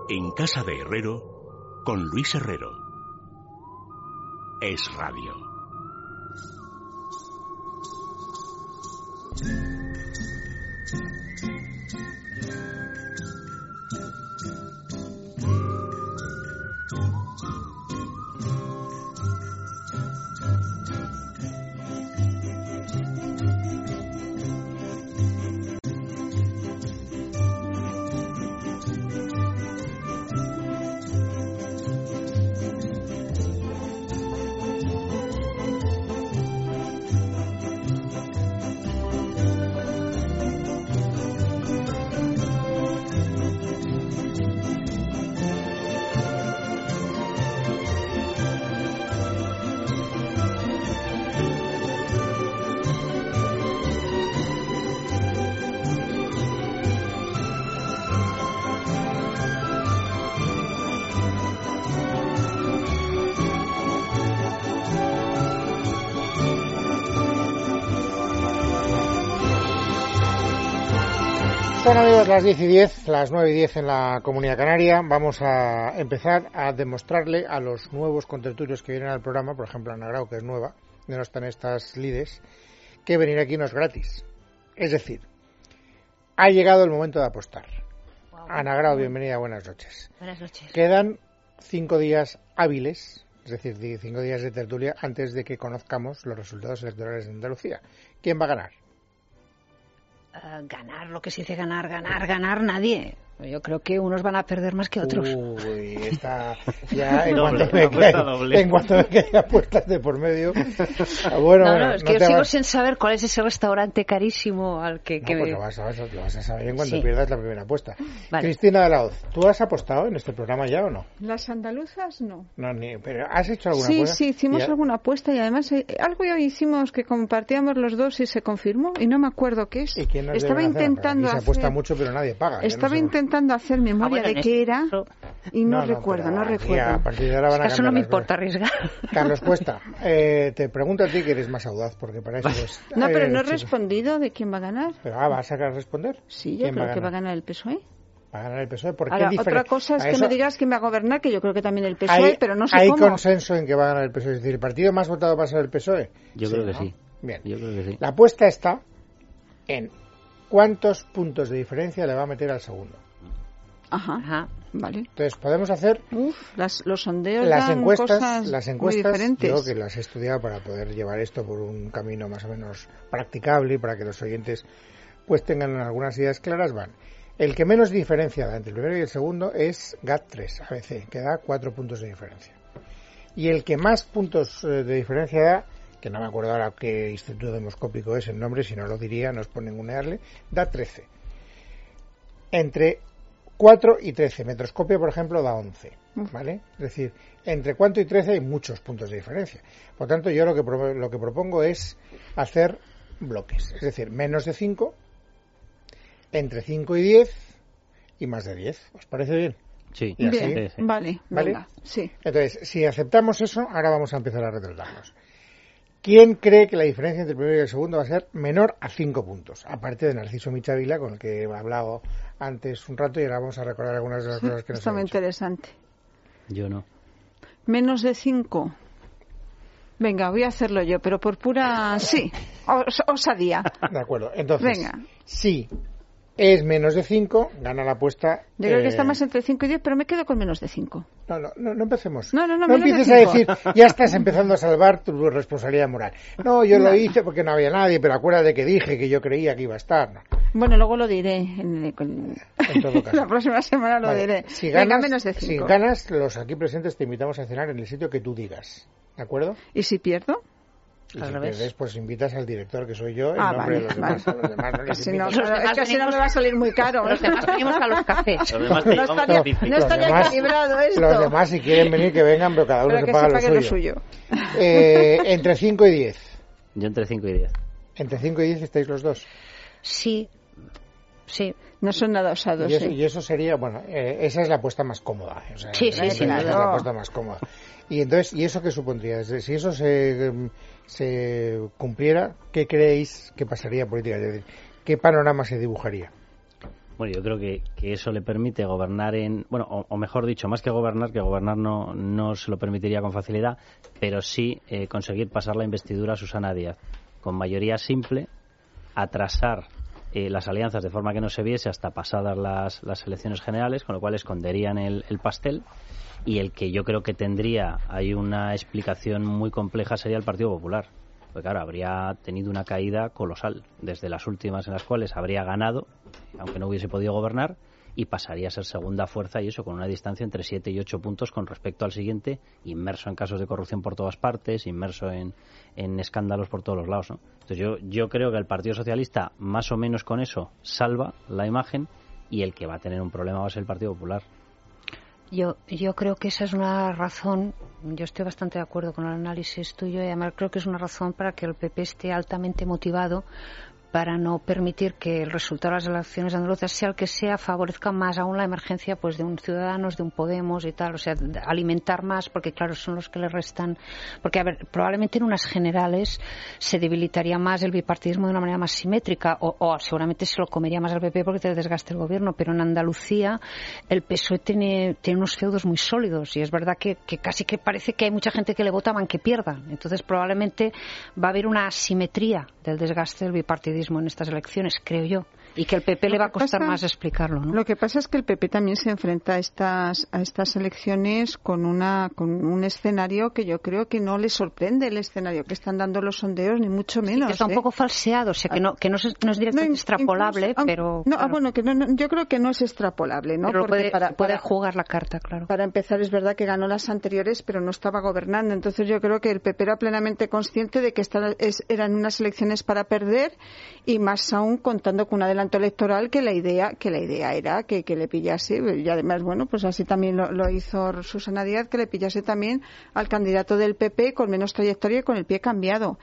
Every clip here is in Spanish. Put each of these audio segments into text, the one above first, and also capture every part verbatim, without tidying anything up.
En casa de Herrero, con Luis Herrero. Es Radio. Son, amigos, las diez y diez, las nueve y diez en la Comunidad Canaria. Vamos a empezar a demostrarle a los nuevos contertulios que vienen al programa, por ejemplo Ana Grau, que es nueva, que no están estas lides, que venir aquí no es gratis. Es decir, ha llegado el momento de apostar. Wow. Ana Grau, bienvenida, buenas noches. Buenas noches. Quedan cinco días hábiles, es decir, cinco días de tertulia, antes de que conozcamos los resultados electorales de Andalucía. ¿Quién va a ganar? Uh, ganar, lo que se dice ganar, ganar, ganar, nadie. Yo creo que unos van a perder más que otros. Uy, está ya en, doble, cuanto, me que hay, en cuanto me que haya apuestas de por medio. Bueno, no, bueno, no, es no que yo sigo vas... sin saber cuál es ese restaurante carísimo al que... No, que pues me... lo vas, a, lo vas a saber en cuanto sí. pierdas la primera apuesta. Vale. Cristina de la Hoz, ¿tú has apostado en este programa ya o no? Las andaluzas no. No, ni, pero ¿has hecho alguna sí, apuesta? Sí, hicimos ya... alguna apuesta y además eh, algo ya hicimos que compartíamos los dos y se confirmó y no me acuerdo qué es. ¿Y quién nos Estaba intentando hacer? hacer... Se apuesta mucho pero nadie paga. Estaba no intentando hacer memoria Ah, bueno, de qué era y no, no recuerdo, no recuerdo. A partir de ahora van a Eso no me importa cosas. arriesgar. Carlos Cuesta, eh, te pregunto a ti que eres más audaz, porque para eso es... No, pero eh, no he chicos. respondido de quién va a ganar. Pero ah, ¿vas a responder? Sí, yo creo que va a ganar el P S O E. Va a ganar el P S O E. ¿Por qué Ahora, diferen... otra cosa es a que eso... me digas quién va a gobernar, que yo creo que también el P S O E, hay, pero no sé hay cómo. ¿Hay consenso en que va a ganar el P S O E? Es decir, ¿el partido más votado va a ser el P S O E? Yo sí, creo que ¿no? sí. Bien. Yo creo que sí. La apuesta está en cuántos puntos de diferencia le va a meter al segundo. Ajá, Ajá. Vale. Entonces podemos hacer Uf, las, los sondeos las dan encuestas, cosas las encuestas, muy diferentes. yo que las he estudiado para poder llevar esto por un camino más o menos practicable y para que los oyentes pues tengan algunas ideas claras, van. El que menos diferencia da entre el primero y el segundo es G A T tres, A B C, que da cuatro puntos de diferencia. Y el que más puntos de diferencia da, que no me acuerdo ahora qué instituto demoscópico es el nombre, si no lo diría, no es por ningunearle, da trece. Entre cuatro y trece. Metroscopio, por ejemplo, da once. ¿Vale? Es decir, entre cuatro y trece hay muchos puntos de diferencia. Por tanto, yo lo que, pro- lo que propongo es hacer bloques. Es decir, menos de cinco, entre cinco y diez y más de diez. ¿Os parece bien? Sí. Y así, bien, sí, sí. vale, ¿Vale? venga, sí. Entonces, si aceptamos eso, ahora vamos a empezar a retratarnos. ¿Quién cree que la diferencia entre el primero y el segundo va a ser menor a cinco puntos? Aparte de Narciso Michavila, con el que he hablado antes un rato y ahora vamos a recordar algunas de las cosas que nos Está ha muy dicho. interesante. Yo no. Menos de cinco. Venga, voy a hacerlo yo, pero por pura... Sí, os, osadía. De acuerdo, entonces, Venga. si es menos de cinco, gana la apuesta... Yo creo eh, que está más entre cinco y diez, pero me quedo con menos de cinco. No, no, no, no empecemos. No, no, no, no menos de empieces a cinco. decir, ya estás empezando a salvar tu responsabilidad moral. No, yo No. lo hice porque no había nadie, pero acuérdate que dije que yo creía que iba a estar. No. Bueno, luego lo diré. En, en, En todo caso. la próxima semana lo Vale. diré. Si Venga, ganas, menos de si cinco. ganas, los aquí presentes te invitamos a cenar en el sitio que tú digas. ¿De acuerdo? ¿Y si pierdo? Y Al si revés. pierdes, pues invitas al director, que soy yo, en Ah, nombre vale, de los vale. demás. A los demás no les Si no, invitas. Los claro, demás es que así no venimos- me va a salir muy caro. Los demás venimos a los cafés. Los demás te No llevamos estaría, a bici. no Los estaría demás- equilibrado esto. Los demás, si quieren venir, que vengan, pero cada uno Pero se que paga se lo pague suyo. lo suyo. Eh, entre cinco y diez. Yo entre cinco y diez. Entre cinco y diez estáis los dos. Sí, sí. No son nada osados. Y eso, ¿eh? y eso sería, bueno, eh, esa es la apuesta más cómoda. O sea, Sí, sí, esa sí, es claro. la apuesta más cómoda. Y entonces, ¿y eso qué supondría? Es decir, si eso se, se cumpliera, ¿qué creéis que pasaría políticamente? Es decir, ¿qué panorama se dibujaría? Bueno, yo creo que, que eso le permite gobernar en... Bueno, o, o mejor dicho, más que gobernar, que gobernar no, no se lo permitiría con facilidad, pero sí eh, conseguir pasar la investidura a Susana Díaz con mayoría simple, atrasar eh, las alianzas de forma que no se viese hasta pasadas las, las elecciones generales, con lo cual esconderían el, el pastel, y el que yo creo que tendría, hay una explicación muy compleja, sería el Partido Popular. Porque claro, habría tenido una caída colosal desde las últimas en las cuales habría ganado, aunque no hubiese podido gobernar, y pasaría a ser segunda fuerza, y eso con una distancia entre siete y ocho puntos con respecto al siguiente, inmerso en casos de corrupción por todas partes, inmerso en, en escándalos por todos los lados, ¿no? Entonces yo, yo creo que el Partido Socialista, más o menos con eso, salva la imagen, y el que va a tener un problema va a ser el Partido Popular. Yo, yo creo que esa es una razón, yo estoy bastante de acuerdo con el análisis tuyo, y además creo que es una razón para que el P P esté altamente motivado para no permitir que el resultado de las elecciones andaluzas, sea el que sea, favorezca más aún la emergencia pues de un Ciudadanos, de un Podemos y tal, o sea, alimentar más, porque claro, son los que le restan, porque a ver, probablemente en unas generales se debilitaría más el bipartidismo de una manera más simétrica, o, o seguramente se lo comería más al P P porque te desgaste el gobierno, pero en Andalucía el P S O E tiene, tiene unos feudos muy sólidos, y es verdad que, que casi que parece que hay mucha gente que le vota aunque pierda, entonces probablemente va a haber una asimetría del desgaste del bipartidismo en estas elecciones, creo yo, y que el P P le va a costar pasa, más explicarlo, ¿no? Lo que pasa es que el P P también se enfrenta a estas a estas elecciones con una con un escenario que yo creo que no le sorprende, el escenario que están dando los sondeos, ni mucho menos. Sí, que está ¿eh? un poco falseado, o sea, que no que no es, no es directamente no, extrapolable, incluso, pero... No, claro. bueno, que no, no, yo creo que no es extrapolable, ¿no? Pero Porque puede, para, puede para, jugar la carta, claro. Para empezar, es verdad que ganó las anteriores, pero no estaba gobernando, entonces yo creo que el P P era plenamente consciente de que esta, es, eran unas elecciones para perder, y más aún contando con un adelanto electoral que la idea que la idea era que, que le pillase, y además, bueno, pues así también lo, lo hizo Susana Díaz, que le pillase también al candidato del P P con menos trayectoria y con el pie cambiado.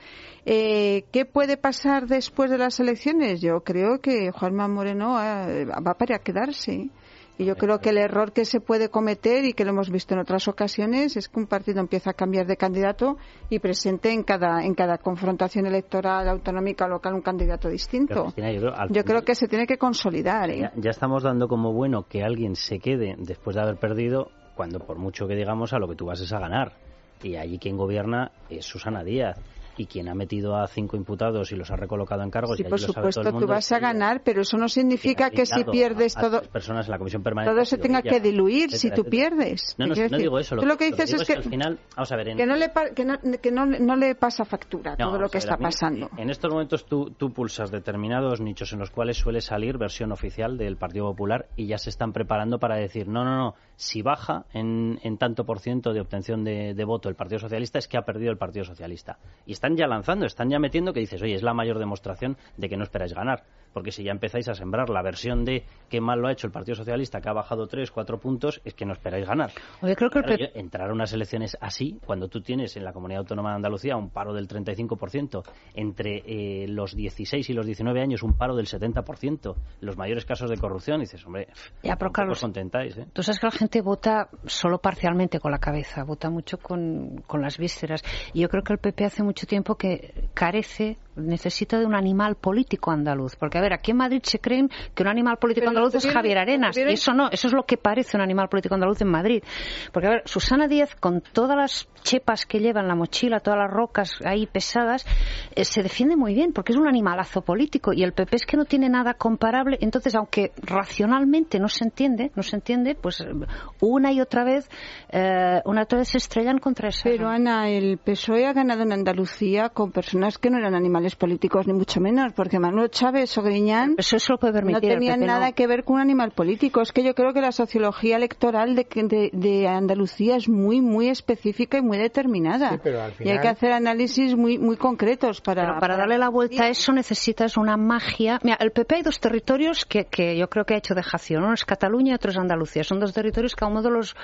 Eh, ¿Qué puede pasar después de las elecciones? Yo creo que Juanma Moreno eh, va para quedarse. Y yo creo que el error que se puede cometer, y que lo hemos visto en otras ocasiones, es que un partido empieza a cambiar de candidato y presente en cada en cada confrontación electoral, autonómica o local, un candidato distinto. Cristina, yo, creo, yo creo que se tiene que consolidar. ¿eh? Ya, ya estamos dando como bueno que alguien se quede después de haber perdido, cuando por mucho que digamos a lo que tú vas es a ganar. Y allí quien gobierna es Susana Díaz. Y quien ha metido a cinco imputados y los ha recolocado en cargos, sí, y por allí supuesto, lo sabe todo el mundo, tú vas a ganar, pero eso no significa que si pierdes a, a todo, personas en la comisión permanente, todo se tenga que diluir, etcétera, si tú etcétera. pierdes. No, no, no digo eso. Lo, tú lo que dices lo que es que, es que al final, vamos a ver, en, que, no, le, que, no, que no, no le pasa factura no, todo lo que ver, está mí, pasando. En estos momentos tú, tú pulsas determinados nichos en los cuales suele salir versión oficial del Partido Popular, y ya se están preparando para decir, no, no, no, si baja en, en tanto por ciento de obtención de, de voto el Partido Socialista, es que ha perdido el Partido Socialista. Y están ya lanzando, están ya metiendo que dices, oye, es la mayor demostración de que no esperáis ganar, porque si ya empezáis a sembrar la versión de qué mal lo ha hecho el Partido Socialista, que ha bajado tres, cuatro puntos, es que no esperáis ganar. Oye, creo que claro, el P... yo, entrar a unas elecciones así, cuando tú tienes en la Comunidad Autónoma de Andalucía un paro del treinta y cinco por ciento, entre eh, los dieciséis y los diecinueve años un paro del setenta por ciento, los mayores casos de corrupción, dices, hombre, ya, pero Carlos, os contentáis, ¿eh? Tú sabes que la gente vota solo parcialmente con la cabeza, vota mucho con, con las vísceras, y yo creo que el P P hace mucho tiempo que carece, necesita de un animal político andaluz, porque a ver, aquí en Madrid se creen que un animal político pero andaluz es Javier Arenas, y eso no, eso es lo que parece un animal político andaluz en Madrid, porque a ver, Susana Díaz, con todas las chepas que lleva en la mochila, todas las rocas ahí pesadas, eh, se defiende muy bien, porque es un animalazo político, y el P P es que no tiene nada comparable, entonces aunque racionalmente no se entiende, no se entiende, pues una y otra vez, eh, una y otra vez se estrellan contra esa. Pero Ana, el P S O E ha ganado en Andalucía con personas que no eran animales políticos, ni mucho menos, porque Manuel Chávez o Griñán eso, eso lo puede permitir, no tenían nada no. que ver con un animal político. Es que yo creo que la sociología electoral de, de, de Andalucía es muy, muy específica y muy determinada. Sí, pero al final... Y hay que hacer análisis muy, muy concretos para... Pero para darle la vuelta a eso necesitas una magia. Mira, el P P hay dos territorios que, que yo creo que ha hecho dejación. Uno es Cataluña y otro es Andalucía. Son dos territorios que a un modo los...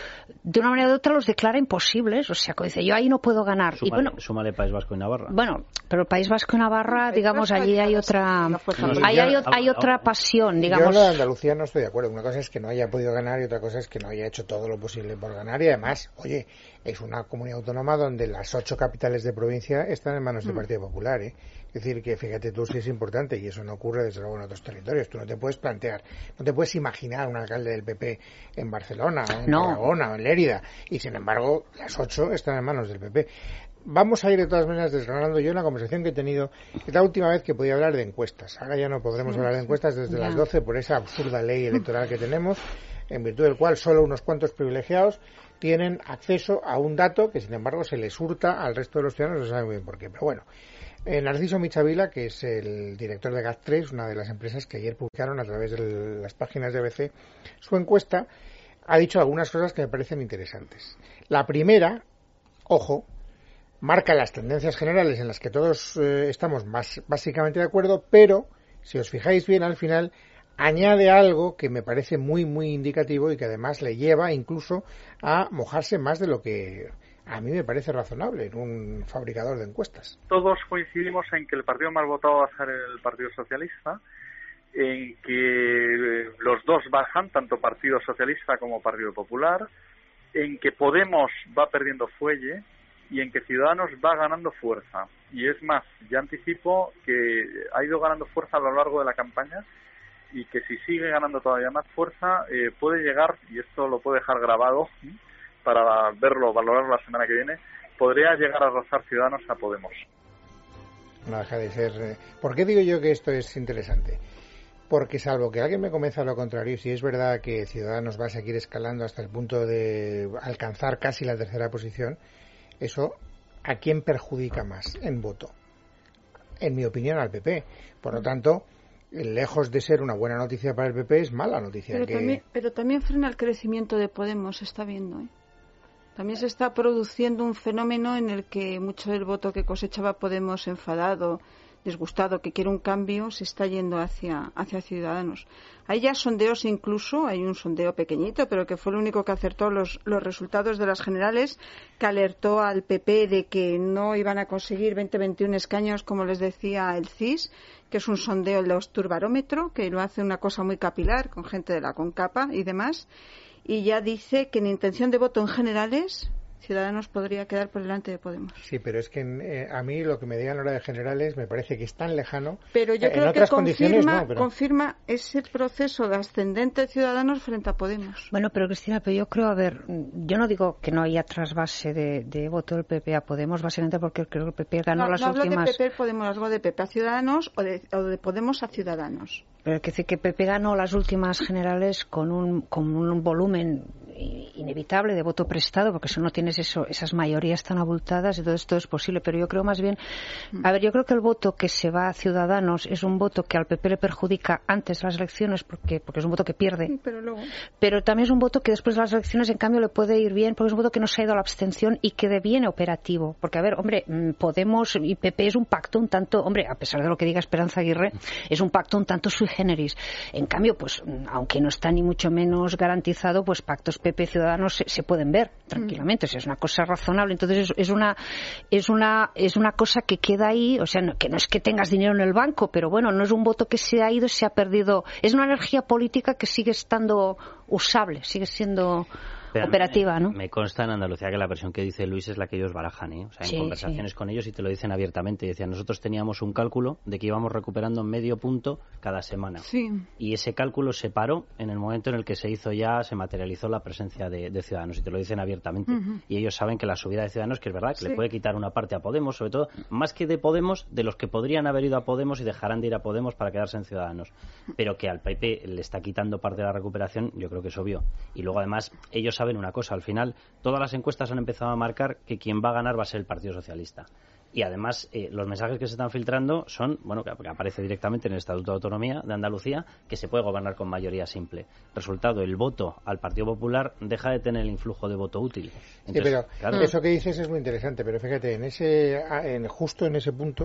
de una manera u otra los declara imposibles, o sea, que dice, yo ahí no puedo ganar. Súmale, y bueno, súmale País Vasco y Navarra. Bueno, pero el País Vasco y Navarra, digamos, allí hay otra hay, hay, hay otra pasión, digamos. Yo en la de Andalucía no estoy de acuerdo. Una cosa es que no haya podido ganar y otra cosa es que no haya hecho todo lo posible por ganar. Y además, oye, es una comunidad autónoma donde las ocho capitales de provincia están en manos del Partido Popular, ¿eh? Es decir, que fíjate tú si es importante, y eso no ocurre desde luego en otros territorios. Tú no te puedes plantear, no te puedes imaginar un alcalde del P P en Barcelona, o en no. Tarragona, o en Lérida, y sin embargo las ocho están en manos del P P. Vamos a ir de todas maneras desgranando. Yo en la conversación que he tenido, es la última vez que podía hablar de encuestas. Ahora ya no podremos sí, hablar de encuestas desde ya. las doce por esa absurda ley electoral que tenemos, en virtud del cual solo unos cuantos privilegiados tienen acceso a un dato que sin embargo se les hurta al resto de los ciudadanos, no se sabe muy bien por qué. Pero bueno, eh, Narciso Michavila, que es el director de G A T tres, una de las empresas que ayer publicaron a través de las páginas de A B C su encuesta, ha dicho algunas cosas que me parecen interesantes. La primera, ojo, marca las tendencias generales en las que todos eh, estamos más básicamente de acuerdo, pero si os fijáis bien al final añade algo que me parece muy muy indicativo y que además le lleva incluso a mojarse más de lo que a mí me parece razonable en un fabricador de encuestas. Todos coincidimos en que el partido más votado va a ser el Partido Socialista, en que los dos bajan, tanto Partido Socialista como Partido Popular, en que Podemos va perdiendo fuelle y en que Ciudadanos va ganando fuerza. Y es más, ya anticipo que ha ido ganando fuerza a lo largo de la campaña y que si sigue ganando todavía más fuerza, eh, puede llegar, y esto lo puedo dejar grabado para verlo, valorarlo la semana que viene, podría llegar a rozar Ciudadanos a Podemos. No deja de ser... Eh, ¿Por qué digo yo que esto es interesante? Porque salvo que alguien me convenza lo contrario, si es verdad que Ciudadanos va a seguir escalando hasta el punto de alcanzar casi la tercera posición, eso ¿a quién perjudica más en voto? En mi opinión, al P P. Por lo tanto, lejos de ser una buena noticia para el P P, es mala noticia. Pero, que... también, pero también frena el crecimiento de Podemos, se está viendo, ¿eh? También se está produciendo un fenómeno en el que mucho del voto que cosechaba Podemos enfadado, disgustado, que quiere un cambio, se está yendo hacia, hacia Ciudadanos. Hay ya sondeos incluso, hay un sondeo pequeñito, pero que fue el único que acertó los, los resultados de las generales, que alertó al P P de que no iban a conseguir veinte veintiún escaños, como les decía el C I S, que es un sondeo del Osturbarómetro, que lo hace una cosa muy capilar, con gente de la CONCAPA y demás, y ya dice que en intención de voto en generales Ciudadanos podría quedar por delante de Podemos. Sí, pero es que eh, a mí lo que me digan ahora de generales me parece que es tan lejano. Pero yo eh, creo en que confirma, no, pero... confirma ese proceso de ascendente de Ciudadanos frente a Podemos. Bueno, pero Cristina, pero yo creo, a ver, yo no digo que no haya trasvase de, de voto del P P a Podemos, básicamente porque creo que el P P ganó no, las no últimas... No hablo de P P, Podemos, hablo de P P a Ciudadanos o de, o de Podemos a Ciudadanos. Pero es decir que P P ganó las últimas generales con un, con un volumen inevitable de voto prestado, porque si no tienes eso, esas mayorías tan abultadas, entonces todo es posible. Pero yo creo más bien, a ver, yo creo que el voto que se va a Ciudadanos es un voto que al P P le perjudica antes de las elecciones, porque, porque es un voto que pierde. Sí, pero, luego... pero también es un voto que después de las elecciones, en cambio, le puede ir bien, porque es un voto que no se ha ido a la abstención y que deviene operativo. Porque, a ver, hombre, Podemos y P P es un pacto un tanto, hombre, a pesar de lo que diga Esperanza Aguirre, es un pacto un tanto sui generis. En cambio, pues, aunque no está ni mucho menos garantizado, pues pactos P P Ciudadanos se, se pueden ver tranquilamente, o sea, es una cosa razonable. Entonces es, es una es una es una cosa que queda ahí, o sea, no, que no es que tengas dinero en el banco, pero bueno, no es un voto que se ha ido, se ha perdido, es una energía política que sigue estando usable, sigue siendo Pero operativa, ¿no? Me consta en Andalucía que la versión que dice Luis es la que ellos barajan, ¿eh? O sea, en sí, conversaciones sí. con ellos y te lo dicen abiertamente. Decían, nosotros teníamos un cálculo de que íbamos recuperando medio punto cada semana. Sí. Y ese cálculo se paró en el momento en el que se hizo ya, se materializó la presencia de, de Ciudadanos. Y te lo dicen abiertamente. Uh-huh. Y ellos saben que la subida de Ciudadanos, que es verdad, que sí. le puede quitar una parte a Podemos, sobre todo, más que de Podemos, de los que podrían haber ido a Podemos y dejarán de ir a Podemos para quedarse en Ciudadanos. Pero que al P P le está quitando parte de la recuperación, yo creo que es obvio. Y luego, además, ellos saben una cosa, al final todas las encuestas han empezado a marcar que quien va a ganar va a ser el Partido Socialista. Y además, eh, los mensajes que se están filtrando son, bueno, que, que aparece directamente en el Estatuto de Autonomía de Andalucía, que se puede gobernar con mayoría simple. Resultado, el voto al Partido Popular deja de tener el influjo de voto útil. Entonces, sí, pero claro, eso que dices es muy interesante, pero fíjate, en ese, en, justo en ese punto,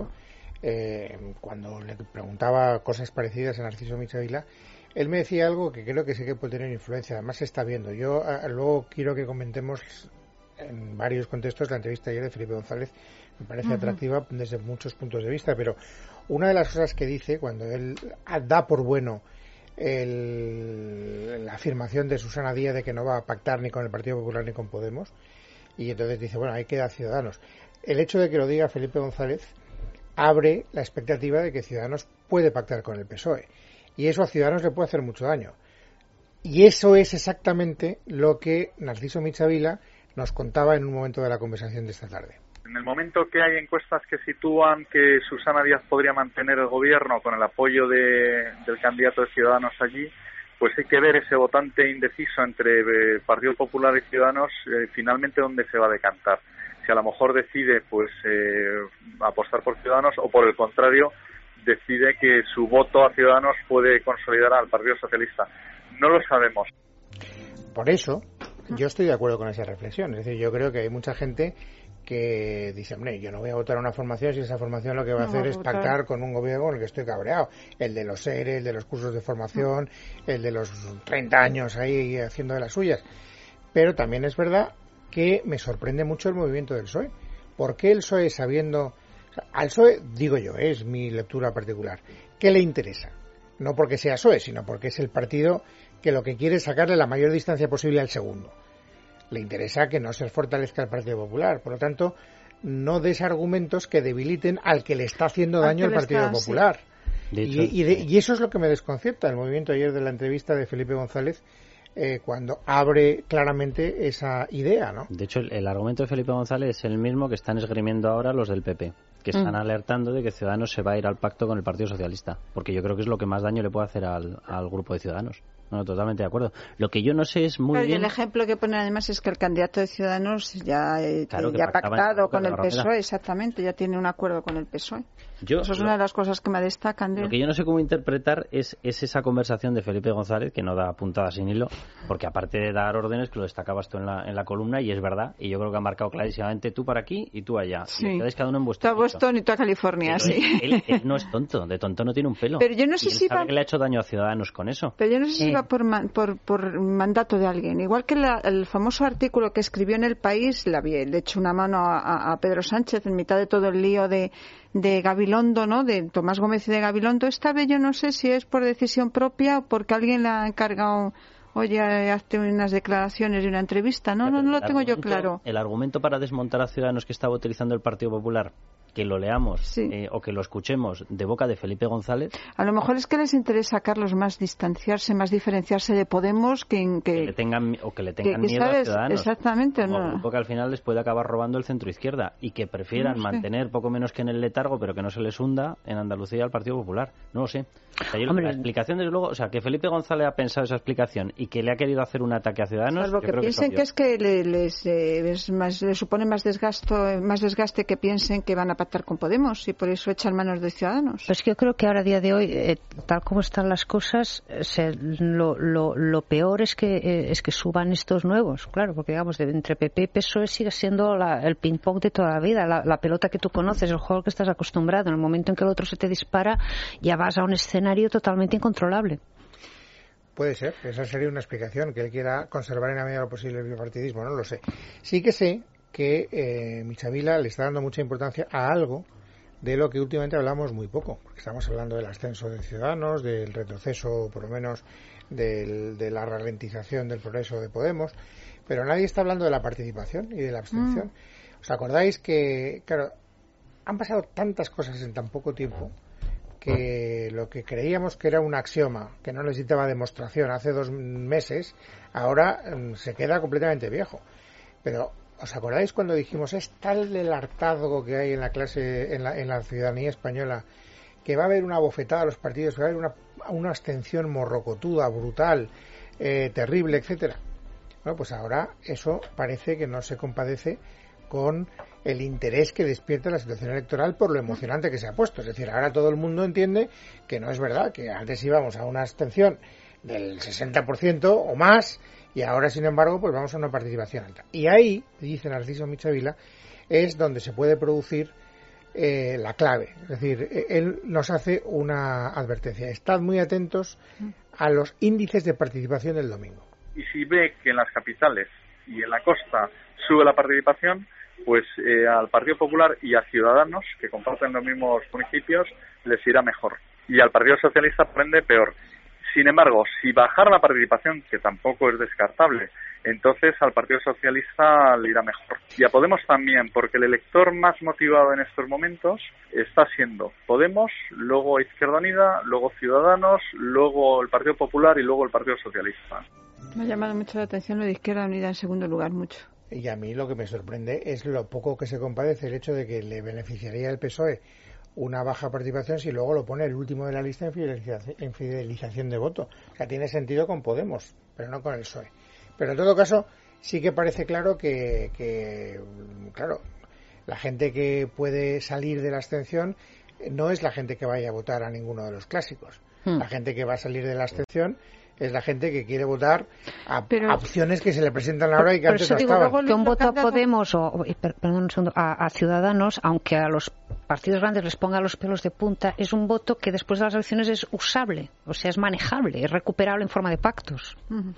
eh, cuando le preguntaba cosas parecidas a Narciso Michavila, él me decía algo que creo que sí que puede tener influencia, además se está viendo. Yo a, luego quiero que comentemos en varios contextos la entrevista ayer de Felipe González, me parece uh-huh. atractiva desde muchos puntos de vista, pero una de las cosas que dice cuando él da por bueno el, la afirmación de Susana Díaz de que no va a pactar ni con el Partido Popular ni con Podemos, y entonces dice, bueno, ahí queda Ciudadanos. El hecho de que lo diga Felipe González abre la expectativa de que Ciudadanos puede pactar con el P S O E. Y eso a Ciudadanos le puede hacer mucho daño. Y eso es exactamente lo que Narciso Michavila nos contaba en un momento de la conversación de esta tarde. En el momento que hay encuestas que sitúan que Susana Díaz podría mantener el gobierno con el apoyo de, del candidato de Ciudadanos allí, pues hay que ver ese votante indeciso entre eh, Partido Popular y Ciudadanos eh, finalmente dónde se va a decantar. Si a lo mejor decide pues eh, apostar por Ciudadanos o por el contrario decide que su voto a Ciudadanos puede consolidar al Partido Socialista. No lo sabemos. Por eso yo estoy de acuerdo con esa reflexión. Es decir, yo creo que hay mucha gente que dice, hombre, yo no voy a votar a una formación si esa formación lo que va a hacer es pactar con un gobierno con el que estoy cabreado. El de los E R E, el de los cursos de formación, el de los treinta años ahí haciendo de las suyas. Pero también es verdad que me sorprende mucho el movimiento del P S O E. ¿Por qué el P S O E, sabiendo... Al P S O E, digo yo, es mi lectura particular, ¿qué le interesa? No porque sea P S O E, sino porque es el partido que lo que quiere es sacarle la mayor distancia posible al segundo. Le interesa que no se fortalezca el Partido Popular. Por lo tanto, no des argumentos que debiliten al que le está haciendo daño al Partido está, Popular. Sí. Y, y, de, y eso es lo que me desconcierta el movimiento ayer de la entrevista de Felipe González, eh, cuando abre claramente esa idea, ¿no? De hecho, el, el argumento de Felipe González es el mismo que están esgrimiendo ahora los del P P, que están mm. alertando de que Ciudadanos se va a ir al pacto con el Partido Socialista, porque yo creo que es lo que más daño le puede hacer al, al grupo de Ciudadanos. No, totalmente de acuerdo. Lo que yo no sé es muy claro, bien... Y el ejemplo que ponen además es que el candidato de Ciudadanos ya, eh, claro, ya ha pactado con el P S O E, exactamente, ya tiene un acuerdo con el P S O E. Yo, Eso es lo, una de las cosas que me destacan de Lo que yo no sé cómo interpretar es, es esa conversación de Felipe González, que no da puntada sin hilo, porque aparte de dar órdenes, que lo destacabas tú en la, en la columna, y es verdad, y yo creo que ha marcado clarísimamente tú para aquí y tú allá. Sí. Y cada uno en vuestro Tú a Boston y tú a California, Pero sí. Él, él, él no es tonto, de tonto no tiene un pelo. Pero yo no sé y él si sabe va... que le ha hecho daño a Ciudadanos con eso. Pero yo no sé si eh. va por, man, por, por mandato de alguien. Igual que la, el famoso artículo que escribió en El País, le, había, le echó una mano a, a Pedro Sánchez en mitad de todo el lío de, de Gabilondo, ¿no? De Tomás Gómez y de Gabilondo. Esta vez yo no sé si es por decisión propia o porque alguien le ha encargado, oye, hazte unas declaraciones y una entrevista. No, no, no lo tengo yo claro. El argumento para desmontar a Ciudadanos que estaba utilizando el Partido Popular, que lo leamos sí. eh, o que lo escuchemos de boca de Felipe González. A lo mejor es que les interesa, Carlos, más distanciarse, más diferenciarse de Podemos que... que, que le tengan, o que le tengan que, miedo ¿sabes? a Ciudadanos. Exactamente. Como no. grupo que al final les puede acabar robando el centro-izquierda y que prefieran no mantener poco menos que en el letargo, pero que no se les hunda en Andalucía al Partido Popular. No lo sé. O sea, yo, la explicación, desde luego, o sea, que Felipe González ha pensado esa explicación y que le ha querido hacer un ataque a Ciudadanos... Salvo yo que creo piensen que es que, es que le, les, eh, es más, les supone más desgasto, más desgaste que piensen que van a pactar con Podemos y por eso echan manos de Ciudadanos. Pues yo creo que ahora a día de hoy, eh, tal como están las cosas, eh, se, lo, lo, lo peor es que eh, es que suban estos nuevos, claro, porque digamos de, entre P P y P S O E sigue siendo la, el ping pong de toda la vida, la, la pelota que tú conoces, el juego que estás acostumbrado. En el momento en que el otro se te dispara, ya vas a un escenario totalmente incontrolable. Puede ser, esa sería una explicación, que él quiera conservar en la medida de lo posible el bipartidismo, no lo sé. Sí que sé que eh, Michavila le está dando mucha importancia a algo de lo que últimamente hablamos muy poco, porque estamos hablando del ascenso de Ciudadanos, del retroceso, por lo menos, del, de la ralentización del progreso de Podemos, pero nadie está hablando de la participación y de la abstención. Mm. ¿Os acordáis que, claro, han pasado tantas cosas en tan poco tiempo que lo que creíamos que era un axioma, que no necesitaba demostración hace dos meses, ahora um, se queda completamente viejo? Pero ¿os acordáis cuando dijimos es tal el hartazgo que hay en la clase, en la, en la ciudadanía española, que va a haber una bofetada a los partidos, que va a haber una, una abstención morrocotuda, brutal, eh, terrible, etcétera? Bueno, pues ahora eso parece que no se compadece con el interés que despierta la situación electoral por lo emocionante que se ha puesto. Es decir, ahora todo el mundo entiende que no es verdad, que antes íbamos a una abstención del sesenta por ciento o más, y ahora, sin embargo, pues vamos a una participación alta. Y ahí, dice Narciso Michavila, es donde se puede producir eh, la clave. Es decir, él nos hace una advertencia. Estad muy atentos a los índices de participación del domingo. Y si ve que en las capitales y en la costa sube la participación, pues eh, al Partido Popular y a Ciudadanos, que comparten los mismos municipios, les irá mejor. Y al Partido Socialista prende peor. Sin embargo, si bajara la participación, que tampoco es descartable, entonces al Partido Socialista le irá mejor. Y a Podemos también, porque el elector más motivado en estos momentos está siendo Podemos, luego Izquierda Unida, luego Ciudadanos, luego el Partido Popular y luego el Partido Socialista. Me ha llamado mucho la atención lo de Izquierda Unida en segundo lugar, mucho. Y a mí lo que me sorprende es lo poco que se compadece el hecho de que le beneficiaría al P S O E una baja participación si luego lo pone el último de la lista en fidelización, en fidelización de voto. O sea, tiene sentido con Podemos, pero no con el P S O E. Pero en todo caso, sí que parece claro que, que claro, la gente que puede salir de la abstención no es la gente que vaya a votar a ninguno de los clásicos. Hmm. La gente que va a salir de la abstención es la gente que quiere votar a, pero, a opciones que se le presentan ahora y que antes no estaban. Que un voto a Podemos o, o perdón un segundo, a, a Ciudadanos, aunque a los partidos grandes les ponga los pelos de punta, es un voto que después de las elecciones es usable, o sea, es manejable, es recuperable en forma de pactos. Uh-huh.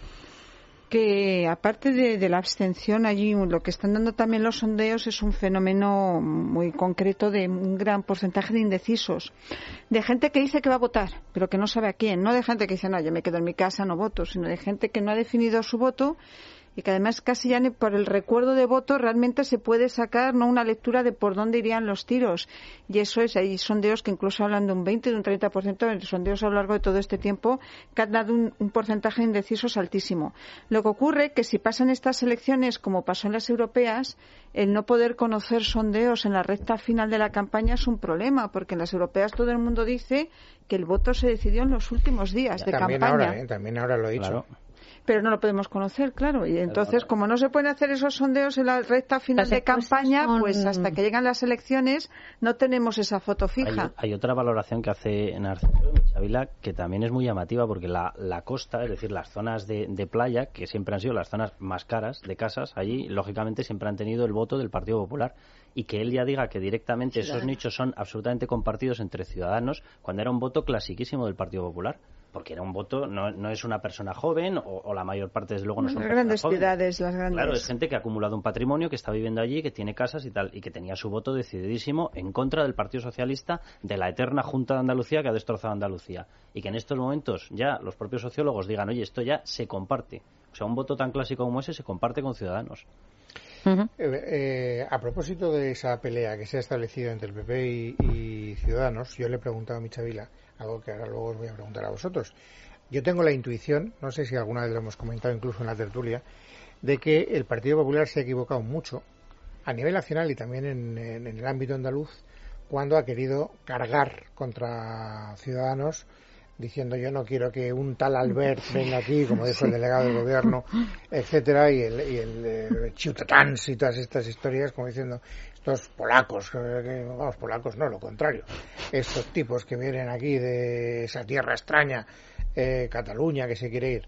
Que aparte de, de la abstención, allí lo que están dando también los sondeos es un fenómeno muy concreto de un gran porcentaje de indecisos, de gente que dice que va a votar, pero que no sabe a quién, no de gente que dice, no, yo me quedo en mi casa, no voto, sino de gente que no ha definido su voto y que además casi ya ni por el recuerdo de voto realmente se puede sacar no una lectura de por dónde irían los tiros. Y eso es, hay sondeos que incluso hablan de un veinte, de un treinta por ciento, en sondeos a lo largo de todo este tiempo, que han dado un, un porcentaje de indecisos altísimo. Lo que ocurre es que si pasan estas elecciones, como pasó en las europeas, el no poder conocer sondeos en la recta final de la campaña es un problema, porque en las europeas todo el mundo dice que el voto se decidió en los últimos días de también campaña. Ahora, ¿eh? También ahora lo he dicho. Claro. Pero no lo podemos conocer, claro. Y entonces, como no se pueden hacer esos sondeos en la recta final de campaña, son... pues hasta que llegan las elecciones no tenemos esa foto fija. Hay, hay otra valoración que hace Narciso Ávila que también es muy llamativa, porque la, la costa, es decir, las zonas de, de playa, que siempre han sido las zonas más caras de casas, allí, lógicamente, siempre han tenido el voto del Partido Popular. Y que él ya diga que directamente esos nichos son absolutamente compartidos entre ciudadanos, cuando era un voto clasiquísimo del Partido Popular. Porque era un voto, no, no es una persona joven, o, o la mayor parte, desde luego, no son las personas grandes jóvenes. ciudades, las grandes. Claro, es gente que ha acumulado un patrimonio, que está viviendo allí, que tiene casas y tal, y que tenía su voto decididísimo en contra del Partido Socialista, de la eterna Junta de Andalucía que ha destrozado Andalucía. Y que en estos momentos ya los propios sociólogos digan, oye, esto ya se comparte. O sea, un voto tan clásico como ese se comparte con Ciudadanos. Uh-huh. eh, eh, a propósito de esa pelea que se ha establecido entre el P P y, y Ciudadanos, yo le he preguntado a Micha Vila, algo que ahora luego os voy a preguntar a vosotros. Yo tengo la intuición, no sé si alguna vez lo hemos comentado incluso en la tertulia, de que el Partido Popular se ha equivocado mucho a nivel nacional y también en, en, en el ámbito andaluz cuando ha querido cargar contra Ciudadanos diciendo yo no quiero que un tal Albert venga aquí, como dijo el delegado del gobierno, etcétera, y el, y el eh, Ciutadans y todas estas historias, como diciendo estos polacos, que, vamos, polacos no, lo contrario, estos tipos que vienen aquí de esa tierra extraña, eh, Cataluña, que se quiere ir,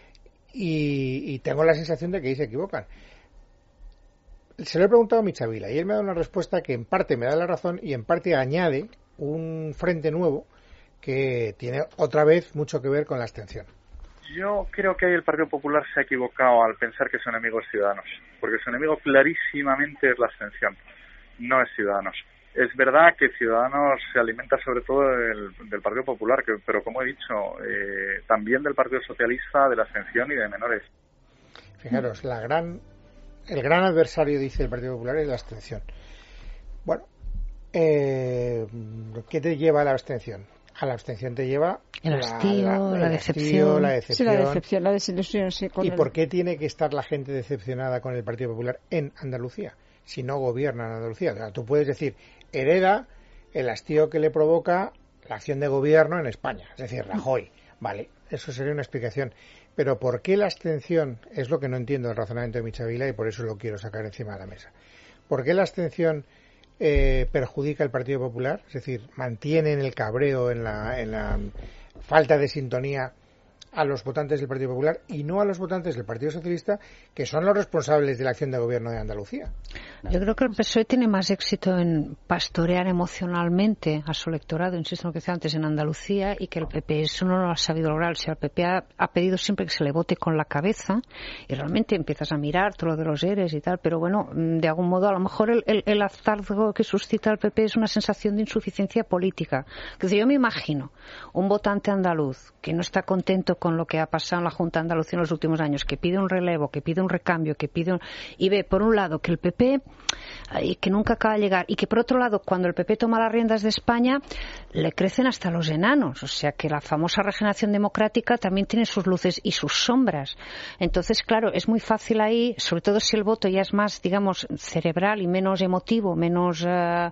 y, y tengo la sensación de que ahí se equivocan. Se lo he preguntado a Micha Vila y él me ha dado una respuesta que en parte me da la razón y en parte añade un frente nuevo que tiene otra vez mucho que ver con la abstención. Yo creo que ahí el Partido Popular se ha equivocado al pensar que su enemigo es Ciudadanos, porque su enemigo clarísimamente es la abstención, no es Ciudadanos. Es verdad que Ciudadanos se alimenta sobre todo del, del Partido Popular, que, pero como he dicho, eh, también del Partido Socialista, de la abstención y de menores. Fijaros, la gran, el gran adversario, dice el Partido Popular, es la abstención. Bueno, eh, ¿qué te lleva a la abstención? A la abstención te lleva el hastío, la, la, la, la, decepción, la decepción. Sí, la decepción, la desilusión. Sí, con ¿Y el... por qué tiene que estar la gente decepcionada con el Partido Popular en Andalucía si no gobierna en Andalucía? O sea, tú puedes decir, hereda el hastío que le provoca la acción de gobierno en España, es decir, Rajoy. Vale, eso sería una explicación. Pero ¿por qué la abstención? Es lo que no entiendo del razonamiento de Micha Vila y por eso lo quiero sacar encima de la mesa. ¿Por qué la abstención Eh, perjudica al Partido Popular? Es decir, mantiene en el cabreo, en la, en la falta de sintonía a los votantes del Partido Popular y no a los votantes del Partido Socialista, que son los responsables de la acción de gobierno de Andalucía. Yo creo que el P S O E tiene más éxito en pastorear emocionalmente a su electorado, insisto en lo que decía antes, en Andalucía, y que el P P eso no lo ha sabido lograr. O sea, el P P ha, ha pedido siempre que se le vote con la cabeza y realmente empiezas a mirar todo lo de los eres y tal, pero bueno, de algún modo a lo mejor el, el, el hartazgo que suscita el P P es una sensación de insuficiencia política. Es decir, yo me imagino un votante andaluz que no está contento con lo que ha pasado en la Junta de Andalucía en los últimos años, que pide un relevo, que pide un recambio, que pide un... y ve, por un lado, que el P P, ay, que nunca acaba de llegar, y que por otro lado, cuando el P P toma las riendas de España, le crecen hasta los enanos. O sea, que la famosa regeneración democrática también tiene sus luces y sus sombras. Entonces, claro, es muy fácil ahí, sobre todo si el voto ya es más, digamos, cerebral y menos emotivo, menos uh,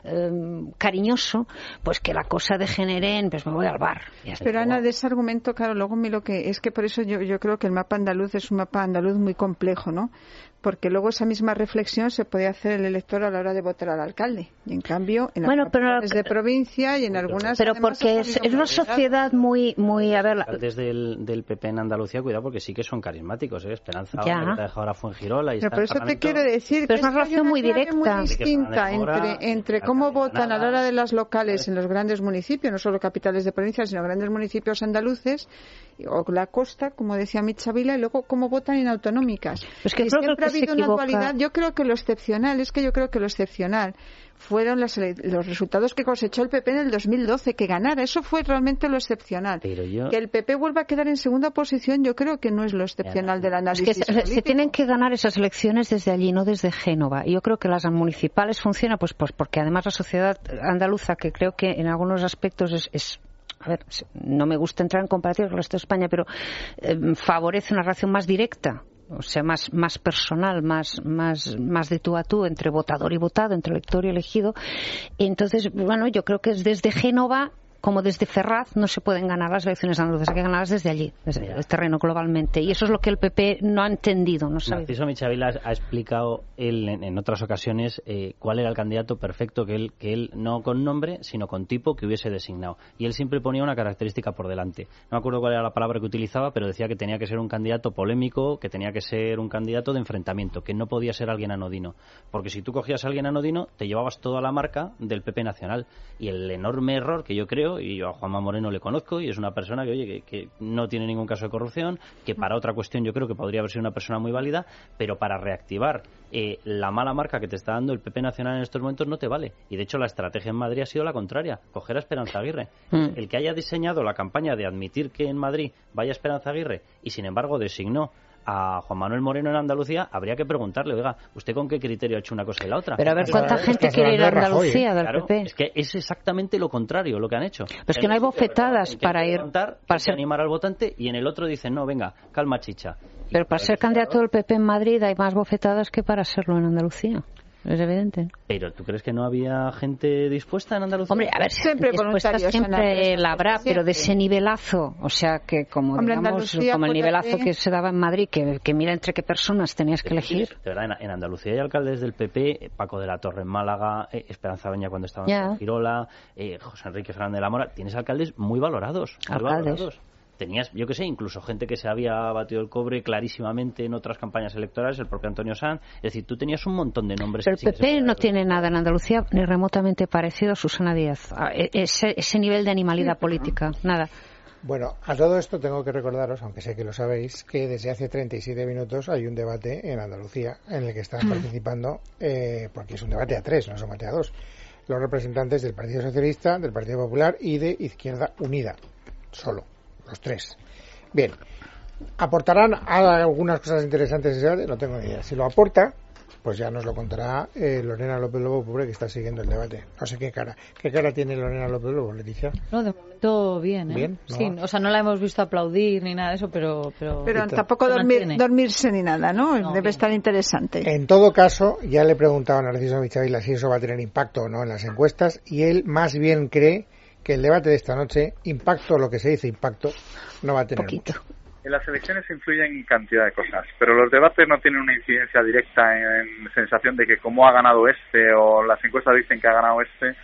um, cariñoso, pues que la cosa degenere en, pues me voy al bar. Pero Ana, de ese argumento, claro, luego me lo que es que por eso yo, yo creo que el mapa andaluz es un mapa andaluz muy complejo, ¿no? Porque luego esa misma reflexión se puede hacer el elector a la hora de votar al alcalde. Y en cambio, en bueno, las de provincia y en algunas... Pero porque es, es una sociedad muy... muy a ver, la... Desde el del P P en Andalucía, cuidado, porque sí que son carismáticos, ¿eh? Esperanza ya. Ahora, que te ha dejado ahora Fuengirola y pero está por eso te quiero decir pero que es una relación muy directa. muy distinta entre, entre cómo votan a la hora de las locales en los grandes municipios, no solo capitales de provincia, sino grandes municipios andaluces, o la costa, como decía Michavila, y luego cómo votan en autonómicas. Pues que y creo siempre que ha habido se una equivoca. dualidad. Yo creo que lo excepcional, es que yo creo que lo excepcional fueron las, los resultados que cosechó el P P en el dos mil doce, que ganara. Eso fue realmente lo excepcional. Pero yo... Que el P P vuelva a quedar en segunda posición, yo creo que no es lo excepcional del análisis es que se, político. Se tienen que ganar esas elecciones desde allí, no desde Génova. Y yo creo que las municipales funcionan pues, pues porque además la sociedad andaluza, que creo que en algunos aspectos es... es a ver, no me gusta entrar en comparativa con el resto de España, pero eh, favorece una relación más directa, o sea, más, más personal, más, más, más de tú a tú entre votador y votado, entre elector y elegido. Entonces, bueno, yo creo que es desde Génova como desde Ferraz no se pueden ganar las elecciones andaluzas, hay que ganarlas desde allí, desde el terreno globalmente. Y eso es lo que el P P no ha entendido, no sabe. Narciso Michavila ha explicado él en, en otras ocasiones eh, cuál era el candidato perfecto que él, que él, no con nombre, sino con tipo, que hubiese designado. Y él siempre ponía una característica por delante. No me acuerdo cuál era la palabra que utilizaba, pero decía que tenía que ser un candidato polémico, que tenía que ser un candidato de enfrentamiento, que no podía ser alguien anodino. Porque si tú cogías a alguien anodino, te llevabas toda la marca del P P nacional. Y el enorme error que yo creo, y yo a Juanma Moreno le conozco, y es una persona que, oye, que, que no tiene ningún caso de corrupción, que para otra cuestión yo creo que podría haber sido una persona muy válida, pero para reactivar eh, la mala marca que te está dando el P P nacional en estos momentos no te vale. Y de hecho la estrategia en Madrid ha sido la contraria, coger a Esperanza Aguirre. Mm. El que haya diseñado la campaña de admitir que en Madrid vaya Esperanza Aguirre y sin embargo designó a Juan Manuel Moreno en Andalucía, habría que preguntarle, oiga, ¿usted con qué criterio ha hecho una cosa y la otra? Pero a ver cuánta gente quiere ir a Andalucía del claro, P P. Es que es exactamente lo contrario lo que han hecho. Pero es que no hay bofetadas para ir... Para ser... animar al votante, y en el otro dicen, no, venga, calma chicha. Pero para ser candidato del P P en Madrid hay más bofetadas que para serlo en Andalucía. Es evidente. Pero ¿tú crees que no había gente dispuesta en Andalucía? Hombre, a ver, siempre voluntarios siempre la habrá, pero de ese nivelazo, o sea, que como Hombre, digamos, como el nivelazo que se daba en Madrid, que, que mira entre qué personas tenías que elegir. De verdad, en, en Andalucía hay alcaldes del P P, Paco de la Torre en Málaga, eh, Esperanza Beña cuando estaba en Girola, eh, José Enrique Fernández de la Mora, tienes alcaldes muy valorados, muy alcaldes. valorados. Tenías, yo que sé, incluso gente que se había batido el cobre clarísimamente en otras campañas electorales, el propio Antonio Sanz. Es decir, tú tenías un montón de nombres. Pero el P P no tiene nada en Andalucía ni remotamente parecido a Susana Díaz. Ese, ese nivel de animalidad política, nada. Bueno, a todo esto tengo que recordaros, aunque sé que lo sabéis, que desde hace treinta y siete minutos hay un debate en Andalucía en el que están mm. participando, eh, porque es un debate a tres, no es un debate a dos, los representantes del Partido Socialista, del Partido Popular y de Izquierda Unida, solo. Los tres. Bien. ¿Aportarán algunas cosas interesantes ese debate? No tengo ni idea. Si lo aporta, pues ya nos lo contará eh, Lorena López Lobo, pobre, que está siguiendo el debate. No sé qué cara. ¿Qué cara tiene Lorena López Lobo, Leticia? No, de momento bien, ¿eh? Bien. ¿No? Sí, o sea, no la hemos visto aplaudir ni nada de eso, pero... Pero, pero tampoco dormir, dormirse ni nada, ¿no? no Debe bien. estar interesante. En todo caso, ya le he preguntado a Narciso Michavila si eso va a tener impacto o no en las encuestas, y él más bien cree que el debate de esta noche, impacto, lo que se dice impacto, no va a tener poquito. Mucho. En las elecciones influyen en cantidad de cosas, pero los debates no tienen una incidencia directa en sensación de que como ha ganado este, o las encuestas dicen que ha ganado este,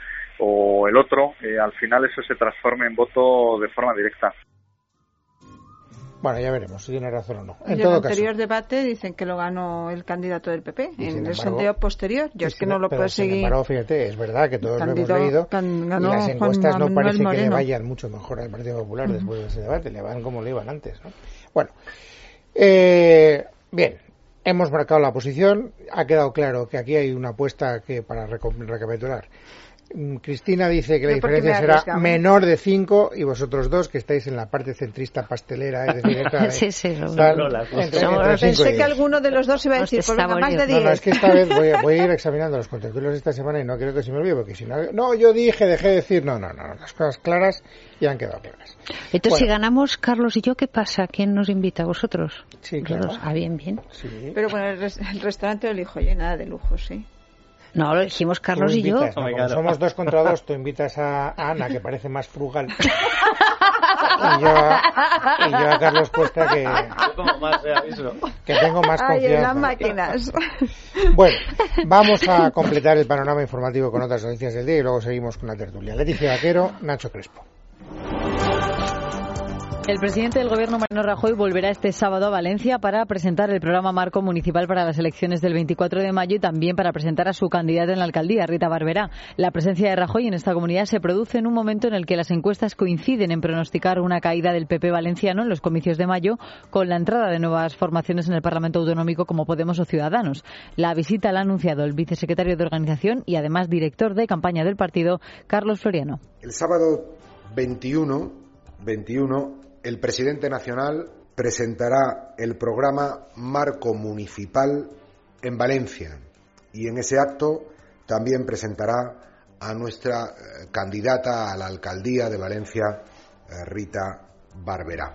o el otro, eh, al final eso se transforma en voto de forma directa. Bueno, ya veremos si tiene razón o no. En en todo el anterior caso. debate dicen que lo ganó el candidato del P P en embargo, el sondeo posterior. Yo es que no lo puedo seguir. Sin embargo, fíjate, es verdad que todos lo hemos leído can, y las encuestas Juan no parece Moreno. que le vayan mucho mejor al Partido Popular uh-huh. después de ese debate. Le van como le iban antes, ¿no? Bueno, eh, bien, hemos marcado la posición. Ha quedado claro que aquí hay una apuesta que, para recapitular, Cristina dice que la Yo porque diferencia me será arriesgaba. menor de cinco y vosotros dos, que estáis en la parte centrista pastelera, es decir, esta de- Sí, sí, lo- tal, Lola, entre, entre somos- cinco y Pensé que diez. alguno de los dos iba a decir, pues venga, más de No, diez. no, es que esta vez voy a, voy a ir examinando los contertulios de esta semana y no quiero que se me olvide, porque si no... No, yo dije, dejé de decir... No, no, no, las cosas claras ya han quedado claras. Entonces, Bueno. si ganamos Carlos y yo, ¿qué pasa? ¿Quién nos invita a vosotros? Sí, claro. Los- Ah, bien, bien. Sí. Pero bueno, el, res- el restaurante lo elijo yo y nada de lujo, sí. No, lo dijimos Carlos Tú y yo. invitas, ¿no? Hombre, Como claro. somos dos contra dos, tú invitas a a Ana, que parece más frugal, y yo, a- y yo a Carlos Cuesta, que, Como más de aviso. que tengo más Ay, en las confianza. máquinas. Bueno, vamos a completar el panorama informativo con otras noticias del día y luego seguimos con la tertulia. Leticia Vaquero, Nacho Crespo. El presidente del Gobierno, Mariano Rajoy, volverá este sábado a Valencia para presentar el programa marco municipal para las elecciones del veinticuatro de mayo y también para presentar a su candidata en la alcaldía, Rita Barberá. La presencia de Rajoy en esta comunidad se produce en un momento en el que las encuestas coinciden en pronosticar una caída del P P valenciano en los comicios de mayo, con la entrada de nuevas formaciones en el Parlamento Autonómico como Podemos o Ciudadanos. La visita la ha anunciado el vicesecretario de Organización y además director de campaña del partido, Carlos Floriano. El sábado veintiuno, veintiuno, el presidente nacional presentará el programa Marco Municipal en Valencia y en ese acto también presentará a nuestra eh, candidata a la alcaldía de Valencia, eh, Rita Barberá.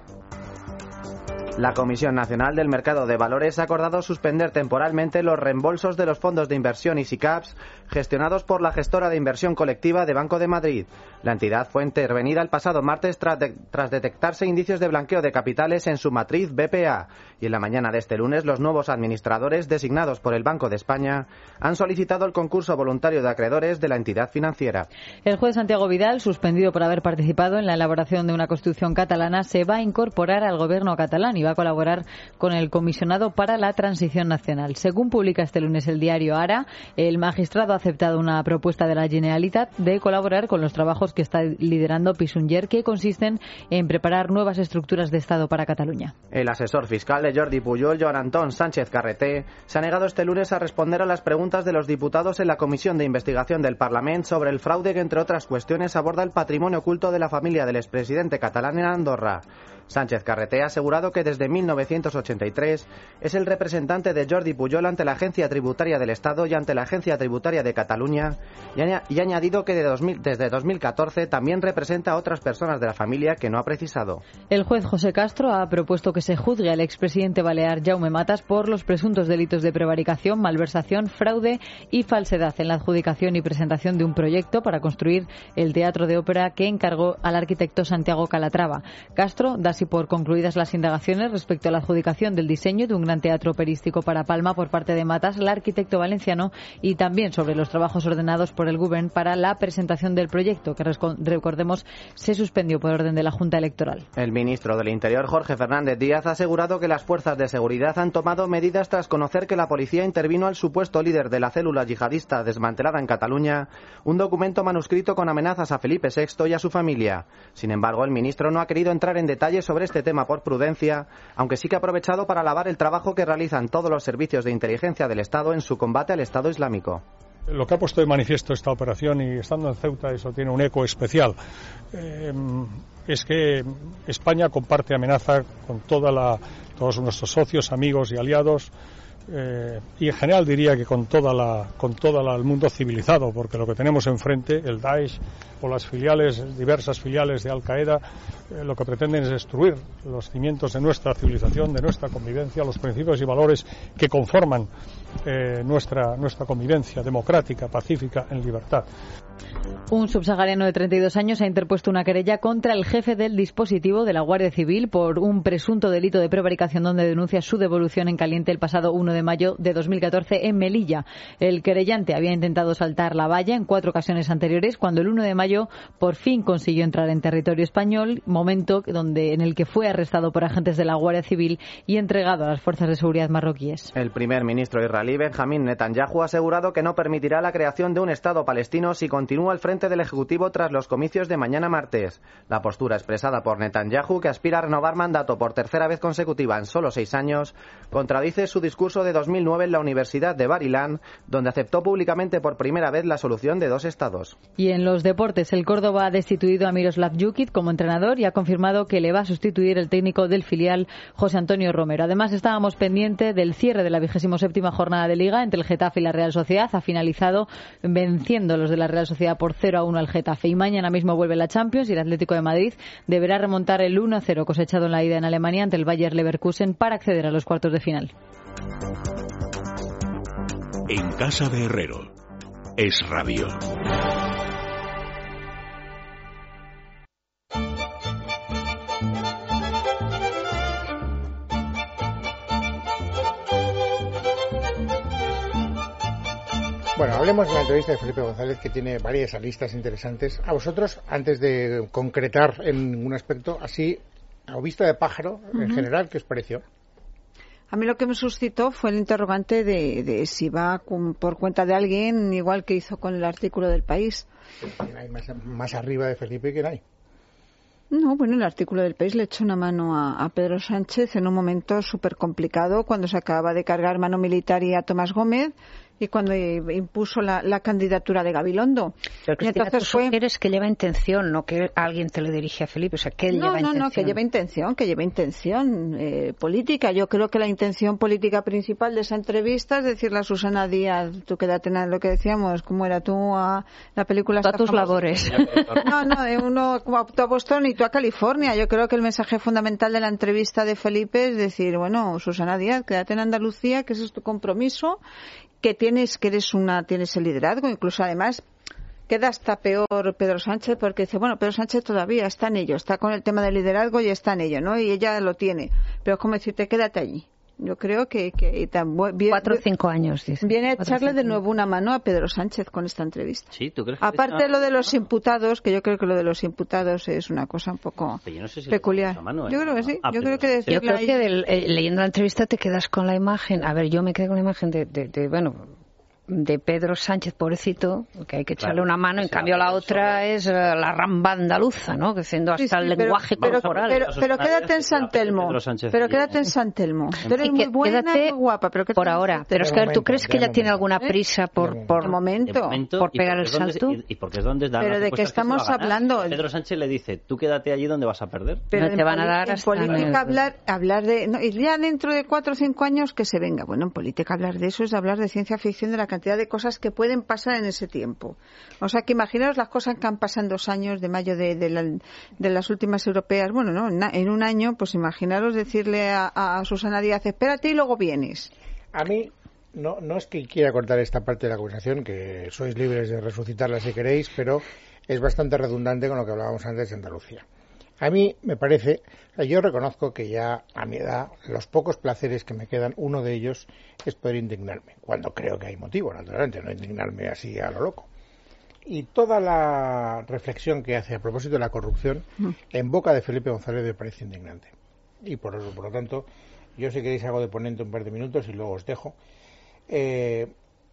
La Comisión Nacional del Mercado de Valores ha acordado suspender temporalmente los reembolsos de los fondos de inversión y SICAPs gestionados por la gestora de inversión colectiva de Banco de Madrid. La entidad fue intervenida el pasado martes tras, de, tras detectarse indicios de blanqueo de capitales en su matriz B P A. Y en la mañana de este lunes, los nuevos administradores designados por el Banco de España han solicitado el concurso voluntario de acreedores de la entidad financiera. El juez Santiago Vidal, suspendido por haber participado en la elaboración de una constitución catalana, se va a incorporar al gobierno catalán y va a colaborar con el comisionado para la transición nacional. Según publica este lunes el diario Ara, el magistrado ha aceptado una propuesta de la Generalitat de colaborar con los trabajos que está liderando Pisunyer, que consisten en preparar nuevas estructuras de Estado para Cataluña. El asesor fiscal de Jordi Pujol, Joan Antón Sánchez Carreté, se ha negado este lunes a responder a las preguntas de los diputados en la Comisión de Investigación del Parlamento sobre el fraude que, entre otras cuestiones, aborda el patrimonio oculto de la familia del expresidente catalán en Andorra. Sánchez Carreté ha asegurado que desde mil novecientos ochenta y tres es el representante de Jordi Pujol ante la Agencia Tributaria del Estado y ante la Agencia Tributaria de Cataluña y ha, y ha añadido que de dos mil, desde dos mil catorce también representa a otras personas de la familia que no ha precisado. El juez José Castro ha propuesto que se juzgue al expresidente balear Jaume Matas por los presuntos delitos de prevaricación, malversación, fraude y falsedad en la adjudicación y presentación de un proyecto para construir el teatro de ópera que encargó al arquitecto Santiago Calatrava. Castro da así por concluidas las indagaciones respecto a la adjudicación del diseño de un gran teatro operístico para Palma por parte de Matas, el arquitecto valenciano, y también sobre los trabajos ordenados por el Govern para la presentación del proyecto, que recordemos se suspendió por orden de la Junta Electoral. El ministro del Interior, Jorge Fernández Díaz, ha asegurado que las fuerzas de seguridad han tomado medidas tras conocer que la policía intervino al supuesto líder de la célula yihadista desmantelada en Cataluña, un documento manuscrito con amenazas a Felipe sexto y a su familia. Sin embargo, el ministro no ha querido entrar en detalles sobre este tema por prudencia, aunque sí que ha aprovechado para alabar el trabajo que realizan todos los servicios de inteligencia del Estado en su combate al Estado Islámico. Lo que ha puesto de manifiesto esta operación, y estando en Ceuta eso tiene un eco especial, eh, es que España comparte amenaza con toda la, todos nuestros socios, amigos y aliados, eh, y en general diría que con toda la, con toda la, el mundo civilizado, porque lo que tenemos enfrente, el Daesh o las filiales, diversas filiales de Al Qaeda, eh, lo que pretenden es destruir los cimientos de nuestra civilización, de nuestra convivencia, los principios y valores que conforman eh, nuestra, nuestra convivencia democrática, pacífica, en libertad. Un subsahariano de treinta y dos años ha interpuesto una querella contra el jefe del dispositivo de la Guardia Civil por un presunto delito de prevaricación, donde denuncia su devolución en caliente el pasado uno de mayo de dos mil catorce en Melilla. El querellante había intentado saltar la valla en cuatro ocasiones anteriores, cuando el uno de mayo por fin consiguió entrar en territorio español, momento donde en el que fue arrestado por agentes de la Guardia Civil y entregado a las fuerzas de seguridad marroquíes. El primer ministro israelí, Benjamín Netanyahu, ha asegurado que no permitirá la creación de un Estado palestino si continúa continúa al frente del Ejecutivo tras los comicios de mañana martes. La postura expresada por Netanyahu, que aspira a renovar mandato por tercera vez consecutiva en solo seis años, contradice su discurso de dos mil nueve en la Universidad de Bar-Ilan, donde aceptó públicamente por primera vez la solución de dos estados. Y en los deportes, el Córdoba ha destituido a Miroslav Jukic como entrenador y ha confirmado que le va a sustituir el técnico del filial, José Antonio Romero. Además, estábamos pendientes del cierre de la vigésimo séptima jornada de Liga entre el Getafe y la Real Sociedad. Ha finalizado venciendo los de la Real Sociedad por cero a uno al Getafe. Y mañana mismo vuelve la Champions y el Atlético de Madrid deberá remontar el uno a cero cosechado en la ida en Alemania ante el Bayer Leverkusen para acceder a los cuartos de final. En casa de Herrero, Es Radio. Bueno, hablemos de la entrevista de Felipe González, que tiene varias aristas interesantes. A vosotros, antes de concretar en un aspecto, así, a vista de pájaro, uh-huh. en general, ¿qué os pareció? A mí lo que me suscitó fue el interrogante de, de si va con, por cuenta de alguien, igual que hizo con el artículo del País. ¿Quién hay más, más arriba de Felipe? ¿Quién hay? No, bueno, el artículo del País le echó una mano a, a Pedro Sánchez en un momento súper complicado, cuando se acababa de cargar mano militar y a Tomás Gómez, y cuando impuso la, la candidatura de Gabilondo. Pero Cristina, y entonces tú fue... sugieres que lleva intención, no que alguien te le dirige a Felipe, o sea, que él no, lleva no, intención. No, no, que lleva intención, que lleva intención eh, política. Yo creo que la intención política principal de esa entrevista es decirle a Susana Díaz, tú quédate en lo que decíamos, ¿cómo era tú a la película? A tus labores. No, no, de uno como tú a Boston y tú a California. Yo creo que el mensaje fundamental de la entrevista de Felipe es decir, bueno, Susana Díaz, quédate en Andalucía, que ese es tu compromiso, que tienes, que eres una, tienes el liderazgo, incluso además queda hasta peor Pedro Sánchez, porque dice, bueno, Pedro Sánchez todavía está en ello, está con el tema del liderazgo y está en ello, ¿no? Y ella lo tiene, pero es como decirte, quédate allí. Yo creo que, que tan, bien, cuatro o cinco años, dice. Viene a echarle de nuevo una mano a Pedro Sánchez con esta entrevista. Sí, ¿tú crees que aparte de lo de los imputados, que yo creo que lo de los imputados es una cosa un poco no sé si peculiar. Mano, ¿eh? Yo creo que sí. Ah, yo creo que decirle yo creo que del, eh, leyendo la entrevista te quedas con la imagen. A ver, yo me quedé con la imagen de, de, de bueno. de Pedro Sánchez, pobrecito, que hay que echarle claro, una mano, en cambio la otra es uh, la ramba andaluza, ¿no? Diciendo hasta sí, sí, el pero, lenguaje pero, corporal. Pero, pero, pero quédate en San Telmo, pero quédate en San Telmo. Tú eres muy buena, muy guapa, pero por ahora. Pero es que tú crees que ella tiene alguna prisa por por momento, por pegar el salto. Y, y porque es donde dan pero de qué estamos hablando. Pedro Sánchez le dice, tú quédate allí donde vas a perder. Pero no te van a dar en hasta política hablar hablar de no, y ya dentro de cuatro o cinco años que se venga. Bueno, en política hablar de eso es hablar de ciencia ficción, de la cantidad de cosas que pueden pasar en ese tiempo. O sea, que imaginaos las cosas que han pasado en dos años de mayo de, de, la, de las últimas europeas. Bueno, no, en un año, pues imaginaros decirle a, a Susana Díaz, espérate y luego vienes. A mí, no, no es que quiera cortar esta parte de la conversación, que sois libres de resucitarla si queréis, pero es bastante redundante con lo que hablábamos antes de Andalucía. A mí me parece, yo reconozco que ya a mi edad, los pocos placeres que me quedan, uno de ellos es poder indignarme, cuando creo que hay motivo, naturalmente, no indignarme así a lo loco. Y toda la reflexión que hace a propósito de la corrupción, mm. en boca de Felipe González me parece indignante. Y por, por lo tanto, yo si queréis hago de ponente un par de minutos y luego os dejo. Eh,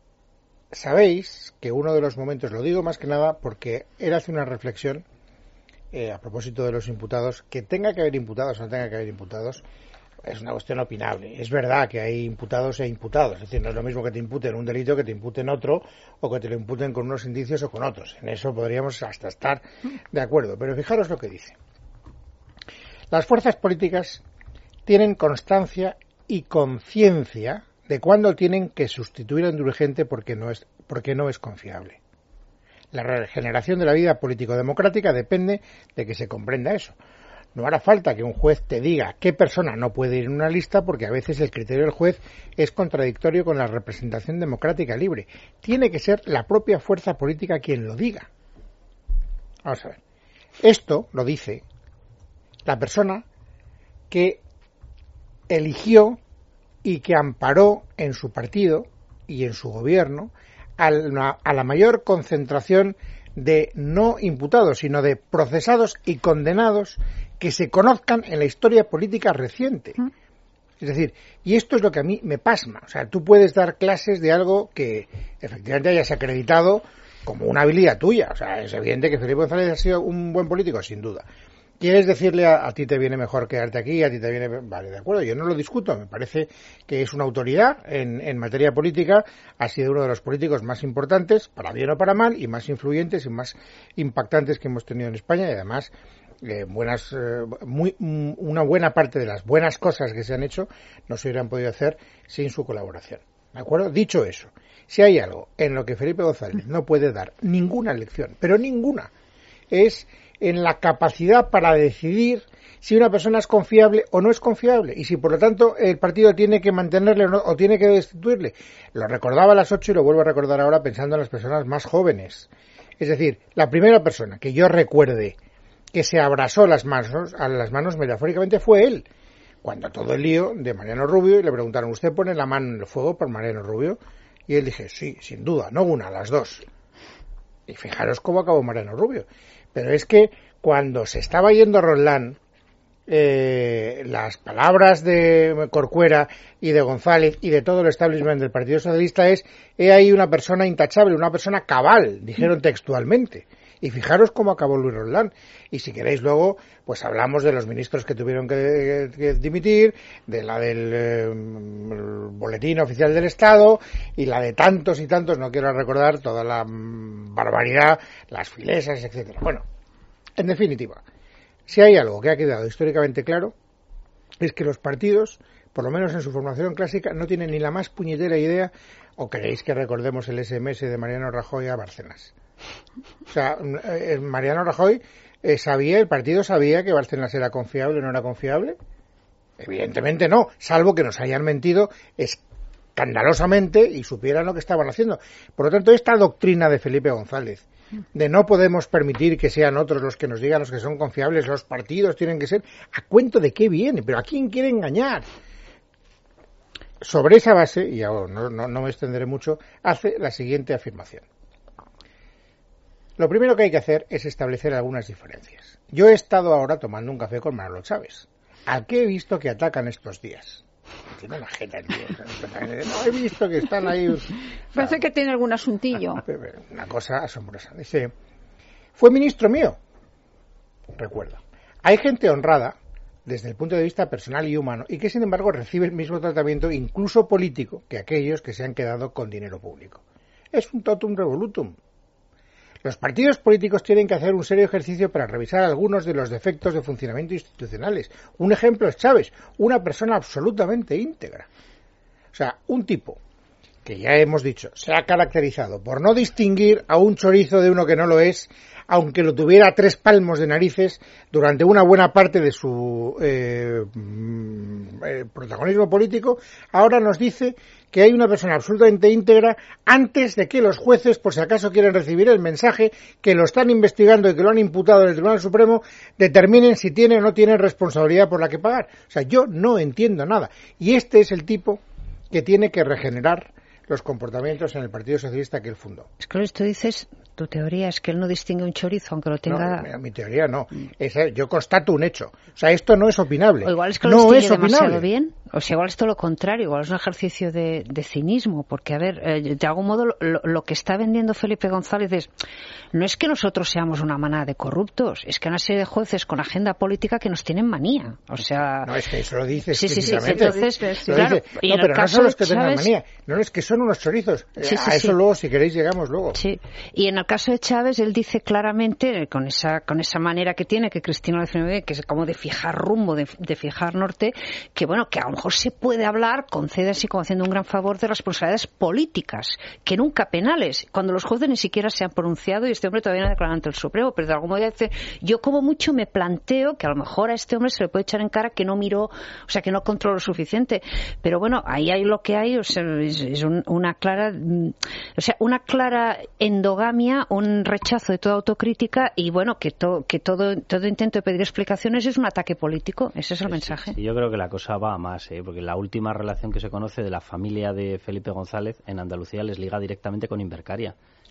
Sabéis que uno de los momentos, lo digo más que nada porque él hace una reflexión Eh, a propósito de los imputados, que tenga que haber imputados o no tenga que haber imputados, es una cuestión opinable. Es verdad que hay imputados e imputados, es decir, no es lo mismo que te imputen un delito que te imputen otro, o que te lo imputen con unos indicios o con otros. En eso podríamos hasta estar de acuerdo. Pero fijaros lo que dice. Las fuerzas políticas tienen constancia y conciencia de cuándo tienen que sustituir a un dirigente porque no es, porque no es confiable. La regeneración de la vida político-democrática depende de que se comprenda eso. No hará falta que un juez te diga qué persona no puede ir en una lista, porque a veces el criterio del juez es contradictorio con la representación democrática libre. Tiene que ser la propia fuerza política quien lo diga. Vamos a ver. Esto lo dice la persona que eligió y que amparó en su partido y en su gobierno a la, a la mayor concentración de no imputados, sino de procesados y condenados que se conozcan en la historia política reciente. Es decir, y esto es lo que a mí me pasma. O sea, tú puedes dar clases de algo que efectivamente hayas acreditado como una habilidad tuya. O sea, es evidente que Felipe González ha sido un buen político, sin duda. ¿Quieres decirle a, a ti te viene mejor quedarte aquí, a ti te viene... Vale, de acuerdo, yo no lo discuto, me parece que es una autoridad en, en materia política, ha sido uno de los políticos más importantes, para bien o para mal, y más influyentes y más impactantes que hemos tenido en España, y además eh, buenas, eh, muy, una buena parte de las buenas cosas que se han hecho no se hubieran podido hacer sin su colaboración. ¿De acuerdo? Dicho eso, si hay algo en lo que Felipe González no puede dar ninguna lección, pero ninguna, es en la capacidad para decidir si una persona es confiable o no es confiable y si por lo tanto el partido tiene que mantenerle o, no, o tiene que destituirle. Lo recordaba a las ocho y lo vuelvo a recordar ahora pensando en las personas más jóvenes. Es decir, la primera persona que yo recuerde que se abrazó las manos, a las manos metafóricamente fue él. Cuando todo el lío de Mariano Rubio y le preguntaron, ¿usted pone la mano en el fuego por Mariano Rubio? Y él dije, sí, sin duda, no una, las dos. Y fijaros cómo acabó Mariano Rubio. Pero es que cuando se estaba yendo Roldán, eh, las palabras de Corcuera y de González y de todo el establishment del Partido Socialista es, he ahí una persona intachable, una persona cabal, dijeron textualmente. Y fijaros cómo acabó Luis Roldán. Y si queréis luego, pues hablamos de los ministros que tuvieron que, que dimitir, de la del eh, Boletín Oficial del Estado y la de tantos y tantos, no quiero recordar toda la mm, barbaridad, las filesas, etcétera. Bueno, en definitiva, si hay algo que ha quedado históricamente claro, es que los partidos, por lo menos en su formación clásica, no tienen ni la más puñetera idea, o queréis que recordemos el ese eme ese de Mariano Rajoy a Bárcenas. O sea, eh, Mariano Rajoy eh, sabía, el partido sabía que Bárcenas era confiable o no era confiable. Evidentemente no, salvo que nos hayan mentido escandalosamente y supieran lo que estaban haciendo. Por lo tanto, esta doctrina de Felipe González, de no podemos permitir que sean otros los que nos digan los que son confiables, los partidos tienen que ser, ¿a cuento de qué viene? ¿Pero a quién quiere engañar? Sobre esa base, y ahora no, no, no me extenderé mucho, hace la siguiente afirmación. Lo primero que hay que hacer es establecer algunas diferencias. Yo he estado ahora tomando un café con Manolo Chávez, al que he visto que atacan estos días. Tiene una jeta, tío. No, he visto que están ahí... Parece que tiene algún asuntillo. Una cosa asombrosa. Dice, fue ministro mío. Recuerda. Hay gente honrada desde el punto de vista personal y humano y que sin embargo recibe el mismo tratamiento, incluso político, que aquellos que se han quedado con dinero público. Es un totum revolutum. Los partidos políticos tienen que hacer un serio ejercicio para revisar algunos de los defectos de funcionamiento institucionales. Un ejemplo es Chávez, una persona absolutamente íntegra. O sea, un tipo que ya hemos dicho, se ha caracterizado por no distinguir a un chorizo de uno que no lo es, aunque lo tuviera a tres palmos de narices durante una buena parte de su eh, eh, protagonismo político, ahora nos dice que hay una persona absolutamente íntegra antes de que los jueces, por si acaso quieren recibir el mensaje, que lo están investigando y que lo han imputado en el Tribunal Supremo, determinen si tiene o no tiene responsabilidad por la que pagar. O sea, yo no entiendo nada. Y este es el tipo que tiene que regenerar los comportamientos en el Partido Socialista que él fundó. Es que esto dices, tu teoría es que él no distingue un chorizo, aunque lo tenga... No, mi teoría no. Es, yo constato un hecho. O sea, esto no es opinable. O igual es que lo no distingue es demasiado opinable. bien, o sea, igual es todo lo contrario, igual es un ejercicio de, de cinismo, porque, a ver, eh, de algún modo lo, lo que está vendiendo Felipe González es, no es que nosotros seamos una manada de corruptos, es que hay una serie de jueces con agenda política que nos tienen manía. O sea... No, es que eso lo dices sí, sí, sí, entonces, sí, claro, dice. y No, en pero el no caso son de los que tengan Chávez, manía, no, es que son unos chorizos. Sí, sí, a eso sí. luego, si queréis, llegamos luego. Sí, y en el caso de Chávez, él dice claramente, con esa con esa manera que tiene, que Cristina lo define bien, que es como de fijar rumbo, de, de fijar norte, que bueno, que a lo mejor se puede hablar, concede así como haciendo un gran favor, de responsabilidades políticas, que nunca penales, cuando los jueces ni siquiera se han pronunciado y este hombre todavía no ha declarado ante el Supremo, pero de algún modo dice, yo como mucho me planteo que a lo mejor a este hombre se le puede echar en cara que no miró, o sea, que no controló lo suficiente, pero bueno, ahí hay lo que hay, o sea, es, es un, una clara, o sea, una clara endogamia, un rechazo de toda autocrítica y bueno, que, to, que todo, todo intento de pedir explicaciones es un ataque político, ese es el sí, mensaje. Sí, yo creo que la cosa va a más, ¿eh? Porque la última relación que se conoce de la familia de Felipe González en Andalucía les liga directamente con Invercaria.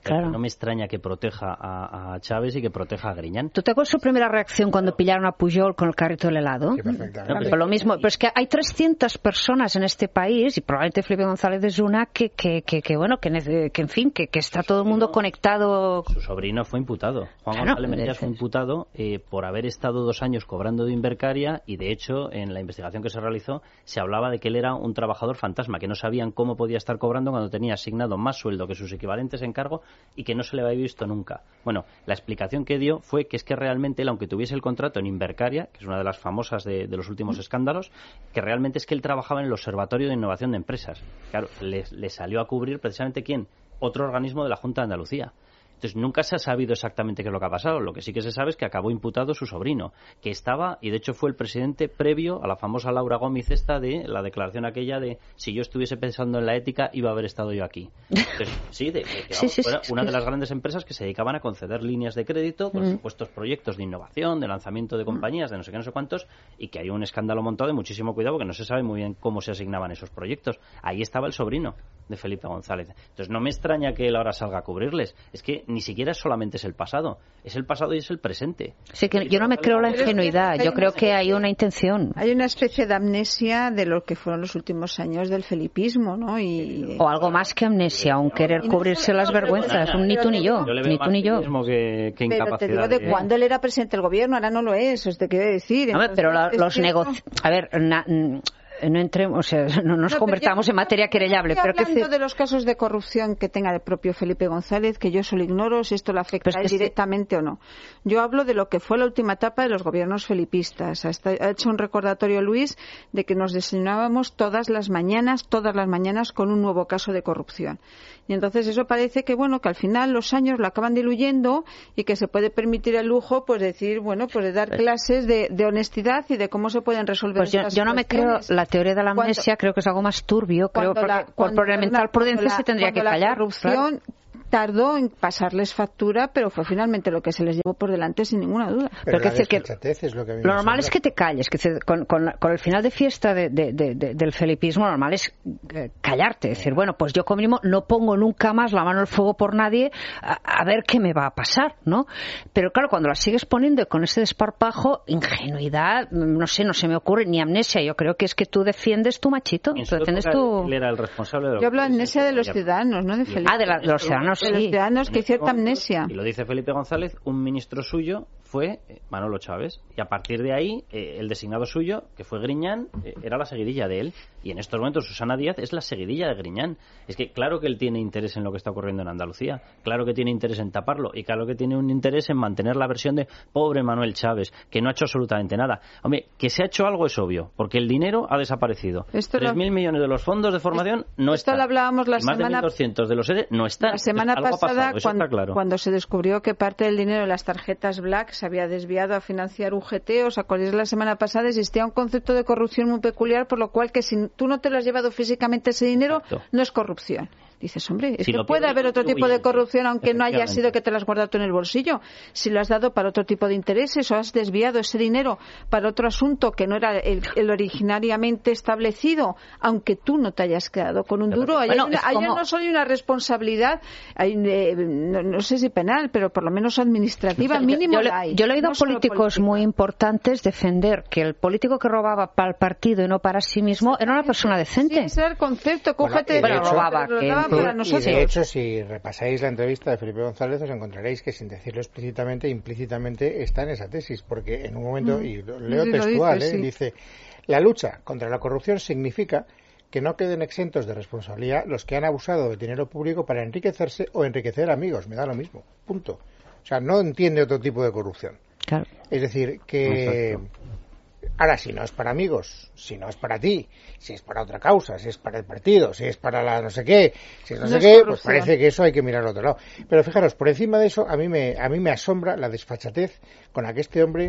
Claro. No me extraña que proteja a, a Chávez y que proteja a Griñán. ¿Tú te acuerdas su primera reacción cuando pillaron a Pujol con el carrito del helado? Sí, perfectamente. Pero lo mismo, pero es que hay trescientas personas en este país, y probablemente Felipe González es una, que, que, que, que bueno, que, que en fin, que, que está todo el mundo conectado. Su sobrino fue imputado. Juan Claro, González Mejías fue imputado eh, por haber estado dos años cobrando de Invercaria, y de hecho en la investigación que se realizó se hablaba de que él era un trabajador fantasma, que no sabían cómo podía estar cobrando cuando tenía asignado más sueldo que sus equivalentes en cargo y que no se le había visto nunca. Bueno, la explicación que dio fue que es que realmente él, aunque tuviese el contrato en Invercaria, que es una de las famosas de, de los últimos escándalos, que realmente es que él trabajaba en el Observatorio de Innovación de Empresas. Claro, le, le salió a cubrir precisamente ¿quién? Otro organismo de la Junta de Andalucía. Entonces, nunca se ha sabido exactamente qué es lo que ha pasado. Lo que sí que se sabe es que acabó imputado su sobrino, que estaba, y de hecho fue el presidente previo a la famosa Laura Gómez esta de la declaración aquella de si yo estuviese pensando en la ética, iba a haber estado yo aquí. Entonces, sí, de, de que sí, sí, fuera sí, una sí. de las grandes empresas que se dedicaban a conceder líneas de crédito con Mm. supuestos proyectos de innovación, de lanzamiento de compañías, de no sé qué, no sé cuántos, y que hay un escándalo montado de muchísimo cuidado porque no se sabe muy bien cómo se asignaban esos proyectos. Ahí estaba el sobrino de Felipe González. Entonces, no me extraña que él ahora salga a cubrirles. Es que ni siquiera es solamente es el pasado, es el pasado y es el presente. Sí, que yo no me creo la ingenuidad, yo creo que hay una intención. Hay una especie de amnesia de lo que fueron los últimos años del felipismo, ¿no? Y... O algo más que amnesia, un querer cubrirse las vergüenzas, un ni tú ni yo, Yo le veo ni tú más ni yo. cinismo que, que Pero te digo incapacidad. de cuando él era presidente del gobierno, ahora no lo es, os te quiero decir. A ver, pero la- Entonces, los es que negocios... eso- A ver, na- no entremos, o sea, no nos No, convertamos pero yo- en materia querellable, Estoy pero que hablando de los casos de corrupción que tenga el propio Felipe González, que yo solo ignoro si esto le afecta Pero es a él que este- directamente o no. Yo hablo de lo que fue la última etapa de los gobiernos felipistas. Hasta ha hecho un recordatorio Luis de que nos desayunábamos todas las mañanas, todas las mañanas con un nuevo caso de corrupción. Y entonces eso parece que bueno, que al final los años lo acaban diluyendo y que se puede permitir el lujo pues decir, bueno, pues de dar clases de, de honestidad y de cómo se pueden resolver Pues yo, estas yo no me creo cuestiones. la teoría de la Cuando- amnesia, creo que es algo más turbio, creo Cuando porque la- por, cuando por elemental la- prudencia cuando se la- tendría que cuando callar. La corrupción tardó en pasarles factura, pero fue finalmente lo que se les llevó por delante sin ninguna duda. Pero Pero la que decir que desfachatez es lo que a mí Lo me normal asombra. es que te calles, que se- con, con la- con el final de fiesta de- de- de- de- del felipismo, lo normal es eh, callarte, decir, bueno, pues yo como mínimo no pongo nunca más la mano al fuego por nadie a, a ver qué me va a pasar, ¿no? Pero claro, cuando la sigues poniendo con ese desparpajo, ingenuidad, no sé, no se me ocurre, ni amnesia, yo creo que es que tú defiendes tu machito, En tú su defiendes época, tu... él era el responsable de lo Yo hablo de que- amnesia de los Ya- ciudadanos, no de Felipe. Ah, de, la- de los ciudadanos, De los sí. ciudadanos que hay cierta amnesia. Y lo dice Felipe González, un ministro suyo fue eh, Manolo Chávez. Y a partir de ahí, eh, el designado suyo, que fue Griñán, eh, era la seguidilla de él. Y en estos momentos Susana Díaz es la seguidilla de Griñán. Es que claro que él tiene interés en lo que está ocurriendo en Andalucía. Claro que tiene interés en taparlo. Y claro que tiene un interés en mantener la versión de pobre Manuel Chávez, que no ha hecho absolutamente nada. Hombre, que se ha hecho algo es obvio, porque el dinero ha desaparecido. Esto lo- tres mil millones de los fondos de formación no Esto están. lo hablábamos la Y más de semana- mil doscientos de los E R E no están. La semana Entonces, algo ha pasada, pasado, eso cuando, está claro. cuando se descubrió que parte del dinero de las tarjetas Black se había desviado a financiar U G T, os acordáis, la semana pasada existía un concepto de corrupción muy peculiar, por lo cual que si tú no te lo has llevado físicamente ese dinero, Exacto. no es corrupción. Dices, hombre, es Si que lo puede pierde haber el otro tipo de contribuyente. corrupción, aunque no haya Efectivamente. sido que te lo has guardado tú en el bolsillo. Si lo has dado para otro tipo de intereses o has desviado ese dinero para otro asunto que no era el, el originariamente establecido, aunque tú no te hayas quedado con un Pero, duro, ahí bueno, hay una- es ahí como- no solo hay una responsabilidad, hay, eh, no, no sé si penal, pero por lo menos administrativa, Yo- mínimo yo, le- la hay. yo le he oído No a solo políticos política. muy importantes defender que el político que robaba para el partido y no para sí mismo era una persona decente. Sí, ese era el concepto, Bueno, cógete y de de hecho- robaba, lo que- daba Sí, para Y nosotros. de hecho, si repasáis la entrevista de Felipe González, os encontraréis que sin decirlo explícitamente, implícitamente está en esa tesis, porque en un momento, Mm. y lo leo Sí, lo textual, dice, ¿eh? sí. dice, la lucha contra la corrupción significa que no queden exentos de responsabilidad los que han abusado del dinero público para enriquecerse o enriquecer amigos, me da lo mismo, punto. O sea, no entiende otro tipo de corrupción. Claro. Es decir, que Exacto. ahora si no es para amigos, si no es para ti, si es para otra causa, si es para el partido, si es para la no sé qué, si es no, No sé es qué, pues corrupción. parece que eso hay que mirar al otro lado. Pero fijaros, por encima de eso, a mí me, a mí me asombra la desfachatez con la que este hombre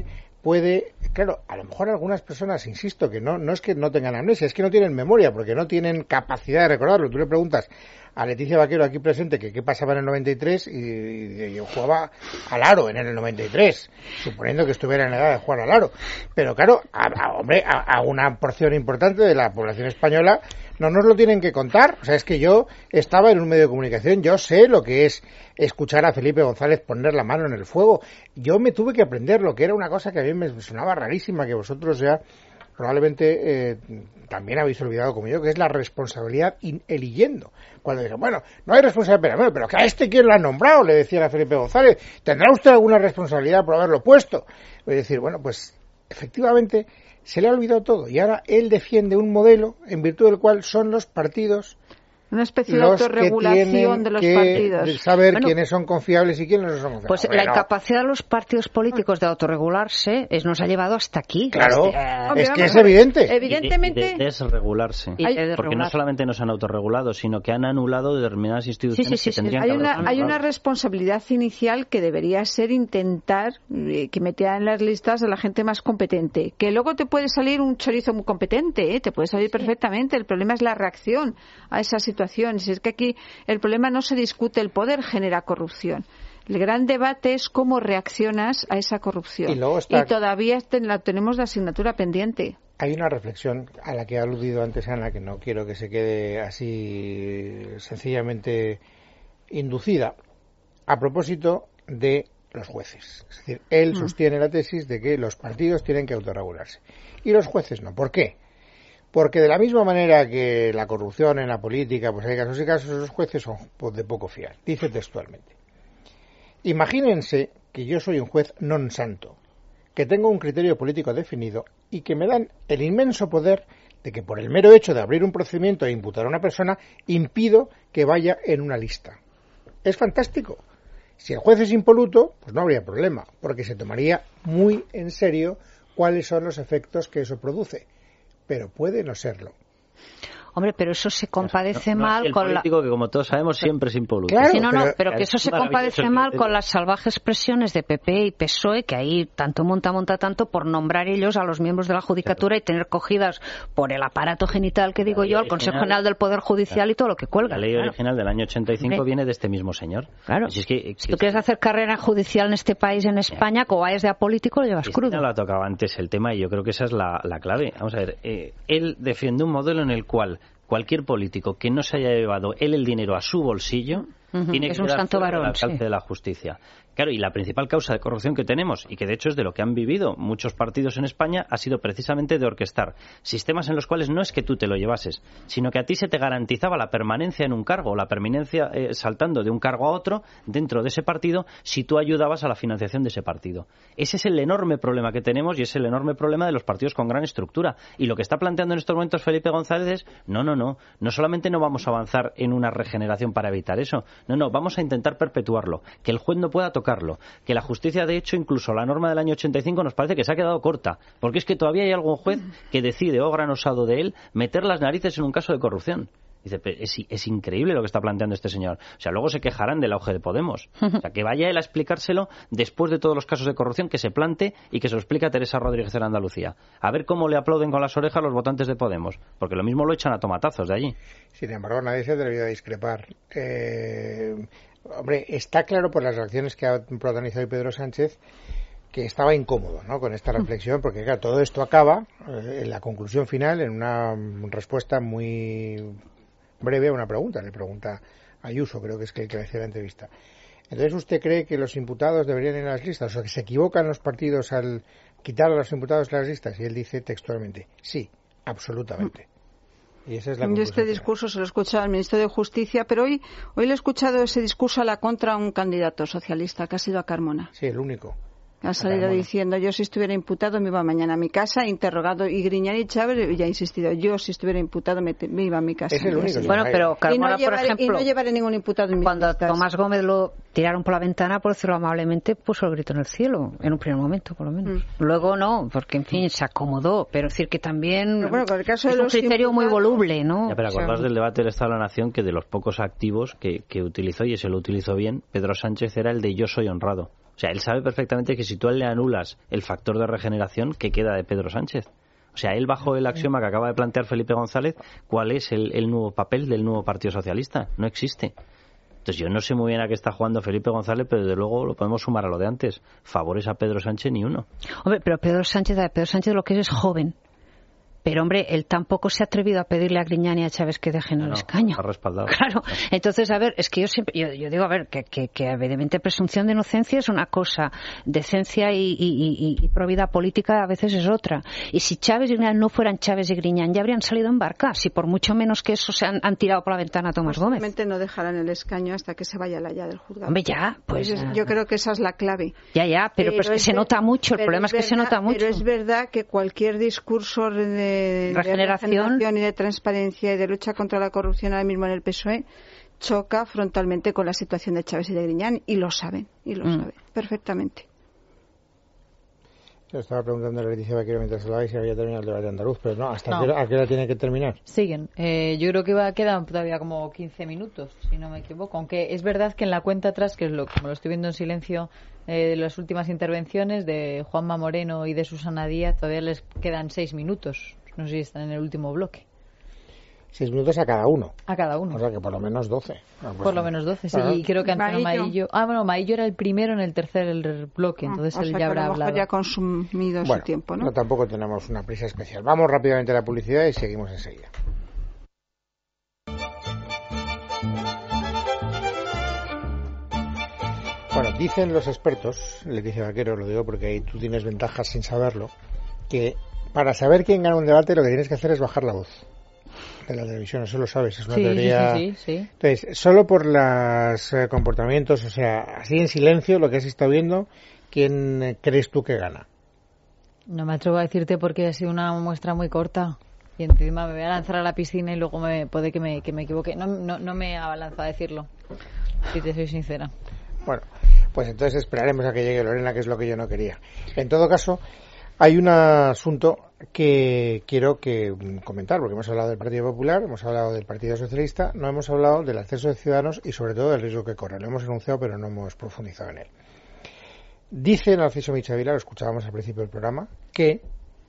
puede, claro, a lo mejor algunas personas, insisto, que no, no es que no tengan amnesia, es que no tienen memoria, porque no tienen capacidad de recordarlo. Tú le preguntas a Leticia Vaquero aquí presente que qué pasaba en el noventa y tres y, y yo jugaba al aro en el noventa y tres, suponiendo que estuviera en la edad de jugar al aro. Pero claro, a, a, hombre, a, a una porción importante de la población española no nos lo tienen que contar. O sea, es que yo estaba en un medio de comunicación, yo sé lo que es escuchar a Felipe González poner la mano en el fuego. Yo me tuve que aprender lo que era una cosa que a mí me sonaba rarísima, que vosotros ya probablemente eh, también habéis olvidado como yo, que es la responsabilidad in eligiendo. Cuando dicen, bueno, no hay responsabilidad, pero, bueno, pero que a este quién lo ha nombrado, le decía a Felipe González, ¿tendrá usted alguna responsabilidad por haberlo puesto? Es decir, bueno, pues efectivamente se le ha olvidado todo y ahora él defiende un modelo en virtud del cual son los partidos una especie de autorregulación de los que partidos. Saber bueno, quiénes son confiables y quiénes no son confiables. Pues la incapacidad de los partidos políticos de autorregularse es, nos ha llevado hasta aquí. Claro, este, es que es evidente. Evidentemente. Y de, de desregularse. Y de porque no solamente no se han autorregulado, sino que han anulado determinadas instituciones sí, sí, sí, que tendrían hay que una, haber hay una responsabilidad inicial que debería ser intentar eh, que metiera en las listas a la gente más competente. Que luego te puede salir un chorizo muy competente, ¿eh? Te puede salir sí. perfectamente. El problema es la reacción a esa situación. Si es que aquí el problema no se discute, el poder genera corrupción. El gran debate es cómo reaccionas a esa corrupción. Y, luego está... y todavía ten, la, tenemos la asignatura pendiente. Hay una reflexión a la que ha aludido antes Ana, que no quiero que se quede así sencillamente inducida, a propósito de los jueces. Es decir, él mm. sostiene la tesis de que los partidos tienen que autorregularse y los jueces no. ¿Por qué? Porque de la misma manera que la corrupción en la política, pues hay casos y casos, los jueces son pues, de poco fiar. Dice textualmente: imagínense que yo soy un juez non santo, que tengo un criterio político definido y que me dan el inmenso poder de que por el mero hecho de abrir un procedimiento e imputar a una persona, impido que vaya en una lista. Es fantástico. Si el juez es impoluto, pues no habría problema, porque se tomaría muy en serio cuáles son los efectos que eso produce. Pero puede no serlo. Hombre, pero eso se compadece no, no, mal el con político la... que, como todos sabemos, siempre es impoluto. Claro, sí, no, no, pero, pero que eso se compadece mal con las salvajes presiones de P P y P S O E, que ahí tanto monta, monta tanto por nombrar ellos a los miembros de la Judicatura claro. y tener cogidas por el aparato genital, que digo yo, al Consejo General del Poder Judicial claro. y todo lo que cuelga. La ley claro. original del año ochenta y cinco ¿Sí? viene de este mismo señor. Claro. Si, es que, si tú quieres hacer carrera judicial en este país, en España, como vayas de apolítico, lo llevas Cristina crudo. lo ha tocado antes el tema y yo creo que esa es la, la clave. Vamos a ver, eh, él defiende un modelo en el cual cualquier político que no se haya llevado él el dinero a su bolsillo uh-huh. tiene es que un quedar santo fuera varón, del alcance sí. de la justicia. Claro, y la principal causa de corrupción que tenemos, y que de hecho es de lo que han vivido muchos partidos en España, ha sido precisamente de orquestar sistemas en los cuales no es que tú te lo llevases, sino que a ti se te garantizaba la permanencia en un cargo, o la permanencia eh, saltando de un cargo a otro dentro de ese partido, si tú ayudabas a la financiación de ese partido. Ese es el enorme problema que tenemos y es el enorme problema de los partidos con gran estructura. Y lo que está planteando en estos momentos Felipe González es, no, no, no, no solamente no vamos a avanzar en una regeneración para evitar eso, no, no, vamos a intentar perpetuarlo, que el juez no pueda tocar tocarlo, que la justicia, de hecho, incluso la norma del año ochenta y cinco nos parece que se ha quedado corta, porque es que todavía hay algún juez que decide, o gran osado de él, meter las narices en un caso de corrupción. Dice, es, es increíble lo que está planteando este señor. O sea, luego se quejarán del auge de Podemos. O sea, que vaya él a explicárselo después de todos los casos de corrupción, que se plante y que se lo explique a Teresa Rodríguez en Andalucía. A ver cómo le aplauden con las orejas los votantes de Podemos, porque lo mismo lo echan a tomatazos de allí. Sin embargo, nadie se debería discrepar. Eh, hombre, está claro por las reacciones que ha protagonizado Pedro Sánchez que estaba incómodo, ¿no?, con esta reflexión, porque claro, todo esto acaba eh, en la conclusión final en una respuesta muy breve a una pregunta. Le pregunta a Ayuso, creo que es que el que le hacía la entrevista. Entonces, ¿usted cree que los imputados deberían ir a las listas? O sea, que se equivocan los partidos al quitar a los imputados de las listas. Y él dice textualmente, sí, absolutamente. Y esa es la Yo este discurso se lo he escuchado al ministro de Justicia, pero hoy hoy le he escuchado ese discurso a la contra a un candidato socialista, que ha sido a Carmona. Sí, el único. Ha salido diciendo, yo si estuviera imputado me iba mañana a mi casa, interrogado, y Griñán y Chávez ya ha insistido, yo si estuviera imputado me, me iba a mi casa. Es el único. Bueno, pero Carmona, y no llevaré, por ejemplo, y no llevaré ningún imputado en mis cuando listas. Tomás Gómez lo tiraron por la ventana, por decirlo amablemente, puso el grito en el cielo, en un primer momento, por lo menos. Mm. Luego no, porque en fin, se acomodó, pero decir que también pero bueno, con el caso es de un los criterio imputados, muy voluble, ¿no? Ya, pero acordaos o sea, del debate del Estado de la Nación, que de los pocos activos que, que utilizó, y se lo utilizó bien, Pedro Sánchez, era el de yo soy honrado. O sea, él sabe perfectamente que si tú le anulas el factor de regeneración, ¿qué queda de Pedro Sánchez? O sea, él bajo el axioma que acaba de plantear Felipe González, ¿cuál es el, el nuevo papel del nuevo Partido Socialista? No existe. Entonces yo no sé muy bien a qué está jugando Felipe González, pero desde luego lo podemos sumar a lo de antes. Favores a Pedro Sánchez ni uno. Hombre, pero Pedro Sánchez, Pedro Sánchez lo que es es joven. Pero, hombre, él tampoco se ha atrevido a pedirle a Griñán y a Chávez que dejen no, el no, escaño. Ha respaldado. Claro. Entonces, a ver, es que yo siempre, yo, yo digo, a ver, que, que, que evidentemente presunción de inocencia es una cosa, decencia y, y, y, y probidad política a veces es otra. Y si Chávez y Griñán no fueran Chávez y Griñán, ya habrían salido en barca. Si por mucho menos que eso se han, han tirado por la ventana a Tomás Gómez. Probablemente no dejarán el escaño hasta que se vaya la ya del juzgado. Hombre, ya, pues. pues es, yo creo que esa es la clave. Ya, ya, pero, pero, pero es que se nota mucho. El problema es, es que verdad, se nota mucho. Pero es verdad que cualquier discurso de, de regeneración y de transparencia y de lucha contra la corrupción ahora mismo en el P S O E choca frontalmente con la situación de Chávez y de Griñán y lo saben, y lo mm. saben perfectamente. Yo estaba preguntando a Leticia Vaquero mientras hablaba si había terminado el debate andaluz, pero no, ¿hasta no. a qué hora tiene que terminar? Siguen. Eh, yo creo que va, quedan todavía como quince minutos, si no me equivoco. Aunque es verdad que en la cuenta atrás, que es lo como lo estoy viendo en silencio, eh, de las últimas intervenciones de Juanma Moreno y de Susana Díaz, todavía les quedan seis minutos. No sé si están en el último bloque. Seis minutos a cada uno. A cada uno. O sea que por lo menos doce. No, pues por lo menos doce, sí. Claro. Y creo que Antonio Maillo... Ah, bueno, Maillo era el primero en el tercer bloque, entonces ah, él o sea ya habrá que a lo hablado. ya consumido bueno, su tiempo, ¿no? No, tampoco tenemos una prisa especial. Vamos rápidamente a la publicidad y seguimos enseguida. Bueno, dicen los expertos, Leticia Vaquero, lo digo porque ahí tú tienes ventajas sin saberlo, que para saber quién gana un debate lo que tienes que hacer es bajar la voz de la televisión, eso lo sabes, es una sí, teoría. Sí, sí, sí, sí. Entonces, solo por los eh, comportamientos, o sea, así en silencio, lo que has estado viendo, ¿quién eh, crees tú que gana? No me atrevo a decirte porque ha sido una muestra muy corta y encima me voy a lanzar a la piscina y luego me puede que me, que me equivoque. No, no, no me abalanzo a decirlo, si te soy sincera. Bueno, pues entonces esperaremos a que llegue Lorena, que es lo que yo no quería. En todo caso, hay un asunto que quiero que comentar, porque hemos hablado del Partido Popular, hemos hablado del Partido Socialista, no hemos hablado del acceso de Ciudadanos y sobre todo del riesgo que corre. Lo hemos enunciado, pero no hemos profundizado en él. Dice Narciso Michavila, lo escuchábamos al principio del programa, que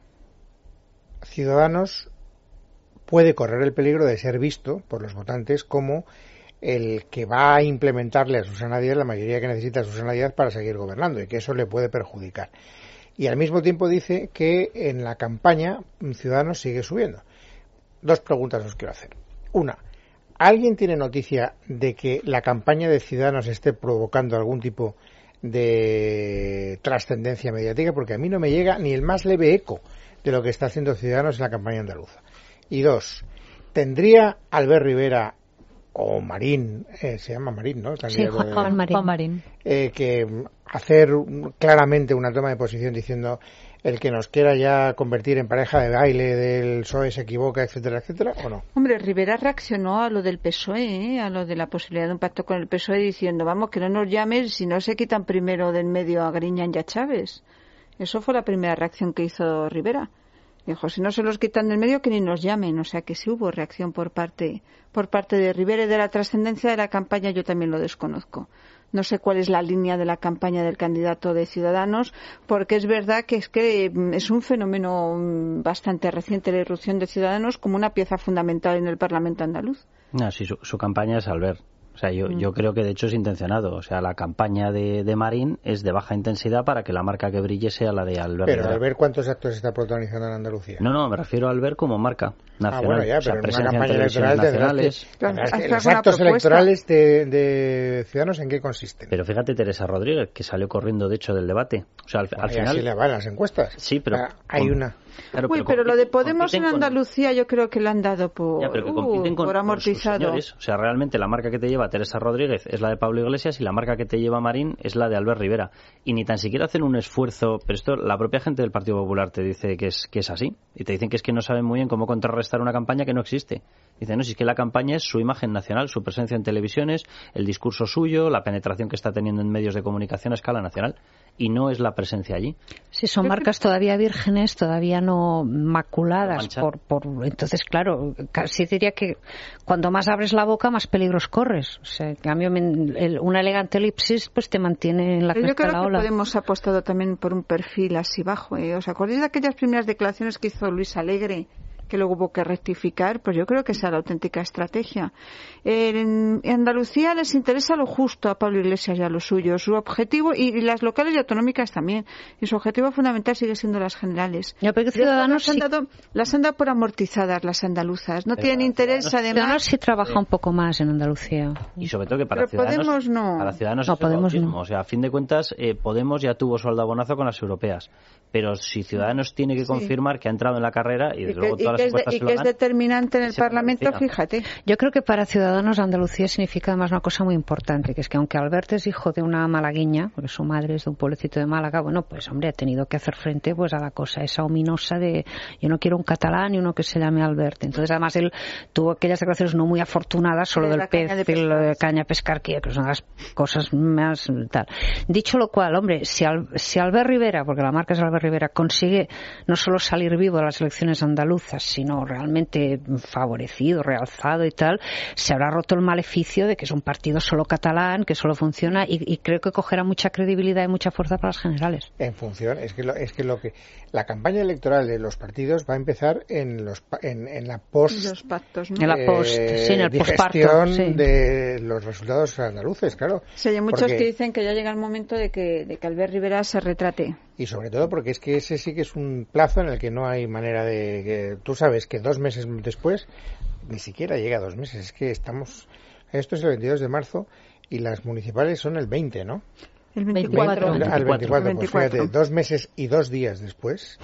Ciudadanos puede correr el peligro de ser visto por los votantes como el que va a implementarle a Susana Díaz la mayoría que necesita Susana Díaz para seguir gobernando y que eso le puede perjudicar. Y al mismo tiempo dice que en la campaña Ciudadanos sigue subiendo. Dos preguntas os quiero hacer. Una, ¿alguien tiene noticia de que la campaña de Ciudadanos esté provocando algún tipo de trascendencia mediática? Porque a mí no me llega ni el más leve eco de lo que está haciendo Ciudadanos en la campaña andaluza. Y dos, ¿tendría Albert Rivera o Marín, eh, se llama Marín, ¿no? Sí, Juan, de, Juan Marín. Juan Marín. Eh, que hacer claramente una toma de posición diciendo el que nos quiera ya convertir en pareja de baile del P S O E se equivoca, etcétera, etcétera, ¿o no? Hombre, Rivera reaccionó a lo del P S O E, ¿eh? A lo de la posibilidad de un pacto con el P S O E diciendo, vamos, que no nos llamen si no se quitan primero del medio a Griñán y a Chávez. Eso fue la primera reacción que hizo Rivera. Dijo, si no se los quitan del medio, que ni nos llamen. O sea, que sí hubo reacción por parte por parte de Rivera y de la trascendencia de la campaña yo también lo desconozco. No sé cuál es la línea de la campaña del candidato de Ciudadanos, porque es verdad que es que es un fenómeno bastante reciente la irrupción de Ciudadanos como una pieza fundamental en el Parlamento andaluz. No, sí, su, su campaña es Albert. O sea, yo, mm. yo creo que de hecho es intencionado. O sea, la campaña de, de Marín es de baja intensidad para que la marca que brille sea la de Albert. Pero Albert, ¿cuántos actos está protagonizando en Andalucía? No, no, me refiero a Albert como marca nacional. Ah, bueno, ya, o sea, pero presencia en una campaña en electoral nacionales. Tendrás que, los actos electorales de, de Ciudadanos, ¿en qué consisten? Pero fíjate, Teresa Rodríguez, que salió corriendo de hecho del debate. O sea, al, bueno, al final... así le van las encuestas. Sí, pero... Ah, hay con... una... Claro, Uy, pero, pero lo de Podemos en Andalucía con... yo creo que lo han dado por, ya, pero que compiten uh, con, por amortizado. Con o sea, realmente la marca que te lleva Teresa Rodríguez es la de Pablo Iglesias y la marca que te lleva Marín es la de Albert Rivera. Y ni tan siquiera hacen un esfuerzo, pero esto la propia gente del Partido Popular te dice que es, que es así. Y te dicen que es que no saben muy bien cómo contrarrestar una campaña que no existe. Dicen, no, si es que la campaña es su imagen nacional, su presencia en televisiones, el discurso suyo, la penetración que está teniendo en medios de comunicación a escala nacional. Y no es la presencia allí. Sí, son marcas todavía vírgenes, todavía no maculadas por, por entonces claro, casi diría que cuando más abres la boca más peligros corres. más. O sea, en cambio, el, una elegante elipsis pues te mantiene en la Pero cresta de la ola. Yo creo que Podemos ha apostado también por un perfil así bajo. ¿eh? ¿Os acordáis de aquellas primeras declaraciones que hizo Luis Alegre, que luego hubo que rectificar? Pues yo creo que esa es la auténtica estrategia. En, en Andalucía les interesa lo justo a Pablo Iglesias y a los suyos. Su objetivo, y, y las locales y autonómicas también, y su objetivo fundamental sigue siendo las generales. Ya, pero Ciudadanos las, han sí... dado, las han dado por amortizadas las andaluzas. No pero tienen interés, Ciudadanos, además... Ciudadanos sí trabaja un poco más en Andalucía. Y sobre todo que para pero Ciudadanos... Podemos no. Para Ciudadanos no, es Podemos bautismo. no. O sea, a fin de cuentas, eh, Podemos ya tuvo su aldabonazo con las europeas. Pero si Ciudadanos tiene que sí. confirmar que ha entrado en la carrera, y desde y que, luego todas y las encuestas de, se lo y que dan, es determinante en el Parlamento, fíjate. Yo creo que para Ciudadanos Andalucía significa además una cosa muy importante, que es que aunque Albert es hijo de una malagueña, porque su madre es de un pueblecito de Málaga, bueno, pues hombre, ha tenido que hacer frente pues a la cosa esa ominosa de yo no quiero un catalán y uno que se llame Albert. Entonces además él tuvo aquellas declaraciones no muy afortunadas, solo de del pez de y lo de caña pescar, que son las cosas más tal. Dicho lo cual, hombre, si, Al, si Albert Rivera, porque la marca es Albert Rivera, consigue no solo salir vivo de las elecciones andaluzas, sino realmente favorecido, realzado y tal, se habrá roto el maleficio de que es un partido solo catalán, que solo funciona, y, y creo que cogerá mucha credibilidad y mucha fuerza para las generales. En función, es que lo, es que lo que la campaña electoral de los partidos va a empezar en los en, en la post los pactos, ¿no? en la post, eh, sí, en el digestión sí. de los resultados andaluces, claro. Sí, hay muchos porque, que dicen que ya llega el momento de que de que Albert Rivera se retrate. Y sobre todo porque es que ese sí que es un plazo en el que no hay manera de que tú sabes que dos meses después ni siquiera llega a dos meses, es que estamos esto es el veintidós de marzo y las municipales son el veinte, ¿no? El veinticuatro. El, al veinticuatro, pues fíjate, dos meses y dos días después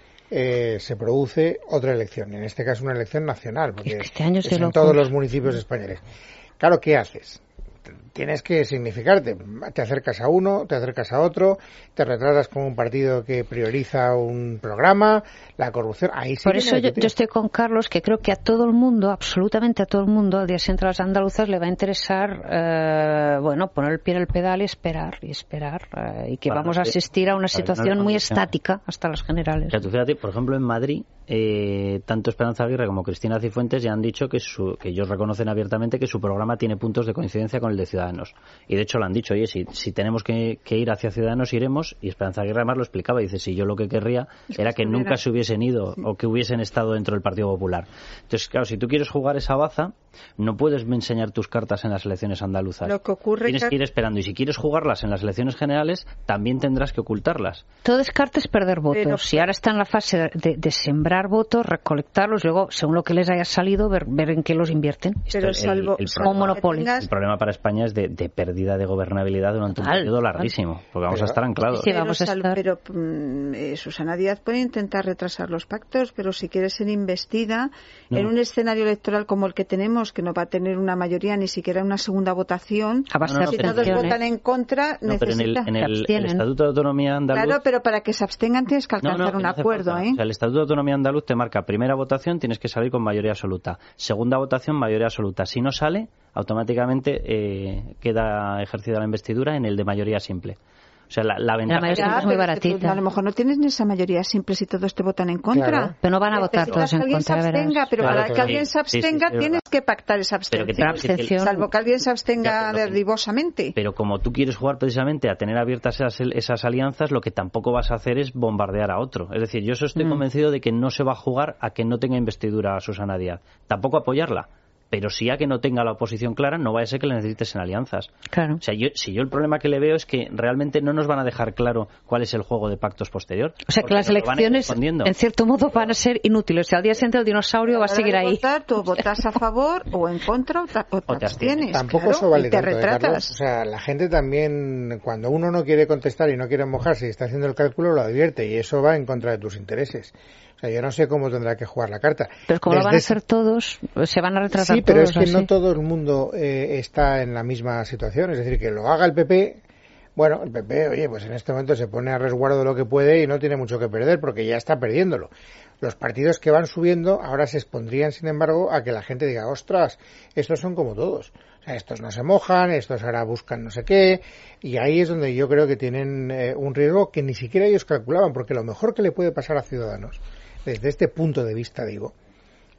eh, se produce otra elección, en este caso una elección nacional, porque es, este año es en todos los municipios españoles. Claro, ¿qué haces? Tienes que significarte, te acercas a uno, te acercas a otro, te retratas como un partido que prioriza un programa, la corrupción, ahí sí. Por eso yo, yo estoy con Carlos, que creo que a todo el mundo, absolutamente a todo el mundo, al día siguiente a las andaluzas le va a interesar, eh, bueno, poner el pie en el pedal y esperar, y esperar, eh, y que Para vamos a asistir a una situación muy estática hasta las generales. Ya, tú fíjate, por ejemplo, en Madrid, eh, tanto Esperanza Aguirre como Cristina Cifuentes ya han dicho que, su, que ellos reconocen abiertamente que su programa tiene puntos de coincidencia con el de Ciudadanos. Y de hecho lo han dicho, oye, si, si tenemos que, que ir hacia Ciudadanos, iremos. Y Esperanza Aguirre además lo explicaba, dice, si yo lo que querría era que nunca se hubiesen ido o que hubiesen estado dentro del Partido Popular. Entonces, claro, si tú quieres jugar esa baza, no puedes enseñar tus cartas en las elecciones andaluzas. Lo que ocurre Tienes que ir esperando. Y si quieres jugarlas en las elecciones generales, también tendrás que ocultarlas. Todo descarte es perder votos. Pero, si ahora está en la fase de, de sembrar votos, recolectarlos, luego, según lo que les haya salido, ver, ver en qué los invierten. Pero Esto, salvo, el, el, como monopolio. El problema para España es de, de pérdida de gobernabilidad durante un Al, periodo larguísimo, porque vamos pero, a estar anclados. Sí, vamos a estar. Pero mm, eh, Susana Díaz puede intentar retrasar los pactos, pero si quiere ser investida no. en un escenario electoral como el que tenemos, que no va a tener una mayoría, ni siquiera una segunda votación, a base no, no, si todos votan en contra, no, necesita... Pero en el, en el, el Estatuto de Autonomía Andaluz... Claro, pero para que se abstengan tienes que alcanzar no, no, un no acuerdo, ¿eh? O sea, el Estatuto de Autonomía Andaluz te marca primera votación, tienes que salir con mayoría absoluta. Segunda votación, mayoría absoluta. Si no sale, automáticamente eh, queda ejercida la investidura en el de mayoría simple. O sea, la, la ventaja la es, es muy baratita. A lo mejor no tienes ni esa mayoría simple si todos te votan en contra. Claro. Pero no van a votar Necesitas todos en que contra, se abstenga, verás. pero Claro, para claro. que alguien se abstenga Sí, sí, sí, tienes que pactar esa Pero que abstención. te- que- Salvo que alguien se abstenga Ya, pero lo que- derribosamente. Pero como tú quieres jugar precisamente a tener abiertas esas, esas alianzas, lo que tampoco vas a hacer es bombardear a otro. Es decir, yo eso estoy Mm. convencido de que no se va a jugar a que no tenga investidura a Susana Díaz. Tampoco apoyarla. Pero sí a que no tenga la oposición clara, no vaya a ser que le necesites en alianzas. Claro. O sea, yo, si yo el problema que le veo es que realmente no nos van a dejar claro cuál es el juego de pactos posterior. O sea, que las elecciones, en cierto modo, van a ser inútiles. O sea, al día siguiente el dinosaurio va a seguir ahí. Votar, tú votas a favor o en contra o te, o te O te abstienes. Tampoco claro, eso vale y te tanto, ¿eh, retratas. Carlos? O sea, la gente también, cuando uno no quiere contestar y no quiere mojarse y está haciendo el cálculo, lo advierte y eso va en contra de tus intereses. O sea, yo no sé cómo tendrá que jugar la carta. Pero como Desde lo van a ese- hacer todos, se van a retratar Sí, pero todos. es que así. no todo el mundo eh, está en la misma situación. Es decir, que lo haga el P P, bueno, el P P, oye, pues en este momento se pone a resguardo de lo que puede y no tiene mucho que perder porque ya está perdiéndolo. Los partidos que van subiendo ahora se expondrían, sin embargo, a que la gente diga, ostras, estos son como todos. O sea, estos no se mojan, estos ahora buscan no sé qué, y ahí es donde yo creo que tienen eh, un riesgo que ni siquiera ellos calculaban, porque lo mejor que le puede pasar a Ciudadanos, desde este punto de vista, digo,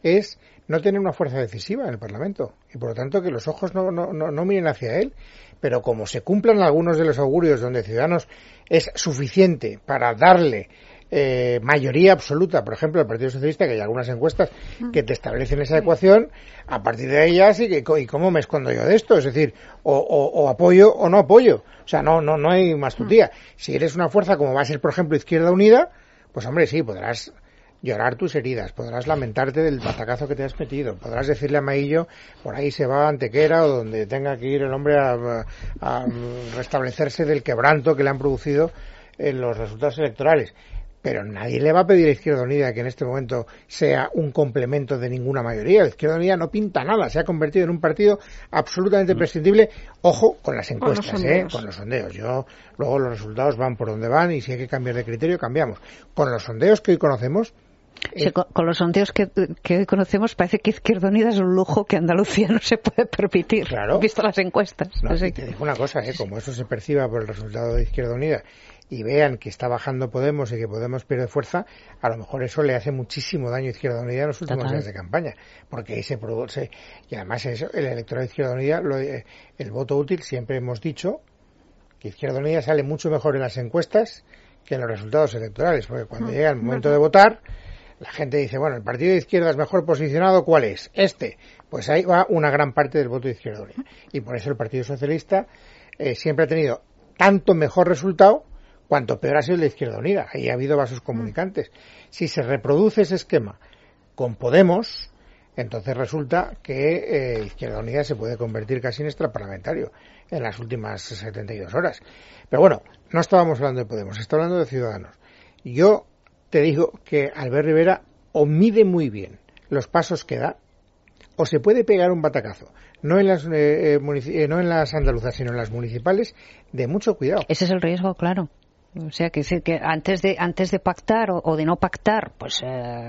es no tener una fuerza decisiva en el Parlamento y por lo tanto que los ojos no, no, no, no miren hacia él. Pero como se cumplan algunos de los augurios donde Ciudadanos es suficiente para darle eh, mayoría absoluta, por ejemplo, al Partido Socialista, que hay algunas encuestas que te establecen esa ecuación, a partir de ahí sí que, ¿y cómo me escondo yo de esto? Es decir, o, o, o apoyo o no apoyo. O sea, no, no, no hay más tutía. Si eres una fuerza como va a ser, por ejemplo, Izquierda Unida, pues hombre, sí, podrás llorar tus heridas, podrás lamentarte del batacazo que te has metido, podrás decirle a Maillo, por ahí se va a Antequera o donde tenga que ir el hombre a, a restablecerse del quebranto que le han producido en los resultados electorales. Pero nadie le va a pedir a Izquierda Unida que en este momento sea un complemento de ninguna mayoría. La Izquierda Unida no pinta nada, se ha convertido en un partido absolutamente prescindible. Ojo con las encuestas, con los sondeos. ¿eh? Con los sondeos. Yo, luego los resultados van por donde van y si hay que cambiar de criterio, cambiamos. Con los sondeos que hoy conocemos, Sí, con, con los sondeos que, que hoy conocemos parece que Izquierda Unida es un lujo que Andalucía no se puede permitir, claro. Visto las encuestas. No, y te digo una cosa, ¿eh? Como eso se perciba por el resultado de Izquierda Unida y vean que está bajando Podemos y que Podemos pierde fuerza, a lo mejor eso le hace muchísimo daño a Izquierda Unida en los últimos Total. días de campaña, porque ahí se produce, y además eso, el electorado de Izquierda Unida, lo, el voto útil, siempre hemos dicho que Izquierda Unida sale mucho mejor en las encuestas que en los resultados electorales, porque cuando llega el momento de votar, la gente dice, bueno, el partido de izquierda es mejor posicionado, ¿cuál es? Este. Pues ahí va una gran parte del voto de Izquierda Unida. Y por eso el Partido Socialista eh, siempre ha tenido tanto mejor resultado cuanto peor ha sido el de Izquierda Unida. Ahí ha habido vasos comunicantes. Si se reproduce ese esquema con Podemos, entonces resulta que eh, Izquierda Unida se puede convertir casi en extraparlamentario en las últimas setenta y dos horas. Pero bueno, no estábamos hablando de Podemos, estábamos hablando de Ciudadanos. Yo te digo que Albert Rivera o mide muy bien los pasos que da o se puede pegar un batacazo, no en las eh, eh, no en las andaluzas, sino en las municipales, de mucho cuidado. Ese es el riesgo, claro. O sea, que, que antes de antes de pactar o, o de no pactar, pues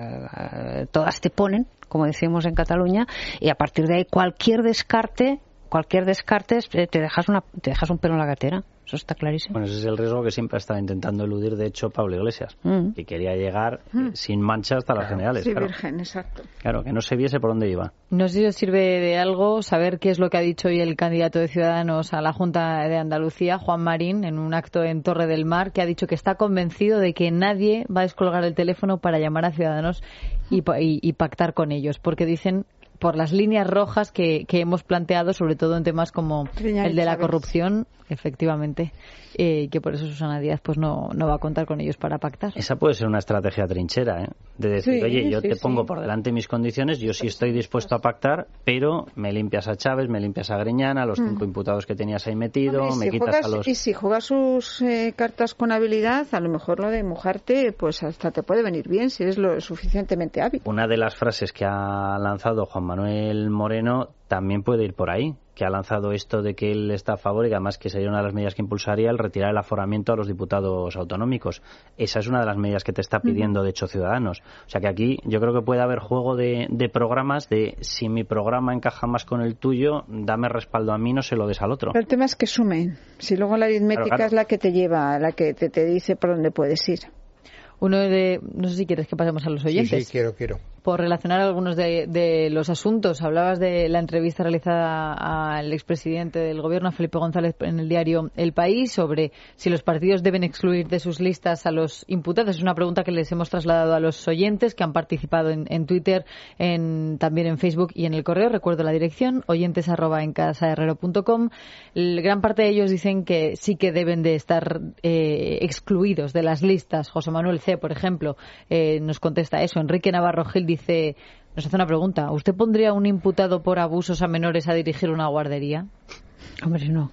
eh, todas te ponen, como decimos en Cataluña, y a partir de ahí cualquier descarte, cualquier descarte te dejas una te dejas un pelo en la gatera. Eso está clarísimo. Bueno, ese es el riesgo que siempre ha estado intentando eludir, de hecho, Pablo Iglesias, mm. que quería llegar mm. eh, sin mancha hasta las generales. Sí, claro. virgen, exacto. Claro, que no se viese por dónde iba. No sé si os sirve de algo saber qué es lo que ha dicho hoy el candidato de Ciudadanos a la Junta de Andalucía, Juan Marín, en un acto en Torre del Mar, que ha dicho que está convencido de que nadie va a descolgar el teléfono para llamar a Ciudadanos y, y, y pactar con ellos, porque dicen por las líneas rojas que, que hemos planteado, sobre todo en temas como el de la corrupción, efectivamente, eh, que por eso Susana Díaz pues no, no va a contar con ellos para pactar. Esa puede ser una estrategia trinchera, ¿eh? De decir, sí, oye, yo sí, te pongo sí. por delante mis condiciones, yo sí estoy dispuesto a pactar, pero me limpias a Chávez, me limpias a Greñana, a los mm. cinco imputados que tenías ahí metido, Hombre, me si quitas juegas, a los... Y si juegas sus eh, cartas con habilidad, a lo mejor lo de mojarte, pues hasta te puede venir bien, si eres lo suficientemente hábil. Una de las frases que ha lanzado Juan Manuel Moreno también puede ir por ahí, que ha lanzado esto de que él está a favor y que además que sería una de las medidas que impulsaría el retirar el aforamiento a los diputados autonómicos. Esa es una de las medidas que te está pidiendo, de hecho, Ciudadanos. O sea que aquí yo creo que puede haber juego de, de programas de si mi programa encaja más con el tuyo, dame respaldo a mí, no se lo des al otro. Pero el tema es que sumen. Si luego la aritmética claro, claro. es la que te lleva, la que te, te dice por dónde puedes ir. Uno de, no sé si quieres que pasemos a los oyentes. Sí, sí, quiero, quiero. Por relacionar algunos de, de los asuntos. Hablabas de la entrevista realizada al expresidente del gobierno, Felipe González, en el diario El País, sobre si los partidos deben excluir de sus listas a los imputados. Es una pregunta que les hemos trasladado a los oyentes que han participado en, en Twitter, en, también en Facebook y en el correo. Recuerdo la dirección, oyentes arroba en casa herrero punto com. Gran parte de ellos dicen que sí que deben de estar eh, excluidos de las listas. José Manuel C., por ejemplo, eh, nos contesta eso. Enrique Navarro Gil dice, nos hace una pregunta. ¿Usted pondría un imputado por abusos a menores a dirigir una guardería? Hombre, no.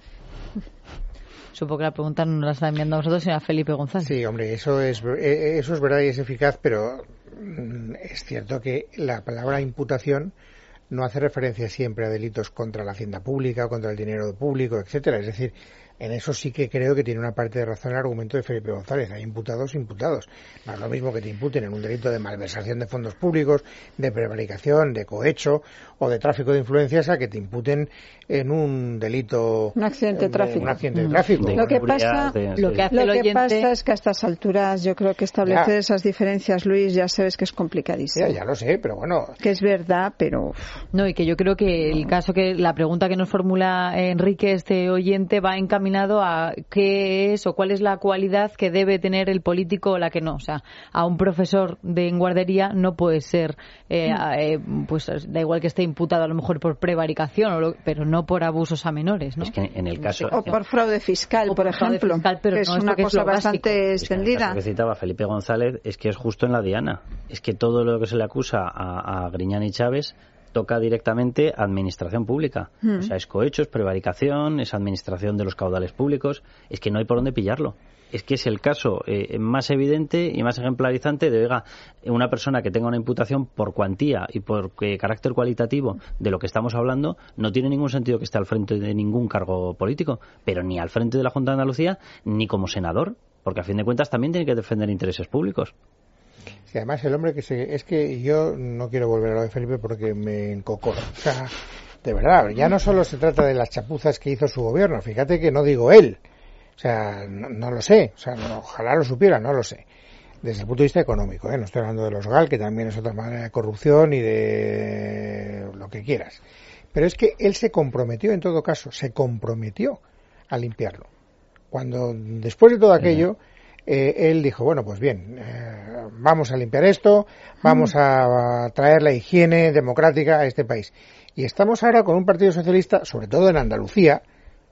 Supongo que la pregunta no la está enviando a vosotros, sino a Felipe González. Sí, hombre, eso es, eso es verdad y es eficaz, pero es cierto que la palabra imputación no hace referencia siempre a delitos contra la hacienda pública o contra el dinero público, etcétera. Es decir, En eso sí que creo que tiene una parte de razón el argumento de Felipe González. Hay imputados, imputados. No es lo mismo que te imputen en un delito de malversación de fondos públicos, de prevaricación, de cohecho o de tráfico de influencias a que te imputen en un delito... Un accidente de tráfico. Un accidente de tráfico. Mm. Lo que pasa, de, lo que, hace lo el que oyente... pasa es que a estas alturas yo creo que establecer ya. esas diferencias, Luis, ya sabes que es complicadísimo. Ya, ya lo sé, pero bueno... Que es verdad, pero... No, y que yo creo que el caso que la pregunta que nos formula Enrique, este oyente, va encaminado a qué es o cuál es la cualidad que debe tener el político o la que no. O sea, a un profesor de en guardería no puede ser, eh, eh, pues da igual que esté imputado a lo mejor por prevaricación, o lo, pero no por abusos a menores, ¿no? Es que en el caso... O por fraude fiscal, por, por ejemplo, fiscal, pero que es no, una que cosa es bastante es que en el extendida. caso que citaba Felipe González es que es justo en la diana. Es que todo lo que se le acusa a, a Griñán y Chávez toca directamente a administración pública. Mm. O sea, es cohecho, es prevaricación, es administración de los caudales públicos. Es que no hay por dónde pillarlo. Es que es el caso eh, más evidente y más ejemplarizante de, oiga, una persona que tenga una imputación por cuantía y por eh, carácter cualitativo de lo que estamos hablando, no tiene ningún sentido que esté al frente de ningún cargo político, pero ni al frente de la Junta de Andalucía, ni como senador, porque a fin de cuentas también tiene que defender intereses públicos. Sí, además el hombre que se... Es que yo no quiero volver a lo de Felipe porque me encocó. O sea, de verdad, ya no solo se trata de las chapuzas que hizo su gobierno, fíjate que no digo él. O sea, no, no lo sé. O sea, no, ojalá lo supiera, no lo sé. Desde el punto de vista económico, ¿eh? No estoy hablando de los G A L, que también es otra manera de corrupción y de lo que quieras. Pero es que él se comprometió, en todo caso, se comprometió a limpiarlo. Cuando, después de todo aquello... Eh, él dijo, bueno, pues bien, eh, vamos a limpiar esto, vamos a, a traer la higiene democrática a este país. Y estamos ahora con un partido socialista, sobre todo en Andalucía,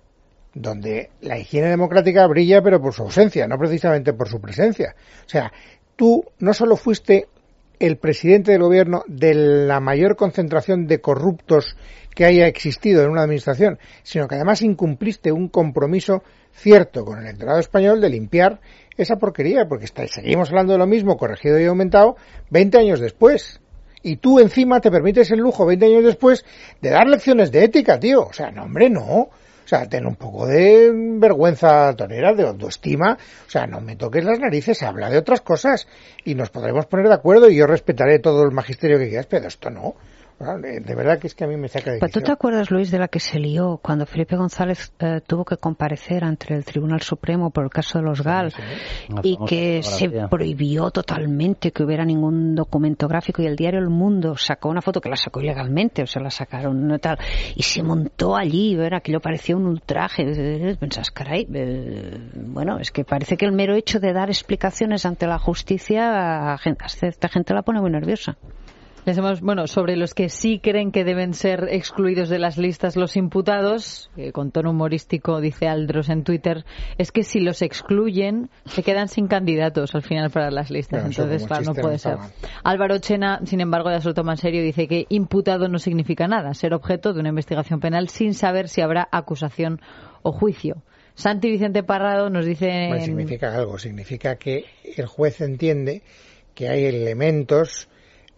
donde la higiene democrática brilla, pero por su ausencia, no precisamente por su presencia. O sea, tú no solo fuiste el presidente del gobierno de la mayor concentración de corruptos que haya existido en una administración, sino que además incumpliste un compromiso cierto con el electorado español de limpiar esa porquería, porque está, seguimos hablando de lo mismo, corregido y aumentado, veinte años después. Y tú encima te permites el lujo, veinte años después, de dar lecciones de ética, tío. O sea, no, hombre, no. O sea, ten un poco de vergüenza tonera, de autoestima. O sea, no me toques las narices, habla de otras cosas y nos podremos poner de acuerdo y yo respetaré todo el magisterio que quieras, pero esto no. De verdad que es que a mí me saca de quicio. ¿Tú te acuerdas, Luis, de la que se lió cuando Felipe González eh, tuvo que comparecer ante el Tribunal Supremo por el caso de los G A L, sí, sí. y que se prohibió totalmente que hubiera ningún documento gráfico, y el diario El Mundo sacó una foto que la sacó ilegalmente, o sea, la sacaron no tal, y se montó allí, ¿verdad? Que lo parecía un ultraje. Pensás, caray, eh, bueno, es que parece que el mero hecho de dar explicaciones ante la justicia a, gente, a esta gente la pone muy nerviosa. Les hemos, bueno, sobre los que sí creen que deben ser excluidos de las listas los imputados, eh, con tono humorístico dice Aldros en Twitter, es que si los excluyen se quedan sin candidatos al final para las listas. Pero entonces, claro, no puede ser. Álvaro Chena, sin embargo, ya se lo toma en serio, dice que imputado no significa nada, ser objeto de una investigación penal sin saber si habrá acusación o juicio. Santi Vicente Parrado nos dice... Bueno, significa algo, significa que el juez entiende que hay elementos...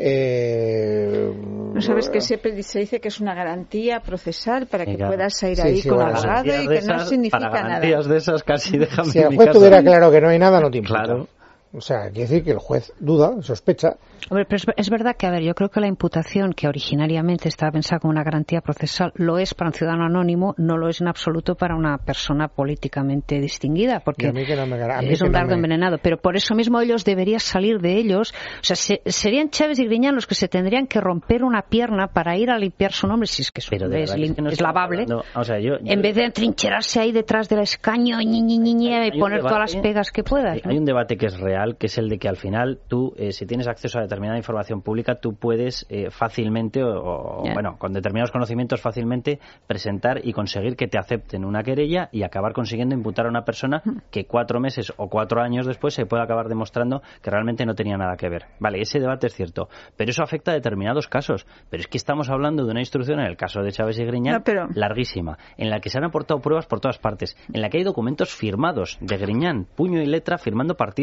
Eh, no sabes que siempre se dice que es una garantía procesal para que claro. puedas ir sí, ahí sí, con bueno, abogado y que esas, no significa para nada. garantías de esas casi déjame si el mi juez casa. tuviera claro que no hay nada, no te imputa. Claro. O sea, quiere decir que el juez duda, sospecha. Hombre, pero es, es verdad que, a ver, yo creo que la imputación, que originariamente estaba pensada como una garantía procesal, lo es para un ciudadano anónimo, no lo es en absoluto para una persona políticamente distinguida, porque a mí que no me, a mí es un no dardo me... envenenado. Pero por eso mismo ellos deberían salir de ellos. O sea, se, serían Chávez y Griñán los que se tendrían que romper una pierna para ir a limpiar su nombre, si es que su pero nombre es, es, que no es lavable, hablando, o sea, yo, yo... en vez de entrincherarse ahí detrás del escaño ñi, ñi, ñi, ñi, y poner debate, todas las pegas que puedas. Hay, ¿no? hay un debate que es real, que es el de que al final tú, eh, si tienes acceso a determinada información pública, tú puedes eh, fácilmente, o, o yeah. bueno, con determinados conocimientos fácilmente presentar y conseguir que te acepten una querella y acabar consiguiendo imputar a una persona que cuatro meses o cuatro años después se puede acabar demostrando que realmente no tenía nada que ver. Vale, ese debate es cierto, pero eso afecta a determinados casos. Pero es que estamos hablando de una instrucción, en el caso de Chávez y Griñán, no, pero... larguísima, en la que se han aportado pruebas por todas partes, en la que hay documentos firmados de Griñán, puño y letra, firmando partidas de la partida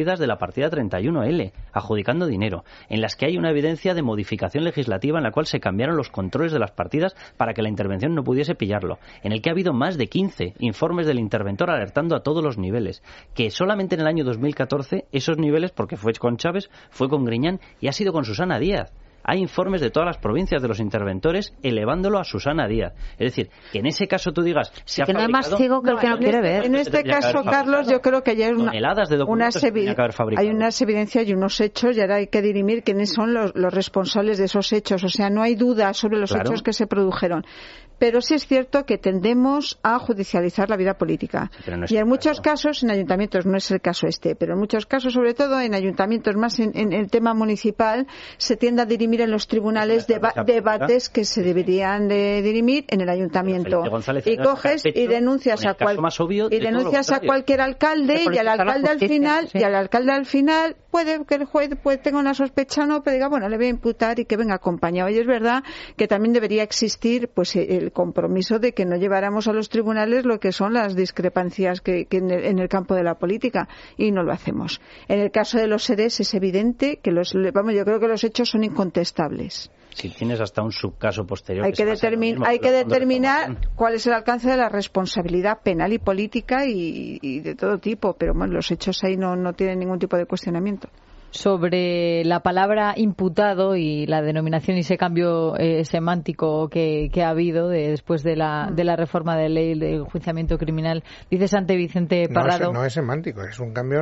partida treinta y uno ele, adjudicando dinero, en las que hay una evidencia de modificación legislativa en la cual se cambiaron los controles de las partidas para que la intervención no pudiese pillarlo, en el que ha habido más de quince informes del interventor alertando a todos los niveles, que solamente en el año dos mil catorce esos niveles, porque fue con Chávez, fue con Griñán y ha sido con Susana Díaz. Hay informes de todas las provincias de los interventores elevándolo a Susana Díaz. Es decir, que en ese caso tú digas... Se que ha no hay más ciego que el que no, no quiere este, ver. En este caso, Carlos, yo creo que ya hay una, de unas, evi- hay unas evidencias y unos hechos y ahora hay que dirimir quiénes son los, los responsables de esos hechos. O sea, no hay duda sobre los claro. hechos que se produjeron. Pero sí es cierto que tendemos a judicializar la vida política. Sí, no y en muchos caso. casos, en ayuntamientos, no es el caso este, pero en muchos casos, sobre todo en ayuntamientos, más en, en el tema municipal, se tiende a dirimir en los tribunales deba- debates que se deberían de dirimir en el ayuntamiento. Y coges y denuncias a cual, y denuncias a cualquier alcalde y al alcalde al final sí. y al alcalde al final puede que el juez pues, tenga una sospecha no, pero diga bueno le voy a imputar y que venga acompañado. Y es verdad que también debería existir pues el compromiso de que no lleváramos a los tribunales lo que son las discrepancias que, que en, el, en el campo de la política y no lo hacemos. En el caso de los seres es evidente que los vamos yo creo que los hechos son incontestables. Si tienes hasta un subcaso posterior. Hay que, que, determin, hay que determinar cuál es el alcance de la responsabilidad penal y política y, y de todo tipo, pero bueno, los hechos ahí no, no tienen ningún tipo de cuestionamiento. Sobre la palabra imputado y la denominación y ese cambio eh, semántico que, que ha habido de, después de la, de la reforma de ley del enjuiciamiento criminal, dice Santi Vicente Parrado. No es, no es semántico, es un cambio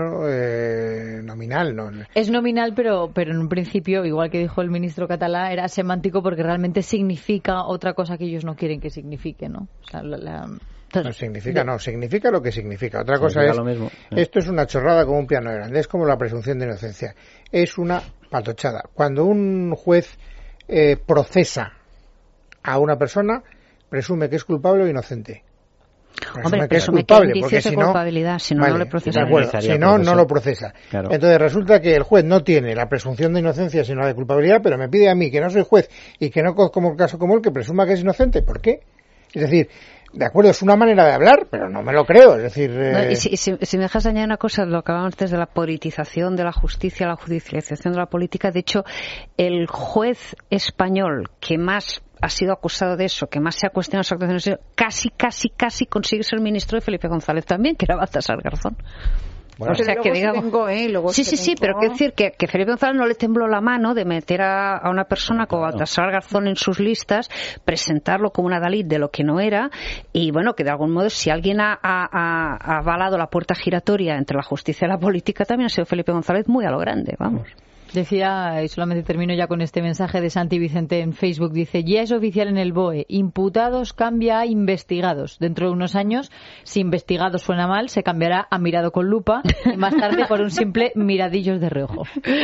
eh, nominal. No. Es nominal, pero, pero en un principio, igual que dijo el ministro Catalá, era semántico porque realmente significa otra cosa que ellos no quieren que signifique, ¿no? O sea, la, la No significa, no, significa lo que significa. Otra cosa es, esto es una chorrada como un piano grande, es como la presunción de inocencia. Es una patochada. Cuando un juez eh, procesa a una persona, presume que es culpable o inocente. Presume Hombre, que presume es culpable, que porque si no, culpabilidad, si no, vale, no le procesa. De acuerdo, si no, no lo procesa. Claro. Entonces resulta que el juez no tiene la presunción de inocencia sino la de culpabilidad, pero me pide a mí, que no soy juez y que no como el caso como el, que presuma que es inocente. ¿Por qué? Es decir, de acuerdo, es una manera de hablar, pero no me lo creo. Es decir, eh... no, y si, si, si me dejas añadir una cosa, lo que hablábamos antes de la politización de la justicia, la judicialización de la política. De hecho, el juez español que más ha sido acusado de eso, que más se ha cuestionado su actuación, casi, casi, casi consigue ser ministro de Felipe González también, que era Baltasar Garzón. Bueno, o sea, que digamos, vengó, ¿eh? sí, sí, sí, pero quiero decir que, que Felipe González no le tembló la mano de meter a, a una persona como Baltasar Garzón en sus listas, presentarlo como una Dalit de lo que no era, y bueno, que de algún modo si alguien ha, ha, ha avalado la puerta giratoria entre la justicia y la política también ha sido Felipe González muy a lo grande, vamos. Decía, y solamente termino ya con este mensaje de Santi Vicente en Facebook, dice, ya es oficial en el B O E, imputados cambia a investigados. Dentro de unos años, si investigados suena mal, se cambiará a mirado con lupa y más tarde por un simple miradillos de reojo.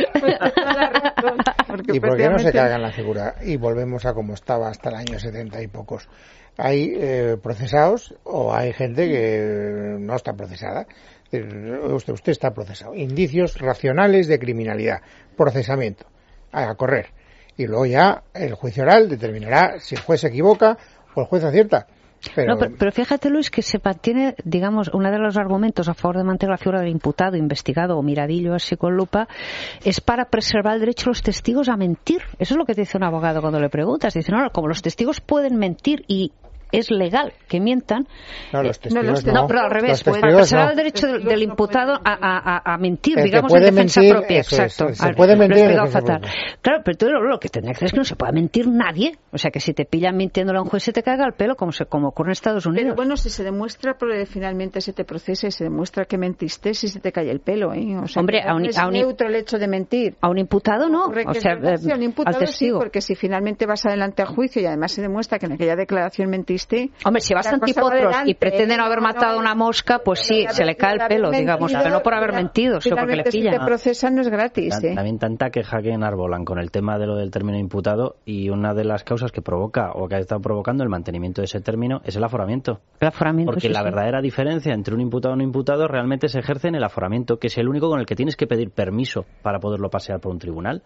¿Y por qué no se cargan la figura? Y volvemos a como estaba hasta el año setenta y pocos. Hay eh, procesados o hay gente que no está procesada. Usted, usted está procesado. Indicios racionales de criminalidad. Procesamiento. A correr. Y luego ya el juicio oral determinará si el juez se equivoca o el juez acierta. Pero... No, pero, pero fíjate, Luis, que se mantiene, digamos, uno de los argumentos a favor de mantener la figura del imputado, investigado o miradillo así con lupa, es para preservar el derecho de los testigos a mentir. Eso es lo que te dice un abogado cuando le preguntas. Dice, no, como los testigos pueden mentir y es legal que mientan. No, los testigos no, los, no, no pero al revés, pues, para preservar no. el derecho del, del imputado a, a, a mentir, el digamos, en defensa mentir, propia. Exacto. Es, se al, puede mentir. En fatal. Claro, pero tú lo, lo que tendría que hacer es que no se pueda mentir nadie. O sea, que si te pillan mintiéndole a un juez se te caga el pelo, como, se, como ocurre en Estados Unidos. Pero bueno, si se demuestra, pero finalmente se te procesa y se demuestra que mentiste, si se te cae el pelo, ¿eh? O sea, hombre, a un, es a un, neutro el hecho de mentir. A un imputado no. O sea, verdad, sí, a un imputado al testigo. Sí, porque si finalmente vas adelante a juicio y además se demuestra que en aquella declaración mentiste. Hombre, si vas antipotros y pretenden haber matado una mosca, pues sí, se le cae el pelo, digamos, pero no por haber mentido, sino porque le pillan. Si te procesan no es gratis, ¿eh? También tanta queja que enarbolan con el tema de lo del término imputado, y una de las causas que provoca o que ha estado provocando el mantenimiento de ese término es el aforamiento. El aforamiento, porque sí, la sí. verdadera diferencia entre un imputado y un imputado realmente se ejerce en el aforamiento, que es el único con el que tienes que pedir permiso para poderlo pasear por un tribunal.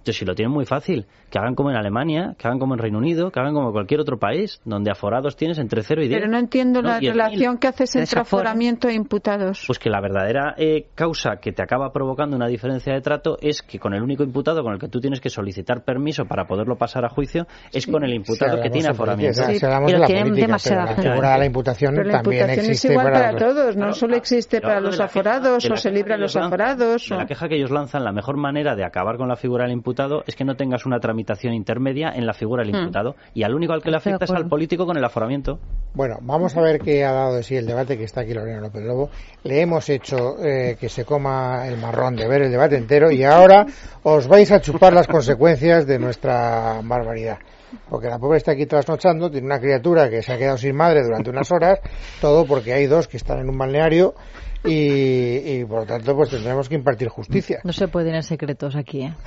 Entonces, si lo tienen muy fácil, que hagan como en Alemania, que hagan como en Reino Unido, que hagan como en cualquier otro país, donde aforados tienes entre cero y diez. Pero no entiendo ¿no? la y relación el, que haces entre aforamiento e imputados. Pues que la verdadera eh, causa que te acaba provocando una diferencia de trato es que con el único imputado con el que tú tienes que solicitar permiso para poderlo pasar a juicio es sí. con el imputado si que tiene aforamiento. Sí, si hablamos de la política, pero la figura de la imputación pero la también imputación existe es igual para, para todos, no solo existe para los aforados o se libra a los aforados. De la queja que ellos lanzan, la mejor manera de acabar con la figura del imputado es que no tengas una tramitación intermedia en la figura del imputado hmm. y al único al que le afecta es al político con el aforamiento. Bueno, vamos a ver qué ha dado de sí el debate, que está aquí Lorena López Lobo. Le hemos hecho eh, que se coma el marrón de ver el debate entero y ahora os vais a chupar las consecuencias de nuestra barbaridad. Porque la pobre está aquí trasnochando, tiene una criatura que se ha quedado sin madre durante unas horas, todo porque hay dos que están en un balneario y, y por lo tanto pues tendremos que impartir justicia. No se pueden tener secretos aquí, ¿eh?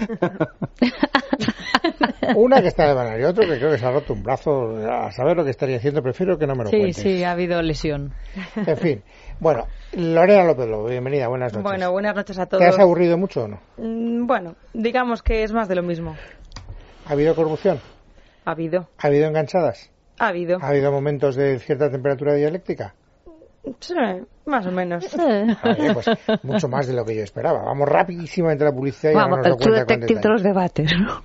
Una que está en el balneario, otro que creo que se ha roto un brazo, a saber lo que estaría haciendo, prefiero que no me lo sí, cuentes. Sí, sí, ha habido lesión. En fin, bueno, Lorena López Lobo, bienvenida, buenas noches. Bueno, buenas noches a todos. ¿Te has aburrido mucho o no? Mm, bueno, digamos que es más de lo mismo. ¿Ha habido corrupción? Ha habido. ¿Ha habido enganchadas? Ha habido. ¿Ha habido momentos de cierta temperatura dialéctica? Sí, más o menos. Vale, pues mucho más de lo que yo esperaba. Vamos rapidísimamente a la publicidad y vamos, nos lo el True Detective de los debates, ¿no?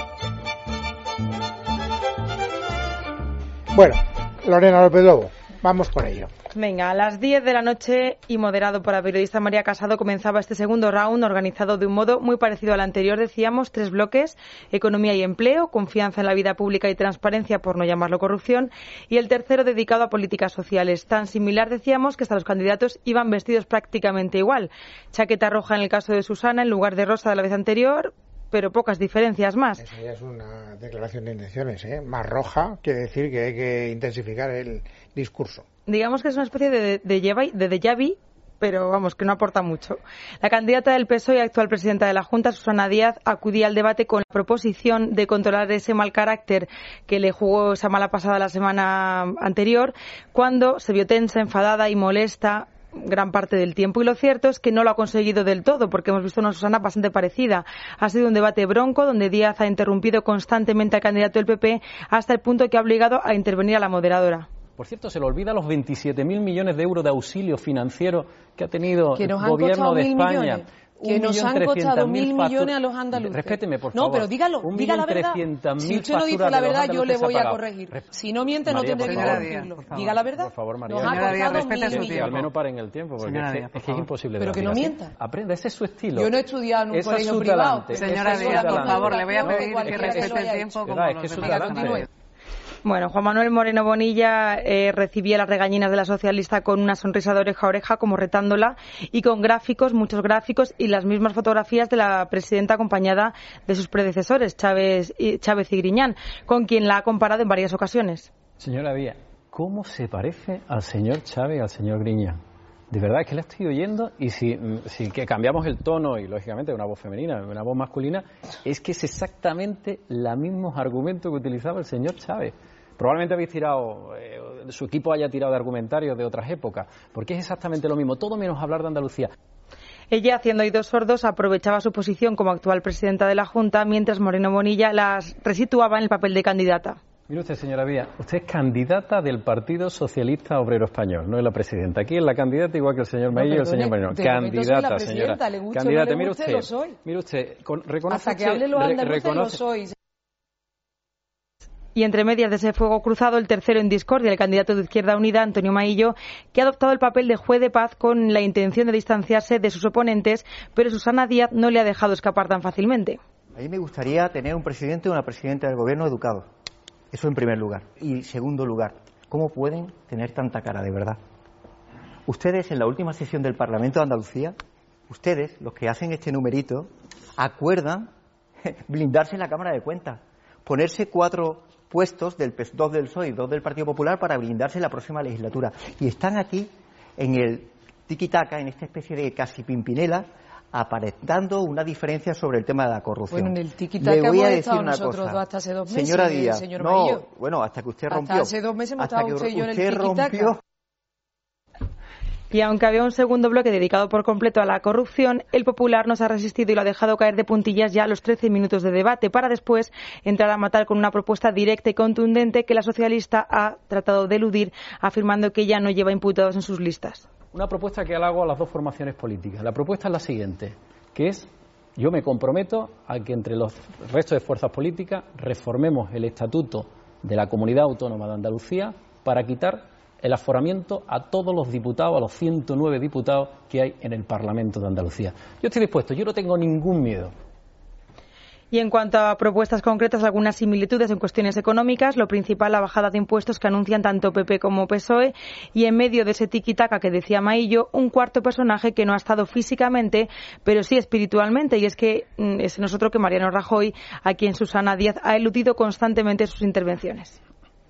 Bueno, Lorena López Lobo, vamos con ello. Venga, a las diez de la noche y moderado por la periodista María Casado comenzaba este segundo round organizado de un modo muy parecido al anterior. Decíamos tres bloques: economía y empleo, confianza en la vida pública y transparencia, por no llamarlo corrupción, y el tercero dedicado a políticas sociales. Tan similar, decíamos, que hasta los candidatos iban vestidos prácticamente igual. Chaqueta roja en el caso de Susana en lugar de rosa de la vez anterior, pero pocas diferencias más. Esa ya es una declaración de intenciones, ¿eh? Más roja quiere decir que hay que intensificar el discurso. Digamos que es una especie de, de, de, de déjà vu, pero vamos, que no aporta mucho. La candidata del P S O E y actual presidenta de la Junta, Susana Díaz, acudía al debate con la proposición de controlar ese mal carácter que le jugó esa mala pasada la semana anterior, cuando se vio tensa, enfadada y molesta gran parte del tiempo, y lo cierto es que no lo ha conseguido del todo, porque hemos visto una Susana bastante parecida. Ha sido un debate bronco donde Díaz ha interrumpido constantemente al candidato del P P hasta el punto que ha obligado a intervenir a la moderadora. Por cierto, se le olvida los veintisiete mil millones de euros de auxilio financiero que ha tenido el gobierno de España. Millones. Que nos han costado mil millones a los andaluces. Respéteme, por favor. No, pero dígalo, diga la verdad. Si usted no dice la verdad, yo le voy a corregir. Si no miente, no tendré que corregirlo. Diga la verdad. Por favor, María. Nos ha costado mil millones. Al menos paren el tiempo, porque es, es que es imposible. Pero que no mienta. Aprenda, ese es su estilo. Yo no he estudiado en un colegio privado. Señora Díaz, por favor, le voy a pedir que respete el tiempo como los demás. Bueno, Juan Manuel Moreno Bonilla eh, recibía las regañinas de la socialista con una sonrisa de oreja a oreja, como retándola, y con gráficos, muchos gráficos, y las mismas fotografías de la presidenta acompañada de sus predecesores, Chávez y, Chávez y Griñán, con quien la ha comparado en varias ocasiones. Señora Díaz, ¿cómo se parece al señor Chávez y al señor Griñán? De verdad, es que la estoy oyendo, y si, si que cambiamos el tono, y lógicamente una voz femenina, una voz masculina, es que es exactamente los mismos argumentos que utilizaba el señor Chávez. Probablemente habéis tirado, eh, su equipo haya tirado de argumentarios de otras épocas, porque es exactamente lo mismo, todo menos hablar de Andalucía. Ella, haciendo oídos sordos, aprovechaba su posición como actual presidenta de la Junta, mientras Moreno Bonilla las resituaba en el papel de candidata. Mire usted, señora Díaz, usted es candidata del Partido Socialista Obrero Español, no es la presidenta. Aquí es la candidata igual que el señor Maillo y el señor Moreno. Candidata, señora. Candidata, mire usted, mire usted, reconoce hasta que hable los andaluces lo soy. Y entre medias de ese fuego cruzado, el tercero en discordia, el candidato de Izquierda Unida, Antonio Maillo, que ha adoptado el papel de juez de paz con la intención de distanciarse de sus oponentes, pero Susana Díaz no le ha dejado escapar tan fácilmente. A mí me gustaría tener un presidente o una presidenta del gobierno educado. Eso en primer lugar. Y segundo lugar, ¿cómo pueden tener tanta cara de verdad? Ustedes, en la última sesión del Parlamento de Andalucía, ustedes, los que hacen este numerito, acuerdan blindarse en la Cámara de Cuentas, ponerse cuatro puestos, del P S, dos del P S O E y dos del Partido Popular, para blindarse en la próxima legislatura. Y están aquí, en el tiki-taka, en esta especie de casi pimpinela, aparentando una diferencia sobre el tema de la corrupción. Bueno, en el tiki-taka hemos estado nosotros cosa. dos hasta hace dos meses, Señora Díaz, señor no, Maillo. bueno, hasta que usted rompió. Hasta hace dos meses hemos estado usted y yo en el tiki-taka. Y aunque había un segundo bloque dedicado por completo a la corrupción, el Popular no se ha resistido y lo ha dejado caer de puntillas ya a los trece minutos de debate, para después entrar a matar con una propuesta directa y contundente que la socialista ha tratado de eludir, afirmando que ella no lleva imputados en sus listas. Una propuesta que le hago a las dos formaciones políticas. La propuesta es la siguiente, que es: yo me comprometo a que entre los restos de fuerzas políticas reformemos el estatuto de la Comunidad Autónoma de Andalucía para quitar el aforamiento a todos los diputados, a los ciento nueve diputados que hay en el Parlamento de Andalucía. Yo estoy dispuesto, yo no tengo ningún miedo. Y en cuanto a propuestas concretas, algunas similitudes en cuestiones económicas. Lo principal, la bajada de impuestos que anuncian tanto P P como P S O E. Y en medio de ese tiquitaca que decía Maillo, un cuarto personaje que no ha estado físicamente, pero sí espiritualmente. Y es que es nosotros que Mariano Rajoy, a quien Susana Díaz ha eludido constantemente sus intervenciones.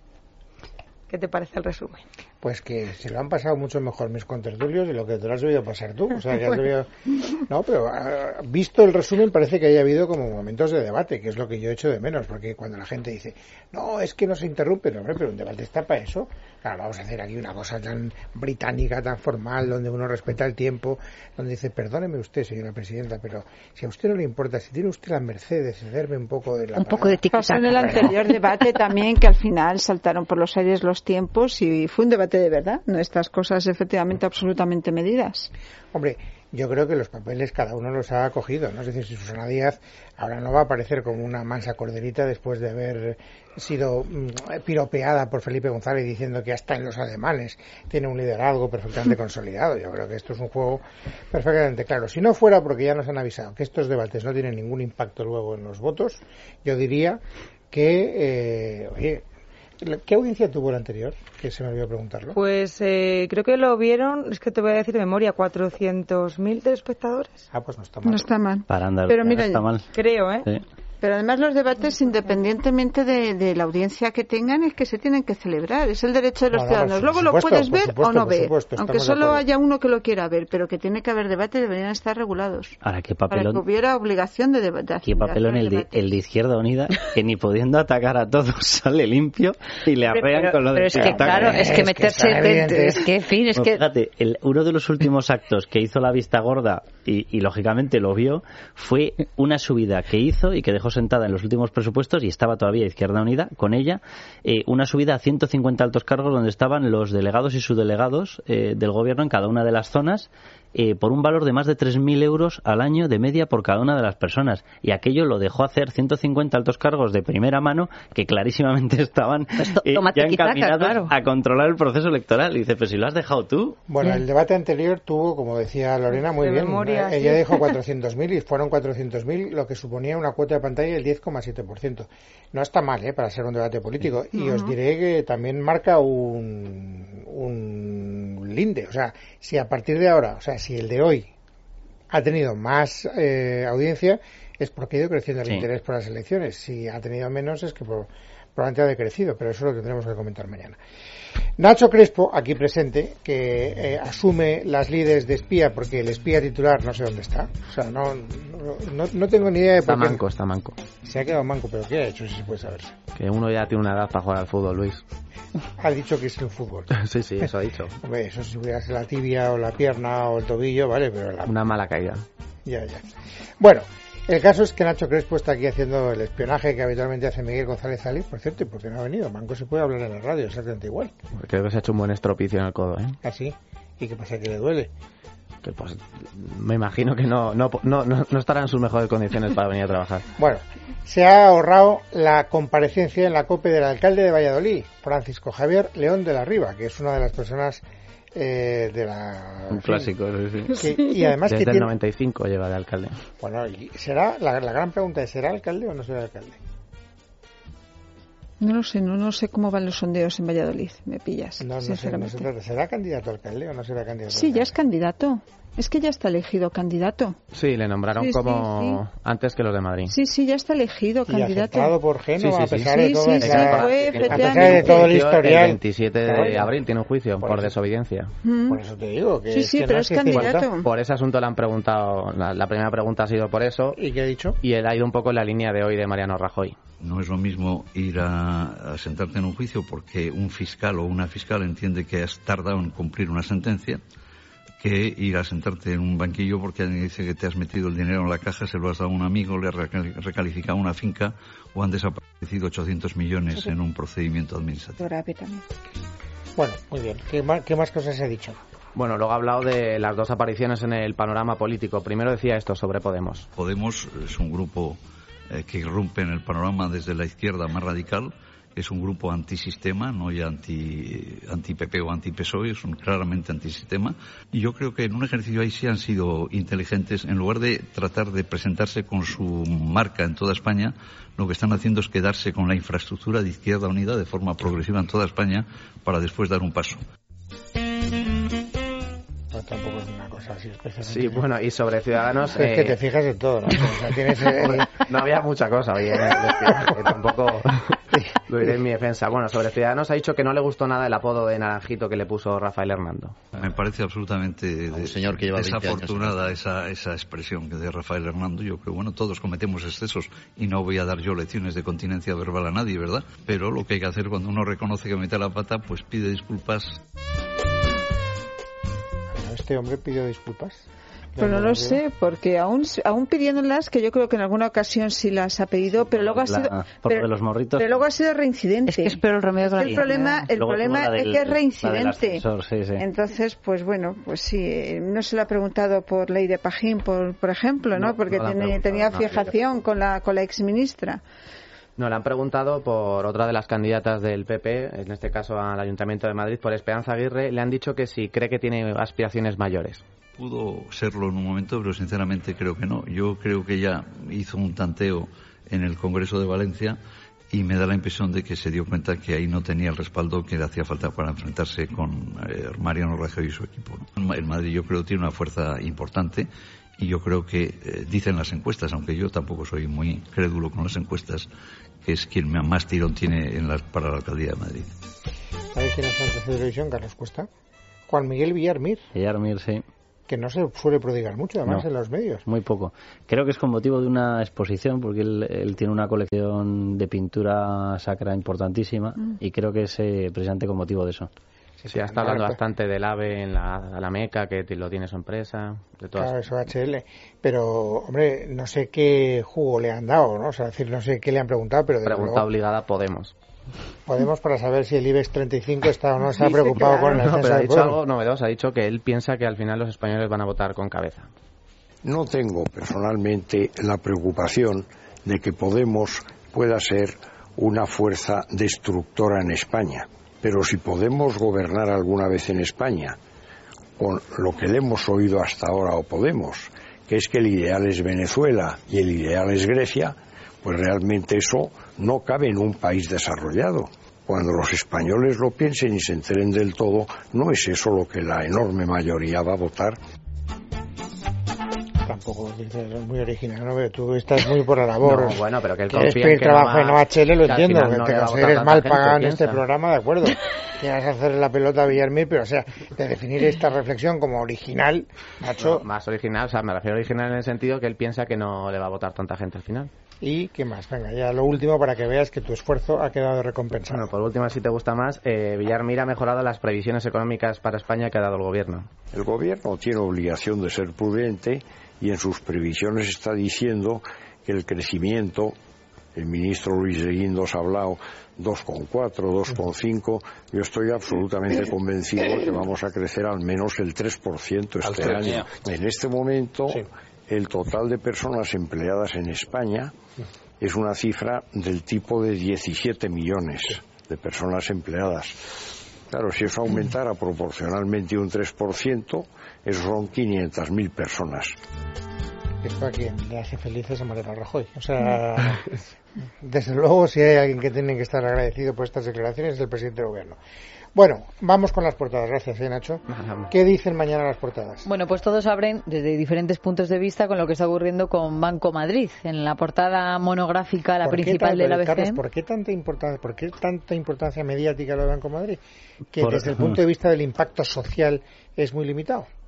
¿Qué te parece el resumen? Pues que se lo han pasado mucho mejor mis contertulios de lo que te lo has debido pasar tú. O sea, que has debido... No, pero uh, visto el resumen parece que haya habido como momentos de debate, que es lo que yo echo de menos, porque cuando la gente dice, no, es que no se interrumpe, no, hombre, pero un debate está para eso. Claro, vamos a hacer aquí una cosa tan británica, tan formal, donde uno respeta el tiempo, donde dice, perdóneme usted, señora presidenta, pero si a usted no le importa, si tiene usted la merced de cederme un poco de la... Un poco de tic-tac. Pasó en el anterior debate también, que al final saltaron por los aires los tiempos y fue un debate de verdad, no estas cosas efectivamente absolutamente medidas. Hombre, yo creo que los papeles cada uno los ha cogido, ¿no? Es decir, si Susana Díaz ahora no va a aparecer como una mansa corderita después de haber sido mmm, piropeada por Felipe González diciendo que hasta en los alemanes tiene un liderazgo perfectamente consolidado. Yo creo que esto es un juego perfectamente claro. Si no fuera porque ya nos han avisado que estos debates no tienen ningún impacto luego en los votos, yo diría que, eh, oye, ¿qué audiencia tuvo el anterior? Que se me olvidó preguntarlo. Pues eh, creo que lo vieron, es que te voy a decir de memoria, cuatrocientos mil telespectadores. Ah, pues no está mal. No está mal. Para andar, pero mira, no está mal. Creo, ¿eh? Sí. Pero además los debates, independientemente de, de la audiencia que tengan, es que se tienen que celebrar. Es el derecho de los no, no, ciudadanos. Luego supuesto, lo puedes ver supuesto, o no ver. Supuesto, aunque solo haya uno que lo quiera ver, pero que tiene que haber debate, deberían estar regulados. Ahora, ¿qué papelón? Para que hubiera obligación de debate. ¿Qué papelón el de, el de Izquierda Unida, que ni pudiendo atacar a todos sale limpio y le arrean pero, con lo de... Pero es que, claro, es que meterse... De, es que, en fin, es bueno, que... Fíjate, el, uno de los últimos actos que hizo la vista gorda, y, y lógicamente lo vio, fue una subida que hizo y que dejó sentada en los últimos presupuestos, y estaba todavía Izquierda Unida con ella, eh, una subida a ciento cincuenta altos cargos donde estaban los delegados y subdelegados eh, del gobierno en cada una de las zonas, eh, por un valor de más de tres mil euros al año de media por cada una de las personas. Y aquello lo dejó hacer ciento cincuenta altos cargos de primera mano que clarísimamente estaban eh, ya encaminados claro. a controlar el proceso electoral. Y dice, pues si lo has dejado tú. Bueno, el debate anterior tuvo, como decía Lorena, muy de bien. Memoria, Ella sí. dijo cuatrocientos mil y fueron cuatrocientos mil, lo que suponía una cuota de pantalla del diez coma siete por ciento. No está mal, ¿eh?, para ser un debate político. Y uh-huh. os diré que también marca un, un linde. O sea, si a partir de ahora, o sea, si el de hoy ha tenido más eh, audiencia, es porque ha ido creciendo el sí. interés por las elecciones. Si ha tenido menos, es que por, probablemente ha decrecido, pero eso lo tendremos que comentar mañana. Nacho Crespo, aquí presente, que eh, asume las lides de espía, porque el espía titular no sé dónde está. O sea, no, no, no tengo ni idea de por qué. Está manco, está manco. Se ha quedado manco, pero ¿qué ha hecho, si se puede saber? Que uno ya tiene una edad para jugar al fútbol, Luis. Ha dicho que es el fútbol. Sí, sí, eso ha dicho. Hombre, eso si hubiera sido la tibia o la pierna o el tobillo, vale, pero... La... Una mala caída. Ya, ya. Bueno, el caso es que Nacho Crespo está aquí haciendo el espionaje que habitualmente hace Miguel González Alí. Por cierto, ¿y por qué no ha venido? Manco se puede hablar en la radio, exactamente igual. Creo que se ha hecho un buen estropicio en el codo, ¿eh? ¿Ah, sí? ¿Y qué pasa, que le duele? Que pues me imagino que no, no, no, no estará en sus mejores condiciones para venir a trabajar. Bueno, se ha ahorrado la comparecencia en la COPE del alcalde de Valladolid, Francisco Javier León de la Riva, que es una de las personas eh, de la... Un clásico, sí, sí. Que, y además Desde que el tiene... noventa y cinco lleva de alcalde. Bueno, y será la, la gran pregunta es, ¿será alcalde o no será alcalde? No lo sé, no, no sé cómo van los sondeos en Valladolid, me pillas. No, no sé, no se trata. ¿Será candidato a alcalde o no será candidato? Sí, alcalde? Ya es candidato. Es que ya está elegido candidato. Sí, le nombraron sí, como sí, sí. antes que los de Madrid. Sí, sí, ya está elegido y candidato. aceptado por Génova, sí, sí, a pesar sí. de todo, sí, sí, sí, la... fue, a pesar de todo el historial. El veintisiete de abril tiene un juicio por, por desobediencia. Mm. Por eso te digo que sí, sí, es que pero no es candidato. Por ese asunto le han preguntado, la, la primera pregunta ha sido por eso. ¿Y qué ha dicho? Y él ha ido un poco en la línea de hoy de Mariano Rajoy. No es lo mismo ir a, a sentarte en un juicio porque un fiscal o una fiscal entiende que has tardado en cumplir una sentencia, que ir a sentarte en un banquillo porque alguien dice que te has metido el dinero en la caja, se lo has dado a un amigo, le has recalificado una finca o han desaparecido ochocientos millones en un procedimiento administrativo. Bueno, muy bien. ¿Qué más, qué más cosas he dicho? Bueno, luego ha hablado de las dos apariciones en el panorama político. Primero decía esto sobre Podemos. Podemos es un grupo eh, que irrumpe en el panorama desde la izquierda más radical. Es un grupo antisistema, no ya anti, anti-P P o anti-P S O E, es un claramente antisistema. Y yo creo que en un ejercicio ahí sí han sido inteligentes. En lugar de tratar de presentarse con su marca en toda España, lo que están haciendo es quedarse con la infraestructura de Izquierda Unida de forma progresiva en toda España para después dar un paso. No, tampoco es una cosa así especial. Sí, bueno, y sobre Ciudadanos... Es que eh... te fijas en todo, ¿no? O sea, tienes el... No había mucha cosa, oye, que tampoco lo diré en mi defensa. Bueno, sobre Ciudadanos ha dicho que no le gustó nada el apodo de Naranjito que le puso Rafael Hernando. Me parece absolutamente un señor que lleva desafortunada esa, esa expresión de Rafael Hernando. Yo creo, bueno, todos cometemos excesos y no voy a dar yo lecciones de continencia verbal a nadie, ¿verdad? Pero lo que hay que hacer cuando uno reconoce que mete la pata, pues pide disculpas. ¿Este hombre pidió disculpas? Pero no lo sé, porque aún aún pidiéndolas, que yo creo que en alguna ocasión sí las ha pedido, pero luego ha sido la, por pero, de los morritos. Pero luego ha sido reincidente. Es que espero el remedio con el problema, el problema del, es que es reincidente. Ascensor, sí, sí. Entonces, pues bueno, pues sí, no se lo ha preguntado por ley de Pajín, por por ejemplo, ¿no? no Porque no tiene, tenía fijación no, con la con la exministra. No, le han preguntado por otra de las candidatas del P P, en este caso al Ayuntamiento de Madrid, por Esperanza Aguirre. Le han dicho que si cree que tiene aspiraciones mayores. Pudo serlo en un momento, pero sinceramente creo que no. Yo creo que ella hizo un tanteo en el Congreso de Valencia y me da la impresión de que se dio cuenta que ahí no tenía el respaldo que le hacía falta para enfrentarse con eh, Mariano Rajoy y su equipo, ¿no? El Madrid yo creo tiene una fuerza importante y yo creo que eh, dicen las encuestas, aunque yo tampoco soy muy crédulo con las encuestas, que es quien más tirón tiene en la, para la alcaldía de Madrid. ¿Sabes quién es antes de televisión, Carlos Cuesta? Juan Miguel Villarmir. Villarmir, sí. Que no se suele prodigar mucho, además, no, en los medios. Muy poco. Creo que es con motivo de una exposición, porque él, él tiene una colección de pintura sacra importantísima, mm. y creo que es eh, precisamente con motivo de eso. Sí, sí, está hablando bastante del AVE en la, la Meca, que lo tiene su empresa, de todas. Claro, eso H L. Pero, hombre, no sé qué jugo le han dado, ¿no? O sea, decir, no sé qué le han preguntado, pero... Pregunta luego, obligada a Podemos. Podemos para saber si el IBEX treinta y cinco está o no está preocupado con el no, ascenso pero ha del dicho pueblo. algo novedoso, ha dicho que él piensa que al final los españoles van a votar con cabeza. No tengo personalmente la preocupación de que Podemos pueda ser una fuerza destructora en España. Pero si Podemos gobernar alguna vez en España, con lo que le hemos oído hasta ahora o Podemos, que es que el ideal es Venezuela y el ideal es Grecia, pues realmente eso no cabe en un país desarrollado. Cuando los españoles lo piensen y se enteren del todo, no es eso lo que la enorme mayoría va a votar. Tampoco es muy original, ¿no? Pero tú estás muy por la labor. No, bueno, pero que él confía en que trabajo en O H L, lo entiendo, que, no que te consideres mal pagado en este programa, de acuerdo. Quieras hacer la pelota a Villarmir, pero o sea, de definir esta reflexión como original, macho... No, más original, o sea, me refiero a original en el sentido que él piensa que no le va a votar tanta gente al final. ¿Y qué más? Venga, ya lo último para que veas que tu esfuerzo ha quedado recompensado. Bueno, por último, si te gusta más, eh, Villarmir ha mejorado las previsiones económicas para España que ha dado el gobierno. El gobierno tiene obligación de ser prudente y en sus previsiones está diciendo que el crecimiento, el ministro Luis de Guindos ha hablado dos coma cuatro, dos coma cinco, yo estoy absolutamente convencido de que vamos a crecer al menos el tres por ciento este año. En este momento, sí. El total de personas empleadas en España es una cifra del tipo de diecisiete millones de personas empleadas. Claro, si eso aumentara proporcionalmente un tres por ciento, eso son quinientas mil personas. Esto a quien le hace felices a Mariano Rajoy. O sea, desde luego, si hay alguien que tiene que estar agradecido por estas declaraciones, es el presidente del gobierno. Bueno, vamos con las portadas. Gracias, ¿eh, Nacho? ¿Qué dicen mañana las portadas? Bueno, pues todos abren desde diferentes puntos de vista con lo que está ocurriendo con Banco Madrid. En la portada monográfica, la principal de la A B C. Carlos, ¿por qué tanta importancia, por qué tanta importancia mediática lo de Banco Madrid? Que por... desde el punto de vista del impacto social es muy limitado.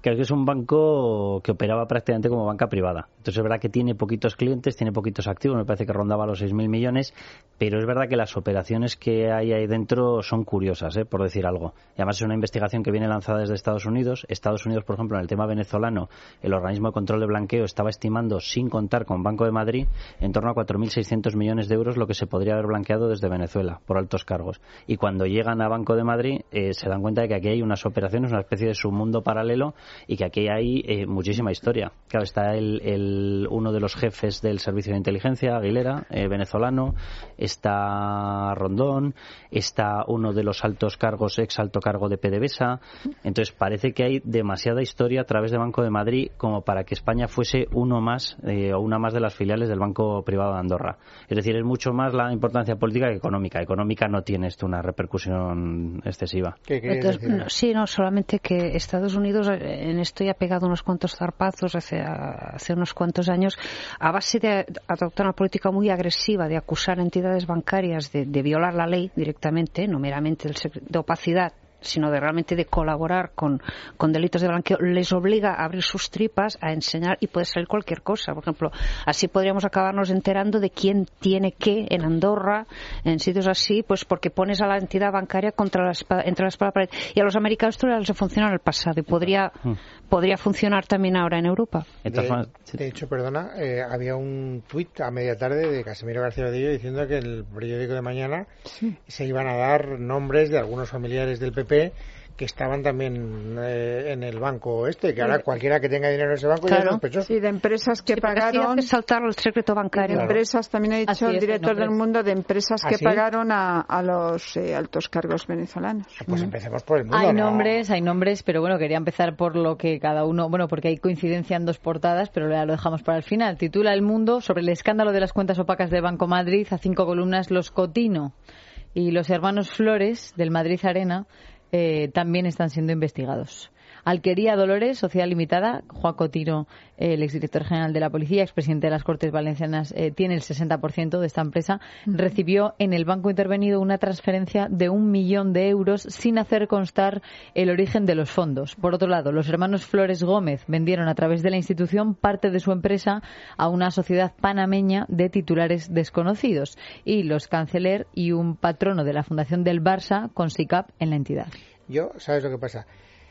Creo que es un banco que operaba prácticamente como banca privada. Entonces es verdad que tiene poquitos clientes, tiene poquitos activos, me parece que rondaba los seis mil millones, pero es verdad que las operaciones que hay ahí dentro son curiosas, ¿eh? Por decir algo. Y además es una investigación que viene lanzada desde Estados Unidos. Estados Unidos, por ejemplo, en el tema venezolano, el organismo de control de blanqueo estaba estimando, sin contar con Banco de Madrid, en torno a cuatro mil seiscientos millones de euros lo que se podría haber blanqueado desde Venezuela por altos cargos. Y cuando llegan a Banco de Madrid eh, se dan cuenta de que aquí hay unas operaciones, una especie de submundo paralelo y que aquí hay eh, muchísima historia. Claro, está el, el, uno de los jefes del servicio de inteligencia, Aguilera, eh, venezolano, está Rondón, está uno de los altos cargos, ex alto cargo de PDVSA. Entonces parece que hay demasiada historia a través de Banco de Madrid como para que España fuese uno más eh, o una más de las filiales del Banco Privado de Andorra. Es decir, es mucho más la importancia política que económica. Económica no tiene esto una repercusión excesiva. ¿Qué Entonces, no, sí, no, solamente que Estados Unidos en esto ya ha pegado unos cuantos zarpazos hace, hace unos cuantos años a base de adoptar una política muy agresiva de acusar entidades bancarias de, de violar la ley directamente, no meramente de opacidad, sino de realmente de colaborar con, con delitos de blanqueo, les obliga a abrir sus tripas, a enseñar, y puede salir cualquier cosa. Por ejemplo, así podríamos acabarnos enterando de quién tiene qué en Andorra, en sitios así, pues porque pones a la entidad bancaria contra la espada, entre la espada y la pared. Y a los americanos esto les ha funcionado en el pasado y podría, mm. podría funcionar también ahora en Europa. De, de hecho, perdona, eh, había un tuit a media tarde de Casimiro García Vadillo diciendo que en el periódico de mañana sí. se iban a dar nombres de algunos familiares del P P que estaban también eh, en el banco este, que ahora cualquiera que tenga dinero en ese banco claro. ya es sospechoso. Sí, de empresas que sí, pagaron... Sí, saltar el secreto bancario. De empresas, también ha dicho así el director del Mundo, de empresas que ¿Así? pagaron a, a los eh, altos cargos venezolanos. Pues uh-huh. empecemos por el mundo. Hay ¿no? nombres, hay nombres, pero bueno, quería empezar por lo que cada uno... Bueno, porque hay coincidencia en dos portadas, pero ya lo dejamos para el final. Titula El Mundo sobre el escándalo de las cuentas opacas de Banco Madrid, a cinco columnas, los Cotino y los hermanos Flores del Madrid Arena Eh, también están siendo investigados. Alquería Dolores, Sociedad Limitada, Juan Cotino, eh, el exdirector general de la Policía, expresidente de las Cortes Valencianas, eh, tiene el sesenta por ciento de esta empresa, uh-huh. recibió en el banco intervenido una transferencia de un millón de euros sin hacer constar el origen de los fondos. Por otro lado, los hermanos Flores Gómez vendieron a través de la institución parte de su empresa a una sociedad panameña de titulares desconocidos, y los Canceler y un patrono de la Fundación del Barça con SICAP en la entidad. Yo, ¿sabes lo que pasa?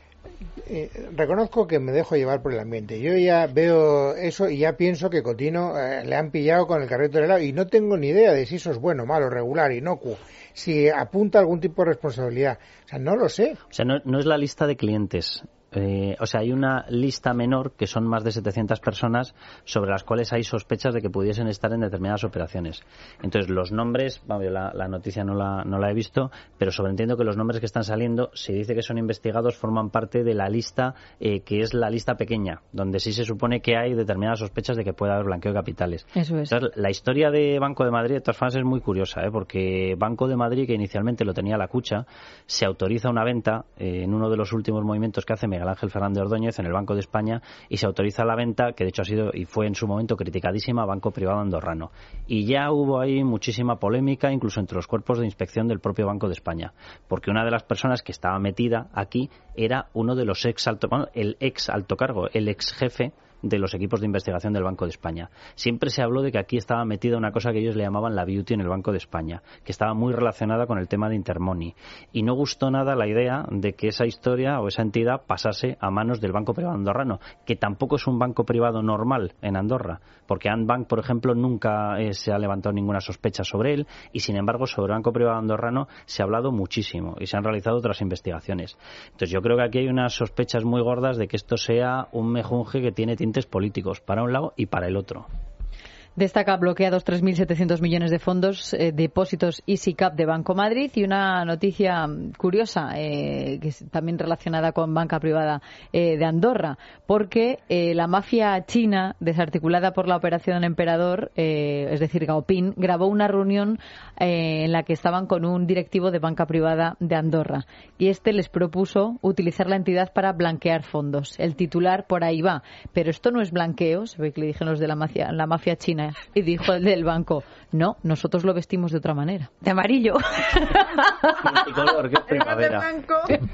Eh, reconozco que me dejo llevar por el ambiente. Yo ya veo eso y ya pienso que Cotino eh, le han pillado con el carrito del helado y no tengo ni idea de si eso es bueno, malo, regular, inocuo, si apunta algún tipo de responsabilidad. O sea, no lo sé. O sea, no, no es la lista de clientes. Eh, o sea, hay una lista menor que son más de setecientas personas sobre las cuales hay sospechas de que pudiesen estar en determinadas operaciones. Entonces, los nombres, bueno, la, la noticia no la, no la he visto, pero sobreentiendo que los nombres que están saliendo, se dice que son investigados, forman parte de la lista eh, que es la lista pequeña, donde sí se supone que hay determinadas sospechas de que pueda haber blanqueo de capitales. Eso es. Entonces, la historia de Banco de Madrid, de todas formas, es muy curiosa, ¿eh? Porque Banco de Madrid, que inicialmente lo tenía la Cucha, se autoriza una venta eh, en uno de los últimos movimientos que hace Miguel Ángel Fernández Ordóñez en el Banco de España, y se autoriza la venta, que de hecho ha sido y fue en su momento criticadísima, a Banco Privado Andorrano. Y ya hubo ahí muchísima polémica, incluso entre los cuerpos de inspección del propio Banco de España, porque una de las personas que estaba metida aquí era uno de los ex alto, bueno, el ex alto cargo, el ex jefe de los equipos de investigación del Banco de España. Siempre se habló de que aquí estaba metida una cosa que ellos le llamaban la beauty en el Banco de España, que estaba muy relacionada con el tema de Intermoney. Y no gustó nada la idea de que esa historia o esa entidad pasase a manos del Banco Privado Andorrano, que tampoco es un banco privado normal en Andorra, porque Andbank, por ejemplo, nunca eh, se ha levantado ninguna sospecha sobre él, y sin embargo sobre el Banco Privado Andorrano se ha hablado muchísimo y se han realizado otras investigaciones. Entonces yo creo que aquí hay unas sospechas muy gordas de que esto sea un mejunje que tiene tintes políticos para un lado y para el otro. Destaca bloqueados tres mil setecientos millones de fondos, eh, depósitos y SICAP de Banco Madrid, y una noticia curiosa, eh, que es también relacionada con banca privada eh, de Andorra, porque eh, la mafia china, desarticulada por la Operación Emperador, eh, es decir, Gaopin, grabó una reunión eh, en la que estaban con un directivo de banca privada de Andorra, y este les propuso utilizar la entidad para blanquear fondos. El titular por ahí va, pero esto no es blanqueo, se ve que le dijeron los de la mafia, la mafia china. Y dijo el del banco, no, nosotros lo vestimos de otra manera. De amarillo. ¿Qué color? ¿Qué primavera?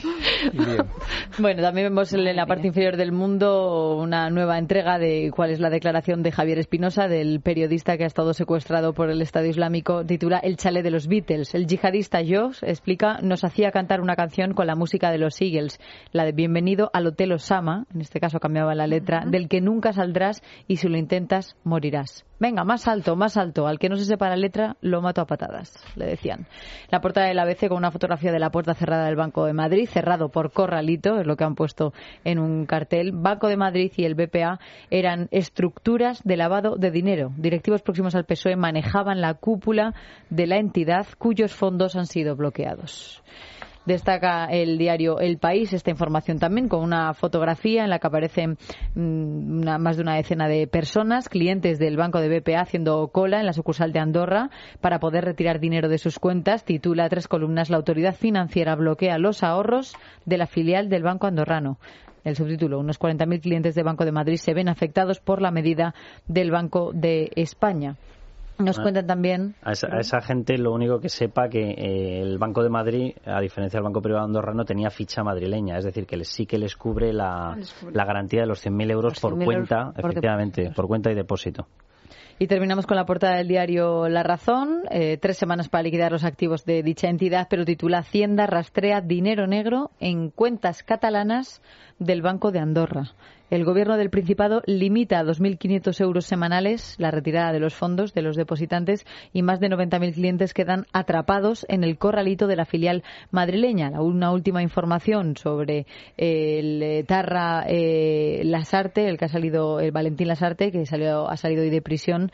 Bien. Bueno, también vemos en la parte inferior del mundo una nueva entrega de cuál es la declaración de Javier Espinosa, del periodista que ha estado secuestrado por el Estado Islámico. Titula El chalet de los Beatles. El yihadista Josh, explica, nos hacía cantar una canción con la música de los Eagles, la de Bienvenido al Hotel Osama, en este caso cambiaba la letra, del que nunca saldrás y si lo intentas morirás. Venga, más alto, más alto. Al que no se sepa la letra, lo mato a patadas, le decían. La portada del A B C con una fotografía de la puerta cerrada del Banco de Madrid, cerrado por corralito, es lo que han puesto en un cartel. Banco de Madrid y el B P A eran estructuras de lavado de dinero. Directivos próximos al P S O E manejaban la cúpula de la entidad cuyos fondos han sido bloqueados. Destaca el diario El País esta información también con una fotografía en la que aparecen mmm, una, más de una decena de personas, clientes del banco de B P A haciendo cola en la sucursal de Andorra para poder retirar dinero de sus cuentas. Titula tres columnas: la autoridad financiera bloquea los ahorros de la filial del banco andorrano. El subtítulo: unos cuarenta mil clientes de Banco de Madrid se ven afectados por la medida del Banco de España. Nos cuentan también... A esa, a esa gente lo único que sepa que eh, el Banco de Madrid, a diferencia del Banco Privado Andorrano, tenía ficha madrileña, es decir, que les, sí que les cubre la, les cubre. la garantía de los cien mil euros por cuenta, euros por efectivamente, depósito. por cuenta y depósito. Y terminamos con la portada del diario La Razón. Eh, tres semanas para liquidar los activos de dicha entidad, pero titula: Hacienda rastrea dinero negro en cuentas catalanas del Banco de Andorra. El Gobierno del Principado limita a dos mil quinientos euros semanales la retirada de los fondos de los depositantes y más de noventa mil clientes quedan atrapados en el corralito de la filial madrileña. Una última información sobre el eh, Tarra eh, Lasarte, el que ha salido, el Valentín Lasarte, que salió, ha salido hoy de prisión.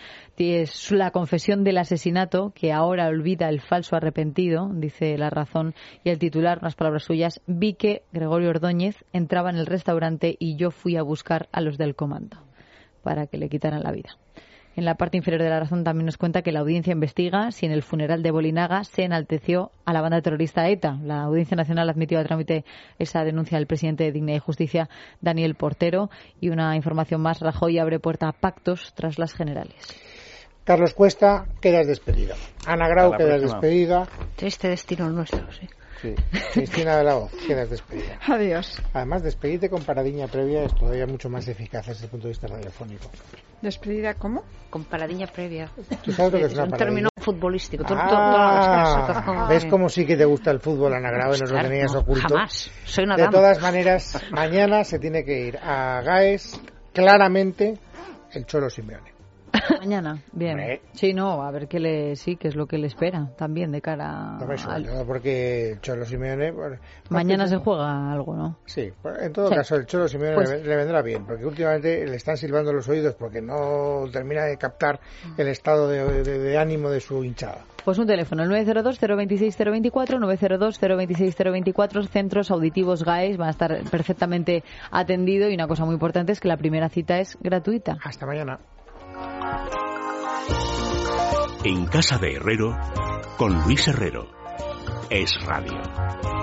Es la confesión del asesinato que ahora olvida el falso arrepentido, dice La Razón, y el titular, unas palabras suyas: vi que Gregorio Ordóñez entraba en el restaurante y yo fui a buscar a los del comando para que le quitaran la vida. En la parte inferior de La Razón también nos cuenta que la audiencia investiga si en el funeral de Bolinaga se enalteció a la banda terrorista ETA. La Audiencia Nacional admitió a trámite esa denuncia del presidente de Dignidad y Justicia, Daniel Portero. Y una información más: Rajoy abre puerta a pactos tras las generales. Carlos Cuesta, quedas despedido. Ana Grau, quedas despedida. Triste destino nuestro, sí. Sí. Cristina de la Hoz, quedas despedida. Adiós. Además, despedirte con paradiña previa es todavía mucho más eficaz desde el punto de vista radiofónico. ¿Despedida cómo? Con paradiña previa. ¿Tú sabes lo que es una un paradiña? término futbolístico. Ah, ¿ves cómo sí que te gusta el fútbol, Ana Grau? Pues nos claro, lo tenías no, oculto. Jamás. Soy una de dama. todas maneras, mañana se tiene que ir a Gaes claramente el Cholo Simeone. Mañana, bien. ¿Eh? Sí, no, a ver qué le, sí, qué es lo que le espera también de cara no me al... porque el Cholo Simeone... Bueno, mañana se juega algo, ¿no? Sí, en todo sí. caso el Cholo Simeone pues... le, le vendrá bien, porque últimamente le están silbando los oídos porque no termina de captar el estado de, de, de ánimo de su hinchada. Pues un teléfono, el nueve cero dos cero veintiséis cero veinticuatro, nueve cero dos cero veintiséis cero veinticuatro, centros auditivos Gaes, van a estar perfectamente atendidos y una cosa muy importante es que la primera cita es gratuita. Hasta mañana. En Casa de Herrero, con Luis Herrero. Es Radio.